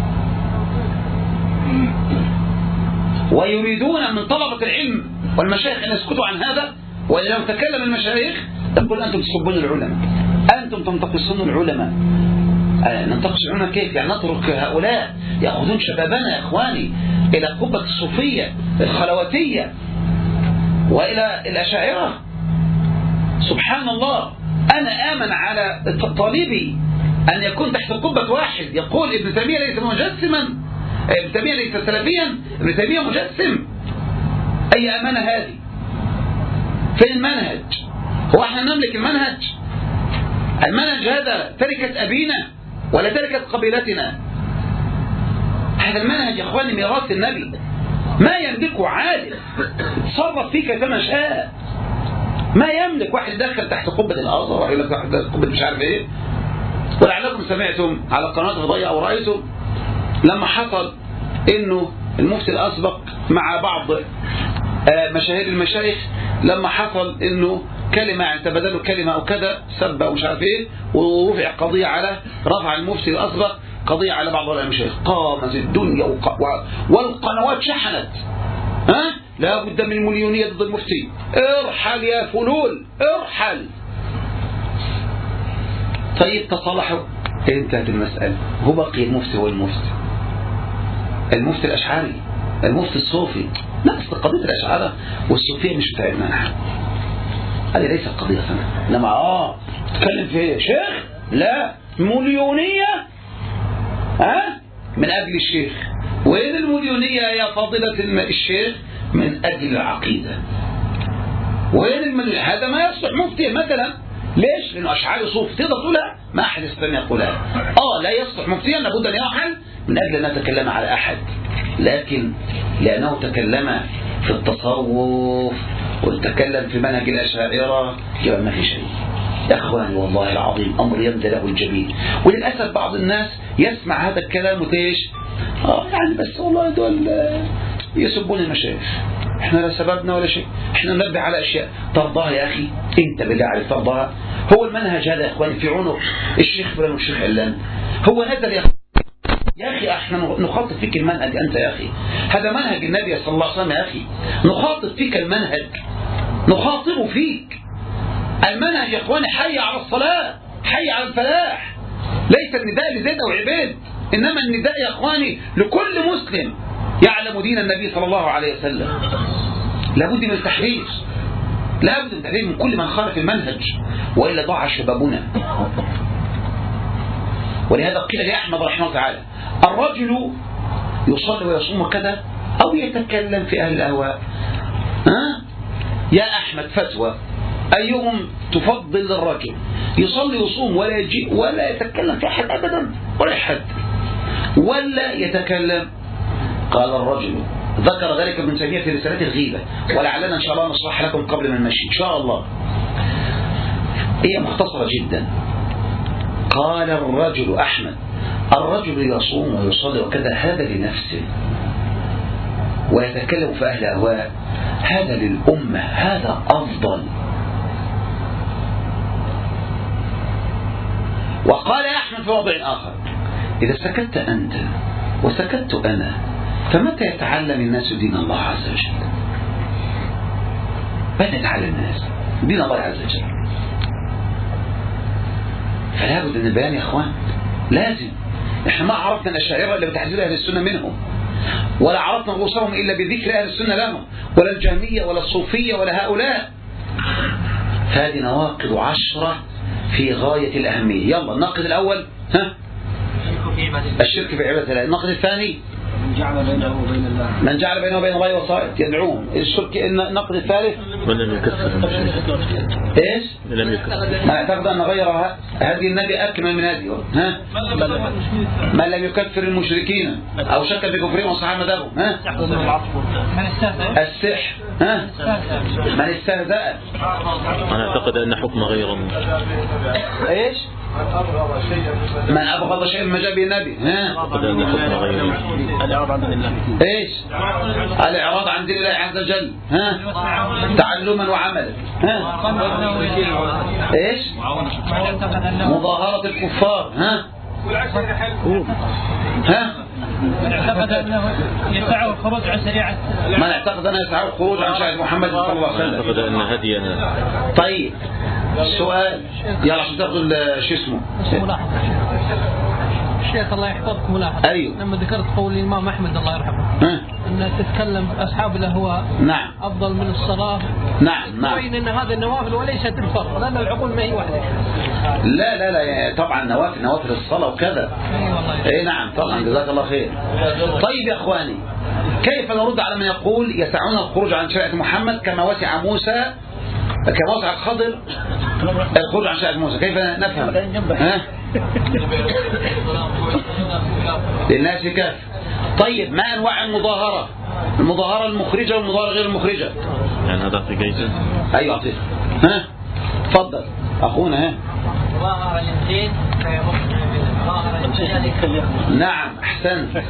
ويريدون من طلبة العلم والمشايخ أن يسكتوا عن هذا. ولو تكلم المشايخ تقول أنتم تسبون العلماء، أنتم تنتقصون العلماء. ننتقص العلماء كيف؟ يعني نترك هؤلاء يأخذون شبابنا يا إخواني إلى قبة الصوفية الخلواتية وإلى الأشاعرة. سبحان الله. أنا آمن على طالبي أن يكون تحت قبة واحد. يقول ابن تيمية ليس مجسما، ابن تيمية ليس سلفيا، ابن تيمية مجسم. أي أمانة هذه؟ فين المنهج؟ هو احنا نملك المنهج؟ المنهج هذا تركة أبينا ولا تركة قبيلتنا؟ هذا المنهج يا اخواني ميراث النبي ما يملكه عادل تصرف فيه كما شاء. ما يملك واحد دخل تحت قبة الأزهر ويقول لك تحت قبة مش عارف ايه. ولعلكم سمعتم على قناة الفضائية أو رأيتم لما حصل إنه المفتي الأسبق مع بعض مشاهير المشايخ لما حصل إنه كلمة يعني تبادلوا كلمة أو كذا سب أو مش عارف ايه، ورفع قضية على رفع المفتي الأسبق قضية على بعض المشايخ. قامت الدنيا والقنوات شحنت لا بد من مليونية ضد المفتي. ارحل يا فلول ارحل. طيب تصالحوا، انتهت المسألة. هو بقي المفتي هو المفتي الأشعري، المفتي الصوفي. نفس قضية الأشعرة والصوفية مش بتاعتنا نحن. هذه ليست قضية سنة. لما تتكلم في شيخ لا مليونية من أجل الشيخ. وين المليونية يا فاضلة الشيخ؟ من أجل العقيدة. وين هذا ما يصلح مفتي مثلا. ليش؟ لأنه أشعاري صوف تقدر تقولها؟ ما أحد يستطيع يقولها. لا يصلح مفتيا لابد أن يرحل من أجل أن نتكلم على أحد، لكن لأنه تكلم في التصوف وتكلم في منهج الأشاعرة يبقى ما في شيء. يا أخواني والله العظيم أمر يمد له الجبين. وللأسف بعض الناس يسمع هذا الكلام وتيش يعني بس والله دول يسبون المشايخ. احنا لا سببنا ولا شيء، احنا ننبه على اشياء ترضاها يا اخي. انت بالله عليك ترضاها؟ هو المنهج هذا يا اخواني في عنق الشيخ فلان والشيخ علان؟ هو هذا يا اخي احنا نخاطب فيك المنهج انت يا اخي. هذا منهج النبي صلى الله عليه وسلم يا اخي. نخاطب فيك المنهج، نخاطب فيك المنهج يا اخواني. حي على الصلاة، حي على الفلاح. ليس النداء لزيد او عبيد، انما النداء يا اخواني لكل مسلم يعلم دين النبي صلى الله عليه وسلم. لابد من التحرير، لابد من التحرير من كل من خالف المنهج، وإلا ضاع شبابنا. ولهذا قيل لأحمد رحمه الله تعالى الرجل يصلي ويصوم كذا أو يتكلم في أهل الأهواء. يا أحمد فتوى أيهم تفضل للرجل يصلي ويصوم ولا يجي ولا يتكلم في أحد أبدا ولا أحد ولا يتكلم؟ قال الرجل، ذكر ذلك ابن تيمية في رسالة الغيبة، ولعلنا إن شاء الله نشرح لكم قبل ما نمشي إن شاء الله. هي مختصرة جدا. قال الرجل أحمد الرجل يصوم ويصلي وكذا هذا لنفسه، ويتكلم في أهل أهواء هذا للأمة، هذا أفضل. وقال أحمد في وضع آخر إذا سكت أنت وسكت أنا فمتى يتعلم الناس دين الله عز وجل؟ متى يتعلم الناس دين الله عز وجل؟ فلا بد من البيان يا اخوان، لازم. احنا ما عرفنا الاشاعره الا بتحذير اهل السنه منهم، ولا عرفنا غوصهم الا بذكر اهل السنه لهم، ولا الجهميه ولا الصوفيه ولا هؤلاء. هذه نواقض 10 في غايه الاهميه. يلا الناقض الاول الشرك في عباده الله. الناقض الثاني من جعل بينه وبين الله وسائط يدعوهم. الشرك. النقد الثالث من لم يكفر ايش؟ من اعتقد ان غير هدي النبي اكمل من هديه. من لم يكفر المشركين او شك في كفرهم وصحح مذهبهم. السحر. من استهزأ. انا اعتقد ان حكم غير ايش؟ من أبغض شيء مما جاء به النبي. ايش؟ الإعراض عن دين الله عز وجل. تعلما وعملا. ايش؟ مظاهرة الكفار. من اعتقد أنه يسعه الخروج عن شريعة من اعتقد أنه يسعه الخروج عن شريعة محمد صلى الله عليه وسلم. اعتقد أن هدينا. طيب السؤال يلا عشان تاخذوا شو اسمه الشيخ الله يحفظك ملاحظة. أيوه. لما ذكرت قول الإمام أحمد الله يرحمه أن تتكلم أصحاب الأهواء نعم أفضل من الصلاة. نعم تبين أن هذا النوافل وليست الفرض، لأن العقول ما هي واحدة. لا طبعا نوافل الصلاة وكذا. اي نعم طبعا جزاك الله خير. طيب يا اخواني كيف نرد على من يقول يسعون الخروج عن شريعة محمد كما وسع موسى كما وسع الخضر الخروج عن شريعة موسى؟ كيف نفهم؟ للناس كاف. طيب ما أنواع المظاهرة؟ المظاهرة المخرجة والمظاهرة غير المخرجة. يعني هذا في جايزة. أيوة أعطيك. ها تفضل أخونا. ها ظاهر الدين نعم أحسنت.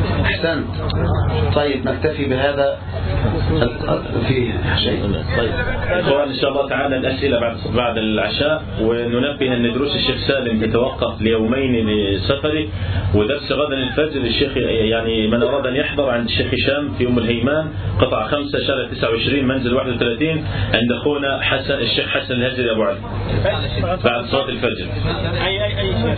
طيب نكتفي بهذا. في شيء؟ طيب إخوان إن شاء الله تعالى الأسئلة بعد العشاء، وننبه أن دروس الشيخ سالم تتوقف ليومين لسفره، ودرس غدا الفجر الشيخ يعني من أراد أن يحضر عند الشيخ هشام في أم الهيمان قطعة 5 شارع 29 منزل 31 عند أخونا حسن الشيخ حسن الهجري أبو علي بعد صلاة الفجر. أي شيخ؟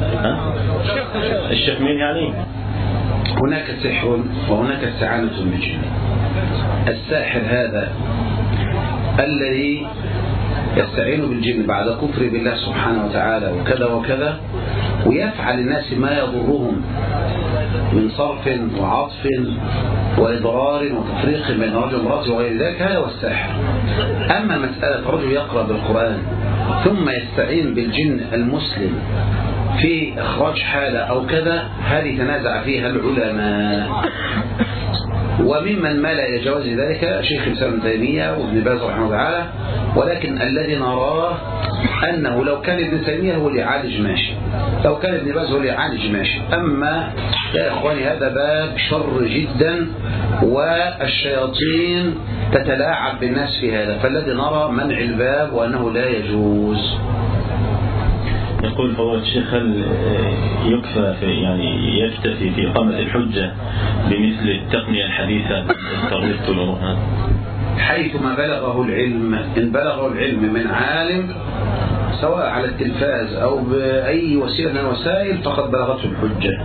الشيخ مين يعني؟ هناك سحر وهناك استعانة بالجن. الساحر هذا الذي يستعين بالجن بعد كفر بالله سبحانه وتعالى وكذا وكذا، ويفعل الناس ما يضرهم من صرف وعطف وإضرار وتفريق بين رجل وامرأته وغير ذلك، هذا هو الساحر. أما مسألة رجل يقرأ بالقرآن ثم يستعين بالجن المسلم في إخراج حالة أو كذا، هذه تنازع فيها العلماء، وممن ما لا يجوز ذلك شيخ الإسلام ابن تيمية وابن باز رحمه الله تعالى، ولكن الذي نراه أنه لو كان ابن تيمية هو اللي يعالج ماشي، لو كان ابن باز هو اللي يعالج ماشي. أما يا إخواني هذا باب شر جدا، والشياطين تتلاعب بالناس في هذا، فالذي نرى منع الباب وأنه لا يجوز. يقول فضيلة الشيخ هل يكفى يعني يكتفي في إقامة الحجة بمثل التقنية الحديثة التربيط والأمور؟ حيثما بلغه العلم، إن بلغه العلم من عالم سواء على التلفاز أو بأي وسيلة من الوسائل فقد بلغته الحجة.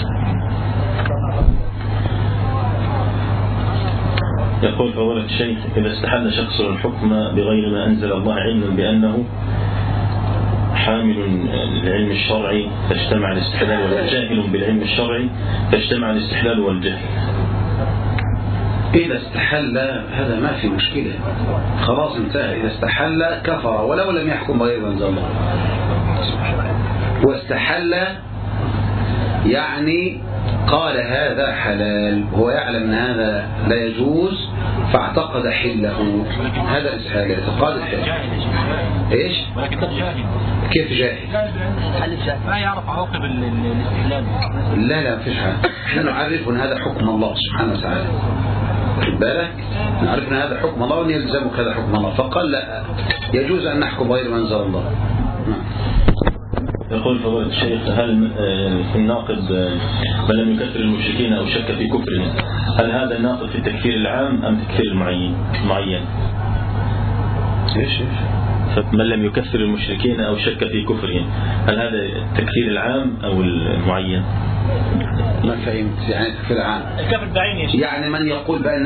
يقول فضيلة الشيخ إذا استحل شخص الحكم بغير ما أنزل الله علما بأنه حامل العلم الشرعي فاجتمع الاستحلال والجاهل بالعلم الشرعي فاجتمع الاستحلال والجهل، إذا استحل هذا ما في مشكلة، خلاص انتهى. إذا استحل كفر ولو لم يحكم بغير ما أنزل الله. واستحل يعني قال هذا حلال وهو يعلم أن هذا لا يجوز فاعتقد حله، هذا الإسحال اعتقاد الحل. إيش؟ كيف جاهل؟ ما يعرف عواقب الاستحلال. لا فيش حاجة، احنا نعرف أن هذا حكم الله سبحانه وتعالى، خد بالك، نعرف أن هذا حكم الله وأن يلزمك هذا حكم الله، فقال لا يجوز أن نحكم غير ما أنزل الله. يقول فضيلة الشيخ هل في الناقض من لم يكفر المشركين أو شك في كفرهم، هل هذا الناقض في التكفير العام أم تكفير المعين؟ إيش؟ من لم يكفر المشركين أو شك في كفرهم، هل هذا التكفير العام أو المعين؟ ما فهمت يعني التكفير العام. الكفر بعينه يعني من يقول بأن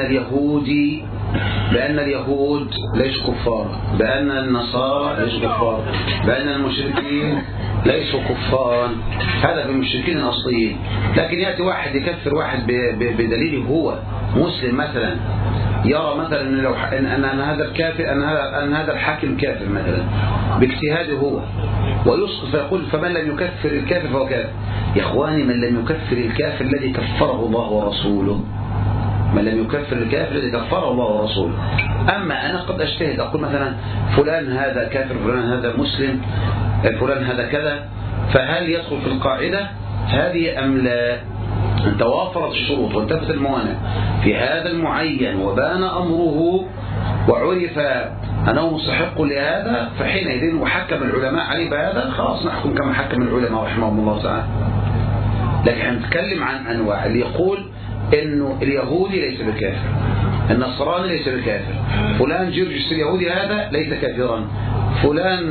اليهود ليسوا كفار، بأن النصارى ليسوا كفار، بأن المشركين ليسوا كفارا، هذا في المشركين الأصليين. لكن يأتي واحد يكفر واحد بدليل هو مسلم مثلا، يرى مثلا أن هذا الكافر أن هذا الحاكم كافر مثلا باجتهاده هو، ويسقط فيقول فمن لم يكفر الكافر فهو كافر. يا إخواني من لم يكفر الكافر الذي كفره الله ورسوله، من لم يكفر الكافر الذي كفره الله ورسوله. أما أنا قد أجتهد أقول مثلا فلان هذا كافر، فلان هذا مسلم، فلان هذا كذا، فهل يدخل في القاعدة هذه أم لا؟ أن توافرت الشروط وانتفت الموانع في هذا المعين وبان أمره وعرف أنه مستحق لهذا، فحينئذ وحكم العلماء عليه بهذا خلاص نحكم كما حكم العلماء رحمهم الله تعالى. لكن نتكلم عن أنواع اللي يقول إنه اليهودي ليس بكافر، النصراني ليس بكافر، فلان جرجس اليهودي هذا ليس كافرا، فلان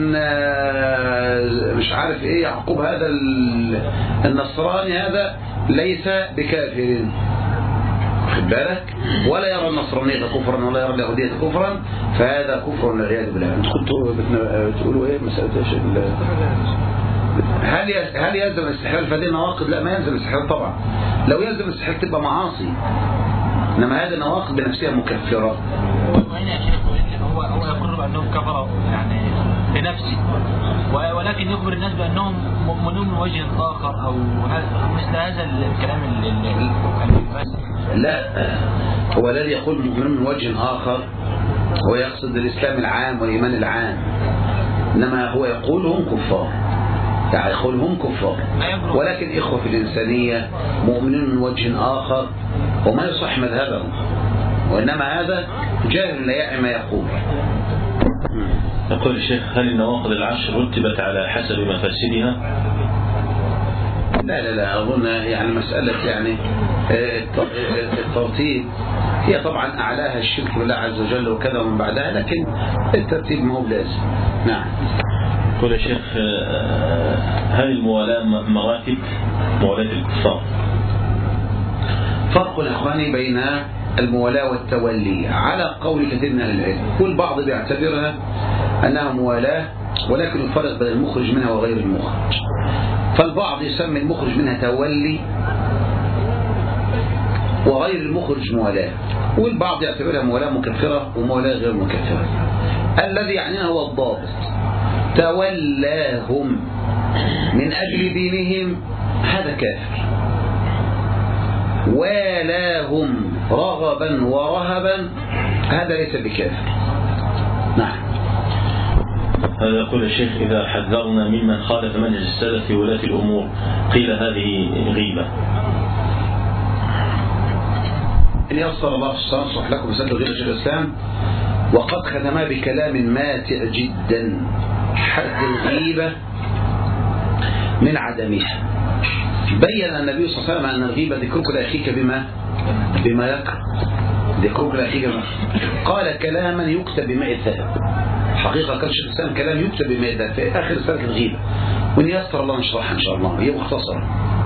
مش عارف ايه يعقوب هذا النصراني هذا ليس بكافر، خد بالك، ولا يرى النصرانية كفرا ولا يرى اليهودية كفرا، فهذا كفر والعياذ بالله. انتم كنتوا بتقولوا ايه مسألة هل يلزم الاستحلال في هذه النواقض؟ لا ما يلزم الاستحلال طبعا، لو يلزم الاستحلال تبقى معاصي، انما هذه النواقض بنفسها مكفرة. هو يقر بأنهم كفروا يعني لنفسه، ولكن يخبر الناس بأنهم مؤمنون من وجه آخر أو مثل هذا الكلام الفاسد. لا، هو الذي يقول مؤمنون من وجه آخر هو يقصد الإسلام العام والإيمان العام، إنما هو يقول هم كفار، يعني يقول هم كفار، ولكن إخوة في الإنسانية مؤمنون من وجه آخر وما يصح مذهبهم، وإنما هذا جاهل لا يعي ما يقول. يقول الشيخ: هل النواقض العشر رتبت على حسب مفاسدها؟ لا أظن يعني مسألة يعني الترتيب هي طبعا أعلاها الشرك بالله عز وجل وكذا ومن بعدها، لكن الترتيب ما هو لازم. نعم. يقول الشيخ: هل الموالاة مراتب موالاة الكفار؟ فرق الأخواني بين الموالاة والتولي على قول كثير من أهل العلم، والبعض بيعتبرها أنها موالاة ولكن الفرق بين المخرج منها وغير المخرج، فالبعض يسمي المخرج منها تولي وغير المخرج موالاة، والبعض يعتبرها موالاة مكفرة وموالاة غير مكفرة. الذي يعنيها هو الضابط: تولاهم من أجل دينهم هذا كافر، والاهم رغبا ورهبا هذا ليس بكافر. نعم. هذا يقول الشيخ: إذا حذرنا ممن خالف منهج السلف في ولاة الأمور قيل هذه غيبة. إن يصل الله سبحانه صح لكم بسنة غير شيخ الإسلام وقد ختما بكلام ماتع جدا: حد الغيبة من عدمها. بين النبي صلى الله عليه وسلم أن الغيبة ذكرك لأخيك بما يكره، ذكرك لأخيك بما قال كلاما يكتب بماء الذهب. حقيقة كان شيخ الإسلام كلام يكتب بماء الذهب في آخر رسالة الغيبة، وإن يسر الله نشرحها إن شاء الله، هي مختصرة.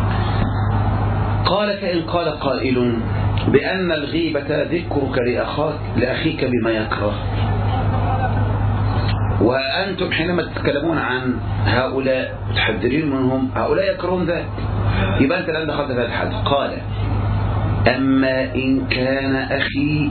قال: فإن قال قائل بأن الغيبة ذكرك لأخيك بما يكره، وأنتم حينما تتكلمون عن هؤلاء تحذرين منهم، هؤلاء يكرهون ذلك، يبقى أنت الآن دخلت في هذا الحد. قال: أما إن كان أخي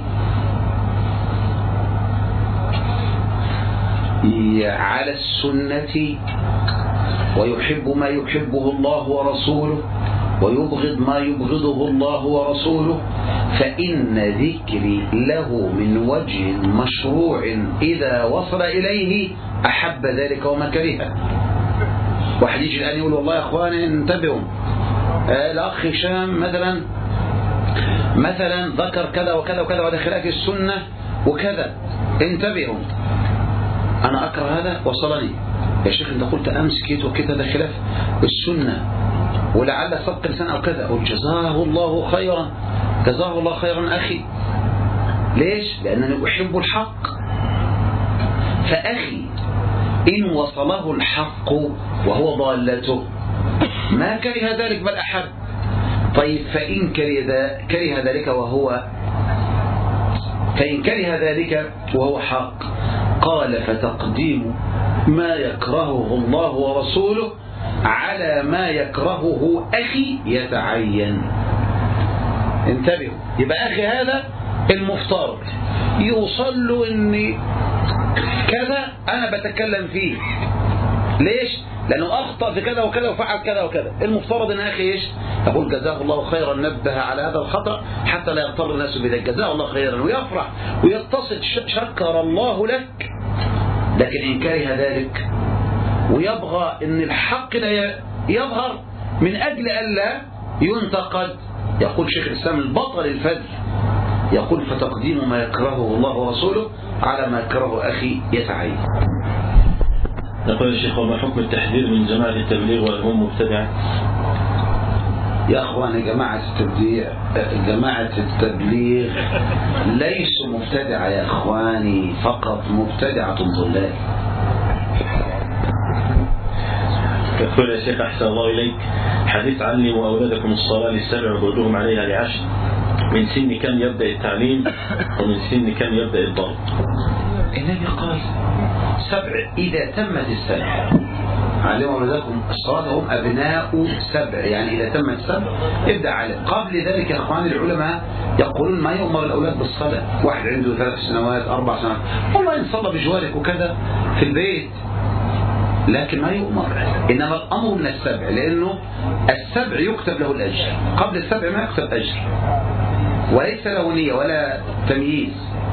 على السنة ويحب ما يحبه الله ورسوله ويبغض ما يبغضه الله ورسوله، فإن ذكري له من وجه مشروع إذا وصل إليه أحب ذلك وما كرهه. واحد يجي الآن يقول: والله يا أخواني انتبهوا، الأخ هشام مثلا ذكر كذا وكذا وكذا وهذا خلاف السنة وكذا، انتبهوا، أنا أكره هذا وصلني يا شيخ، أنت قلت أمس كيت وكيت هذا خلاف السنة ولعل سبق لسان أو كذا، أقول جزاه الله خيرا، جزاه الله خيرا أخي. ليش؟ لأنني أحب الحق، فأخي إن وصله الحق وهو ضالته ما كره ذلك بل أحب. طيب فإن كره ذلك وهو حق، قال: فتقديم ما يكرهه الله ورسوله على ما يكرهه أخي يتعين. انتبهوا، يبقى أخي هذا المفترض يوصل له إن كذا أنا بتكلم فيه. ليش؟ لأنه أخطأ في كذا وكذا وفعل كذا وكذا، المفترض إن أخي إيش؟ يقول جزاه الله خيرا، نبه على هذا الخطأ حتى لا يغتر الناس بذلك، جزاه الله خيرا، ويفرح ويتصل شكر الله لك. لكن إن كره ذلك ويبغى إن الحق لا يظهر من أجل ألا ينتقد، يقول شيخ الإسلام البطل الفجر، يقول: فتقديم ما يكرهه الله ورسوله على ما يكرهه أخي يتعين. يقول الشيخ: وما حكم التحذير من جماعة التبليغ وهم مبتدعة؟ يا أخواني، جماعة التبليغ ليسوا مبتدعة يا أخواني، فقط مبتدعة ضلال. يقول يا شيخ: أحسن الله إليك، حديث علموا أولادكم الصلاة للسبع وهدوهم عليها لعشر، من سن كم يبدأ التعليم ومن سن كم يبدأ الضرب؟ النبي قال 7 إذا تمت السبع، علموا أولادكم الصلاة هم أبناء 7، يعني إذا تمت 7 ابدأ علم. قبل ذلك يا أخواني العلماء يقولون ما يؤمر الأولاد بالصلاة، واحد عنده 3 سنوات 4 سنوات، والله إن صلى بجوارك وكذا في البيت لكن ما يؤمر. إنما الأمر من السبع، لأنه السبع يكتب له الأجر، قبل السبع ما يكتب أجر، وليس له نية ولا تمييز.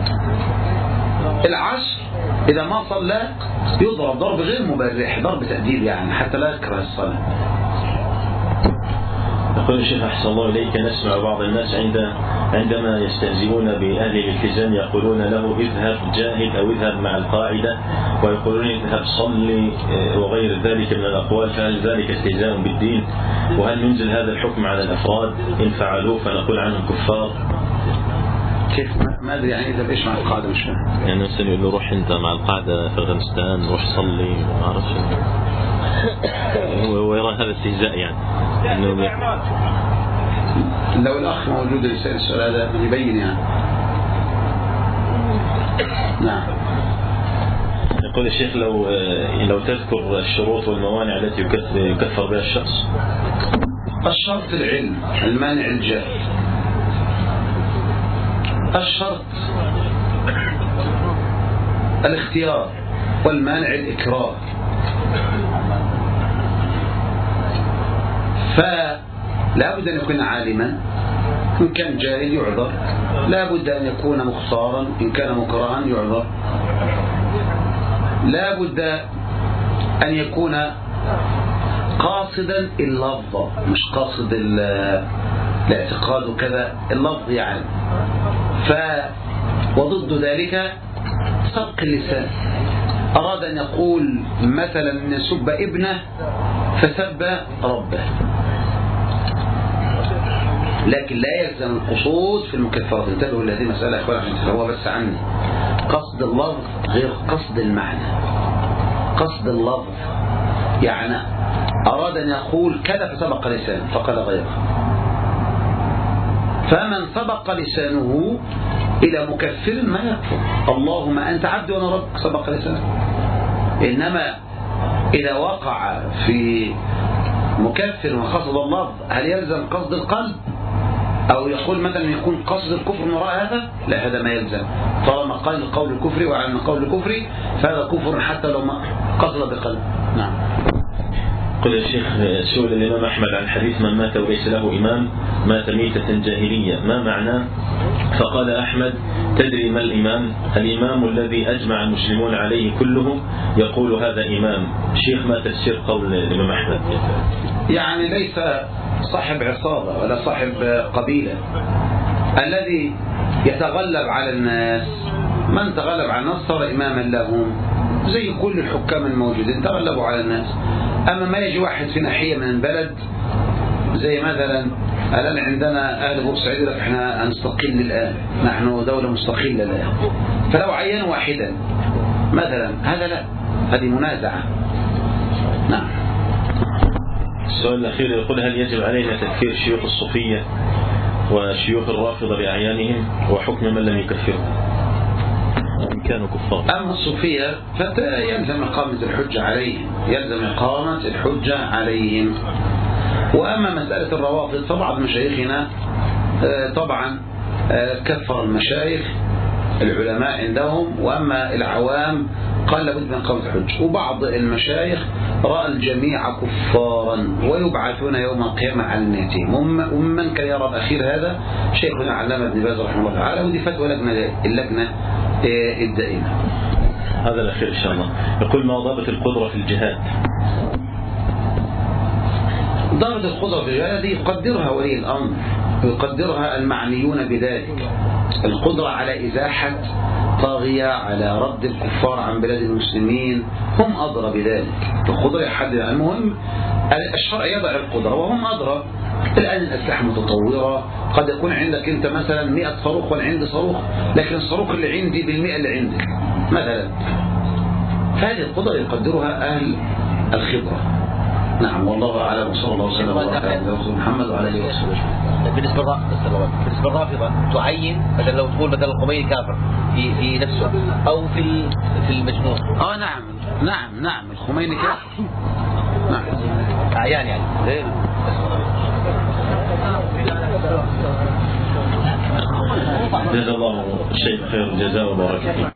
العشر إذا ما صلى يضرب ضرب غير مبرح، ضرب تأديب يعني، حتى لا يكره الصلاة. يقول الشيخ أحسن الله إليك: نسمع بعض الناس عندما يستهزئون بأهل الالتزام يقولون له اذهب جاهد أو اذهب مع القاعدة، ويقولون اذهب صلي وغير ذلك من الأقوال، فهل ذلك استهزاء بالدين؟ وهل ننزل هذا الحكم على الأفراد إن فعلوه فنقول عنهم كفار؟ كيف؟ ما أدري يعني إذا إيش مع القاعدة، مش فاهم. يعني مثلا يقول له روح أنت مع القاعدة في أفغانستان، روح صلي، ما أعرفش، ويرى هذا استهزاء يعني. إنه لو الأخ موجود يسأل السؤال هذا يبين يعني. نعم. يقول الشيخ: لو تذكر الشروط والموانع التي يكفر بها الشخص. الشرط العلم، المانع الجهل. الشرط الاختيار، والمانع الإكراه. فلا بد أن يكون عالما، إن كان جاهل يعذر. لا بد أن يكون مختارا، إن كان مكرها يعذر. لا بد أن يكون قاصدا اللفظ، مش قاصد الاعتقاد وكذا، اللفظ يعني. وضد ذلك سبق اللسان. أراد أن يقول مثلا أن يسب ابنه فسب ربه، لكن لا يلزم القصود في المكفرات. انتبهوا لهذه المسألة يا أخوان عشان تفهموها بس عني. قصد اللفظ غير قصد المعنى. قصد اللفظ يعني أراد أن يقول كذا فسبق لسانه فقال غيره. فمن سبق لسانه إلى مكفر ما يكفر. اللهم أنت عبدي وأنا ربك، سبق لسانه. إنما إذا وقع في مكفر وقصد اللفظ، هل يلزم قصد القلب؟ أو يقول مثلا يكون قصد الكفر من وراء هذا؟ لا، هذا ما يلزم. طالما قال القول الكفري وعلم القول الكفري فهذا كفر حتى لو ما قصد بقلب. نعم. قل يا شيخ: سئل الإمام أحمد عن حديث من مات وليس له إمام مات ميتة جاهلية، ما معناه؟ فقال أحمد: تدري ما الإمام؟ الإمام الذي أجمع المسلمون عليه كلهم يقول هذا إمام. شيخ، ما تفسير قول الإمام أحمد؟ يعني ليس صاحب عصابة ولا صاحب قبيلة الذي يتغلب على الناس. من تغلب على الناس صار إماما لهم، زي كل الحكام الموجودين تغلبوا على الناس. أما ما يجي واحد في ناحية من البلد، زي مثلا الآن عندنا أهل بورسعيد يقول لك احنا هنستقل الآن، نحن دولة مستقلة الآن، فلو عين واحدا مثلا هذا لا، هذه منازعة. نعم. السؤال الأخير يقول: هل يجب علينا تكفير شيوخ الصوفية وشيوخ الرافضة بأعيانهم، وحكم من لم يكفرهم إن كانوا كفار؟ أما الصوفية فيلزم إقامة الحجة عليهم، يلزم إقامة الحجة عليهم. وأما مسألة الروافض فبعض مشايخنا طبعا كفر المشايخ العلماء عندهم، وأما العوام قال لابد من إقامة الحجة. وبعض المشايخ رأى الجميع كفارا ويبعثون يوم القيامة على نيتهم. ومن كان يرى الأخير هذا شيخنا علامة ابن باز رحمه الله تعالى، ودي فتوى اللجنة الدائمة. هذا الأخير إن شاء الله. يقول: ما ضابط القدرة في الجهاد؟ ضابط القدرة في الجهاد يقدرها ولي الأمر ويقدرها المعنيون بذلك. القدرة على إزاحة طاغية، على رد الكفار عن بلاد المسلمين، هم أدرى بذلك. القدرة يحدد. المهم الشرع يضع القدرة وهم أدرى. الآن الأسلحة متطورة، قد يكون عندك أنت مثلا 100 صاروخ وأنا عندي صاروخ، لكن الصاروخ اللي عندي بالمئة اللي عندك مثلا. فهذه القدرة يقدرها أهل الخبرة. نعم، والله أعلم. وصلى الله وسلم على محمد وعلى آله وصحبه. بالنسبة للرافضة تعين مثلا لو تقول مثلا الخميني كافر في نفسه أو في المجموع. نعم الخميني كافر. نعم. أعيان يعني. جزا الله الشيخ خير الجزاء وبارك فيه.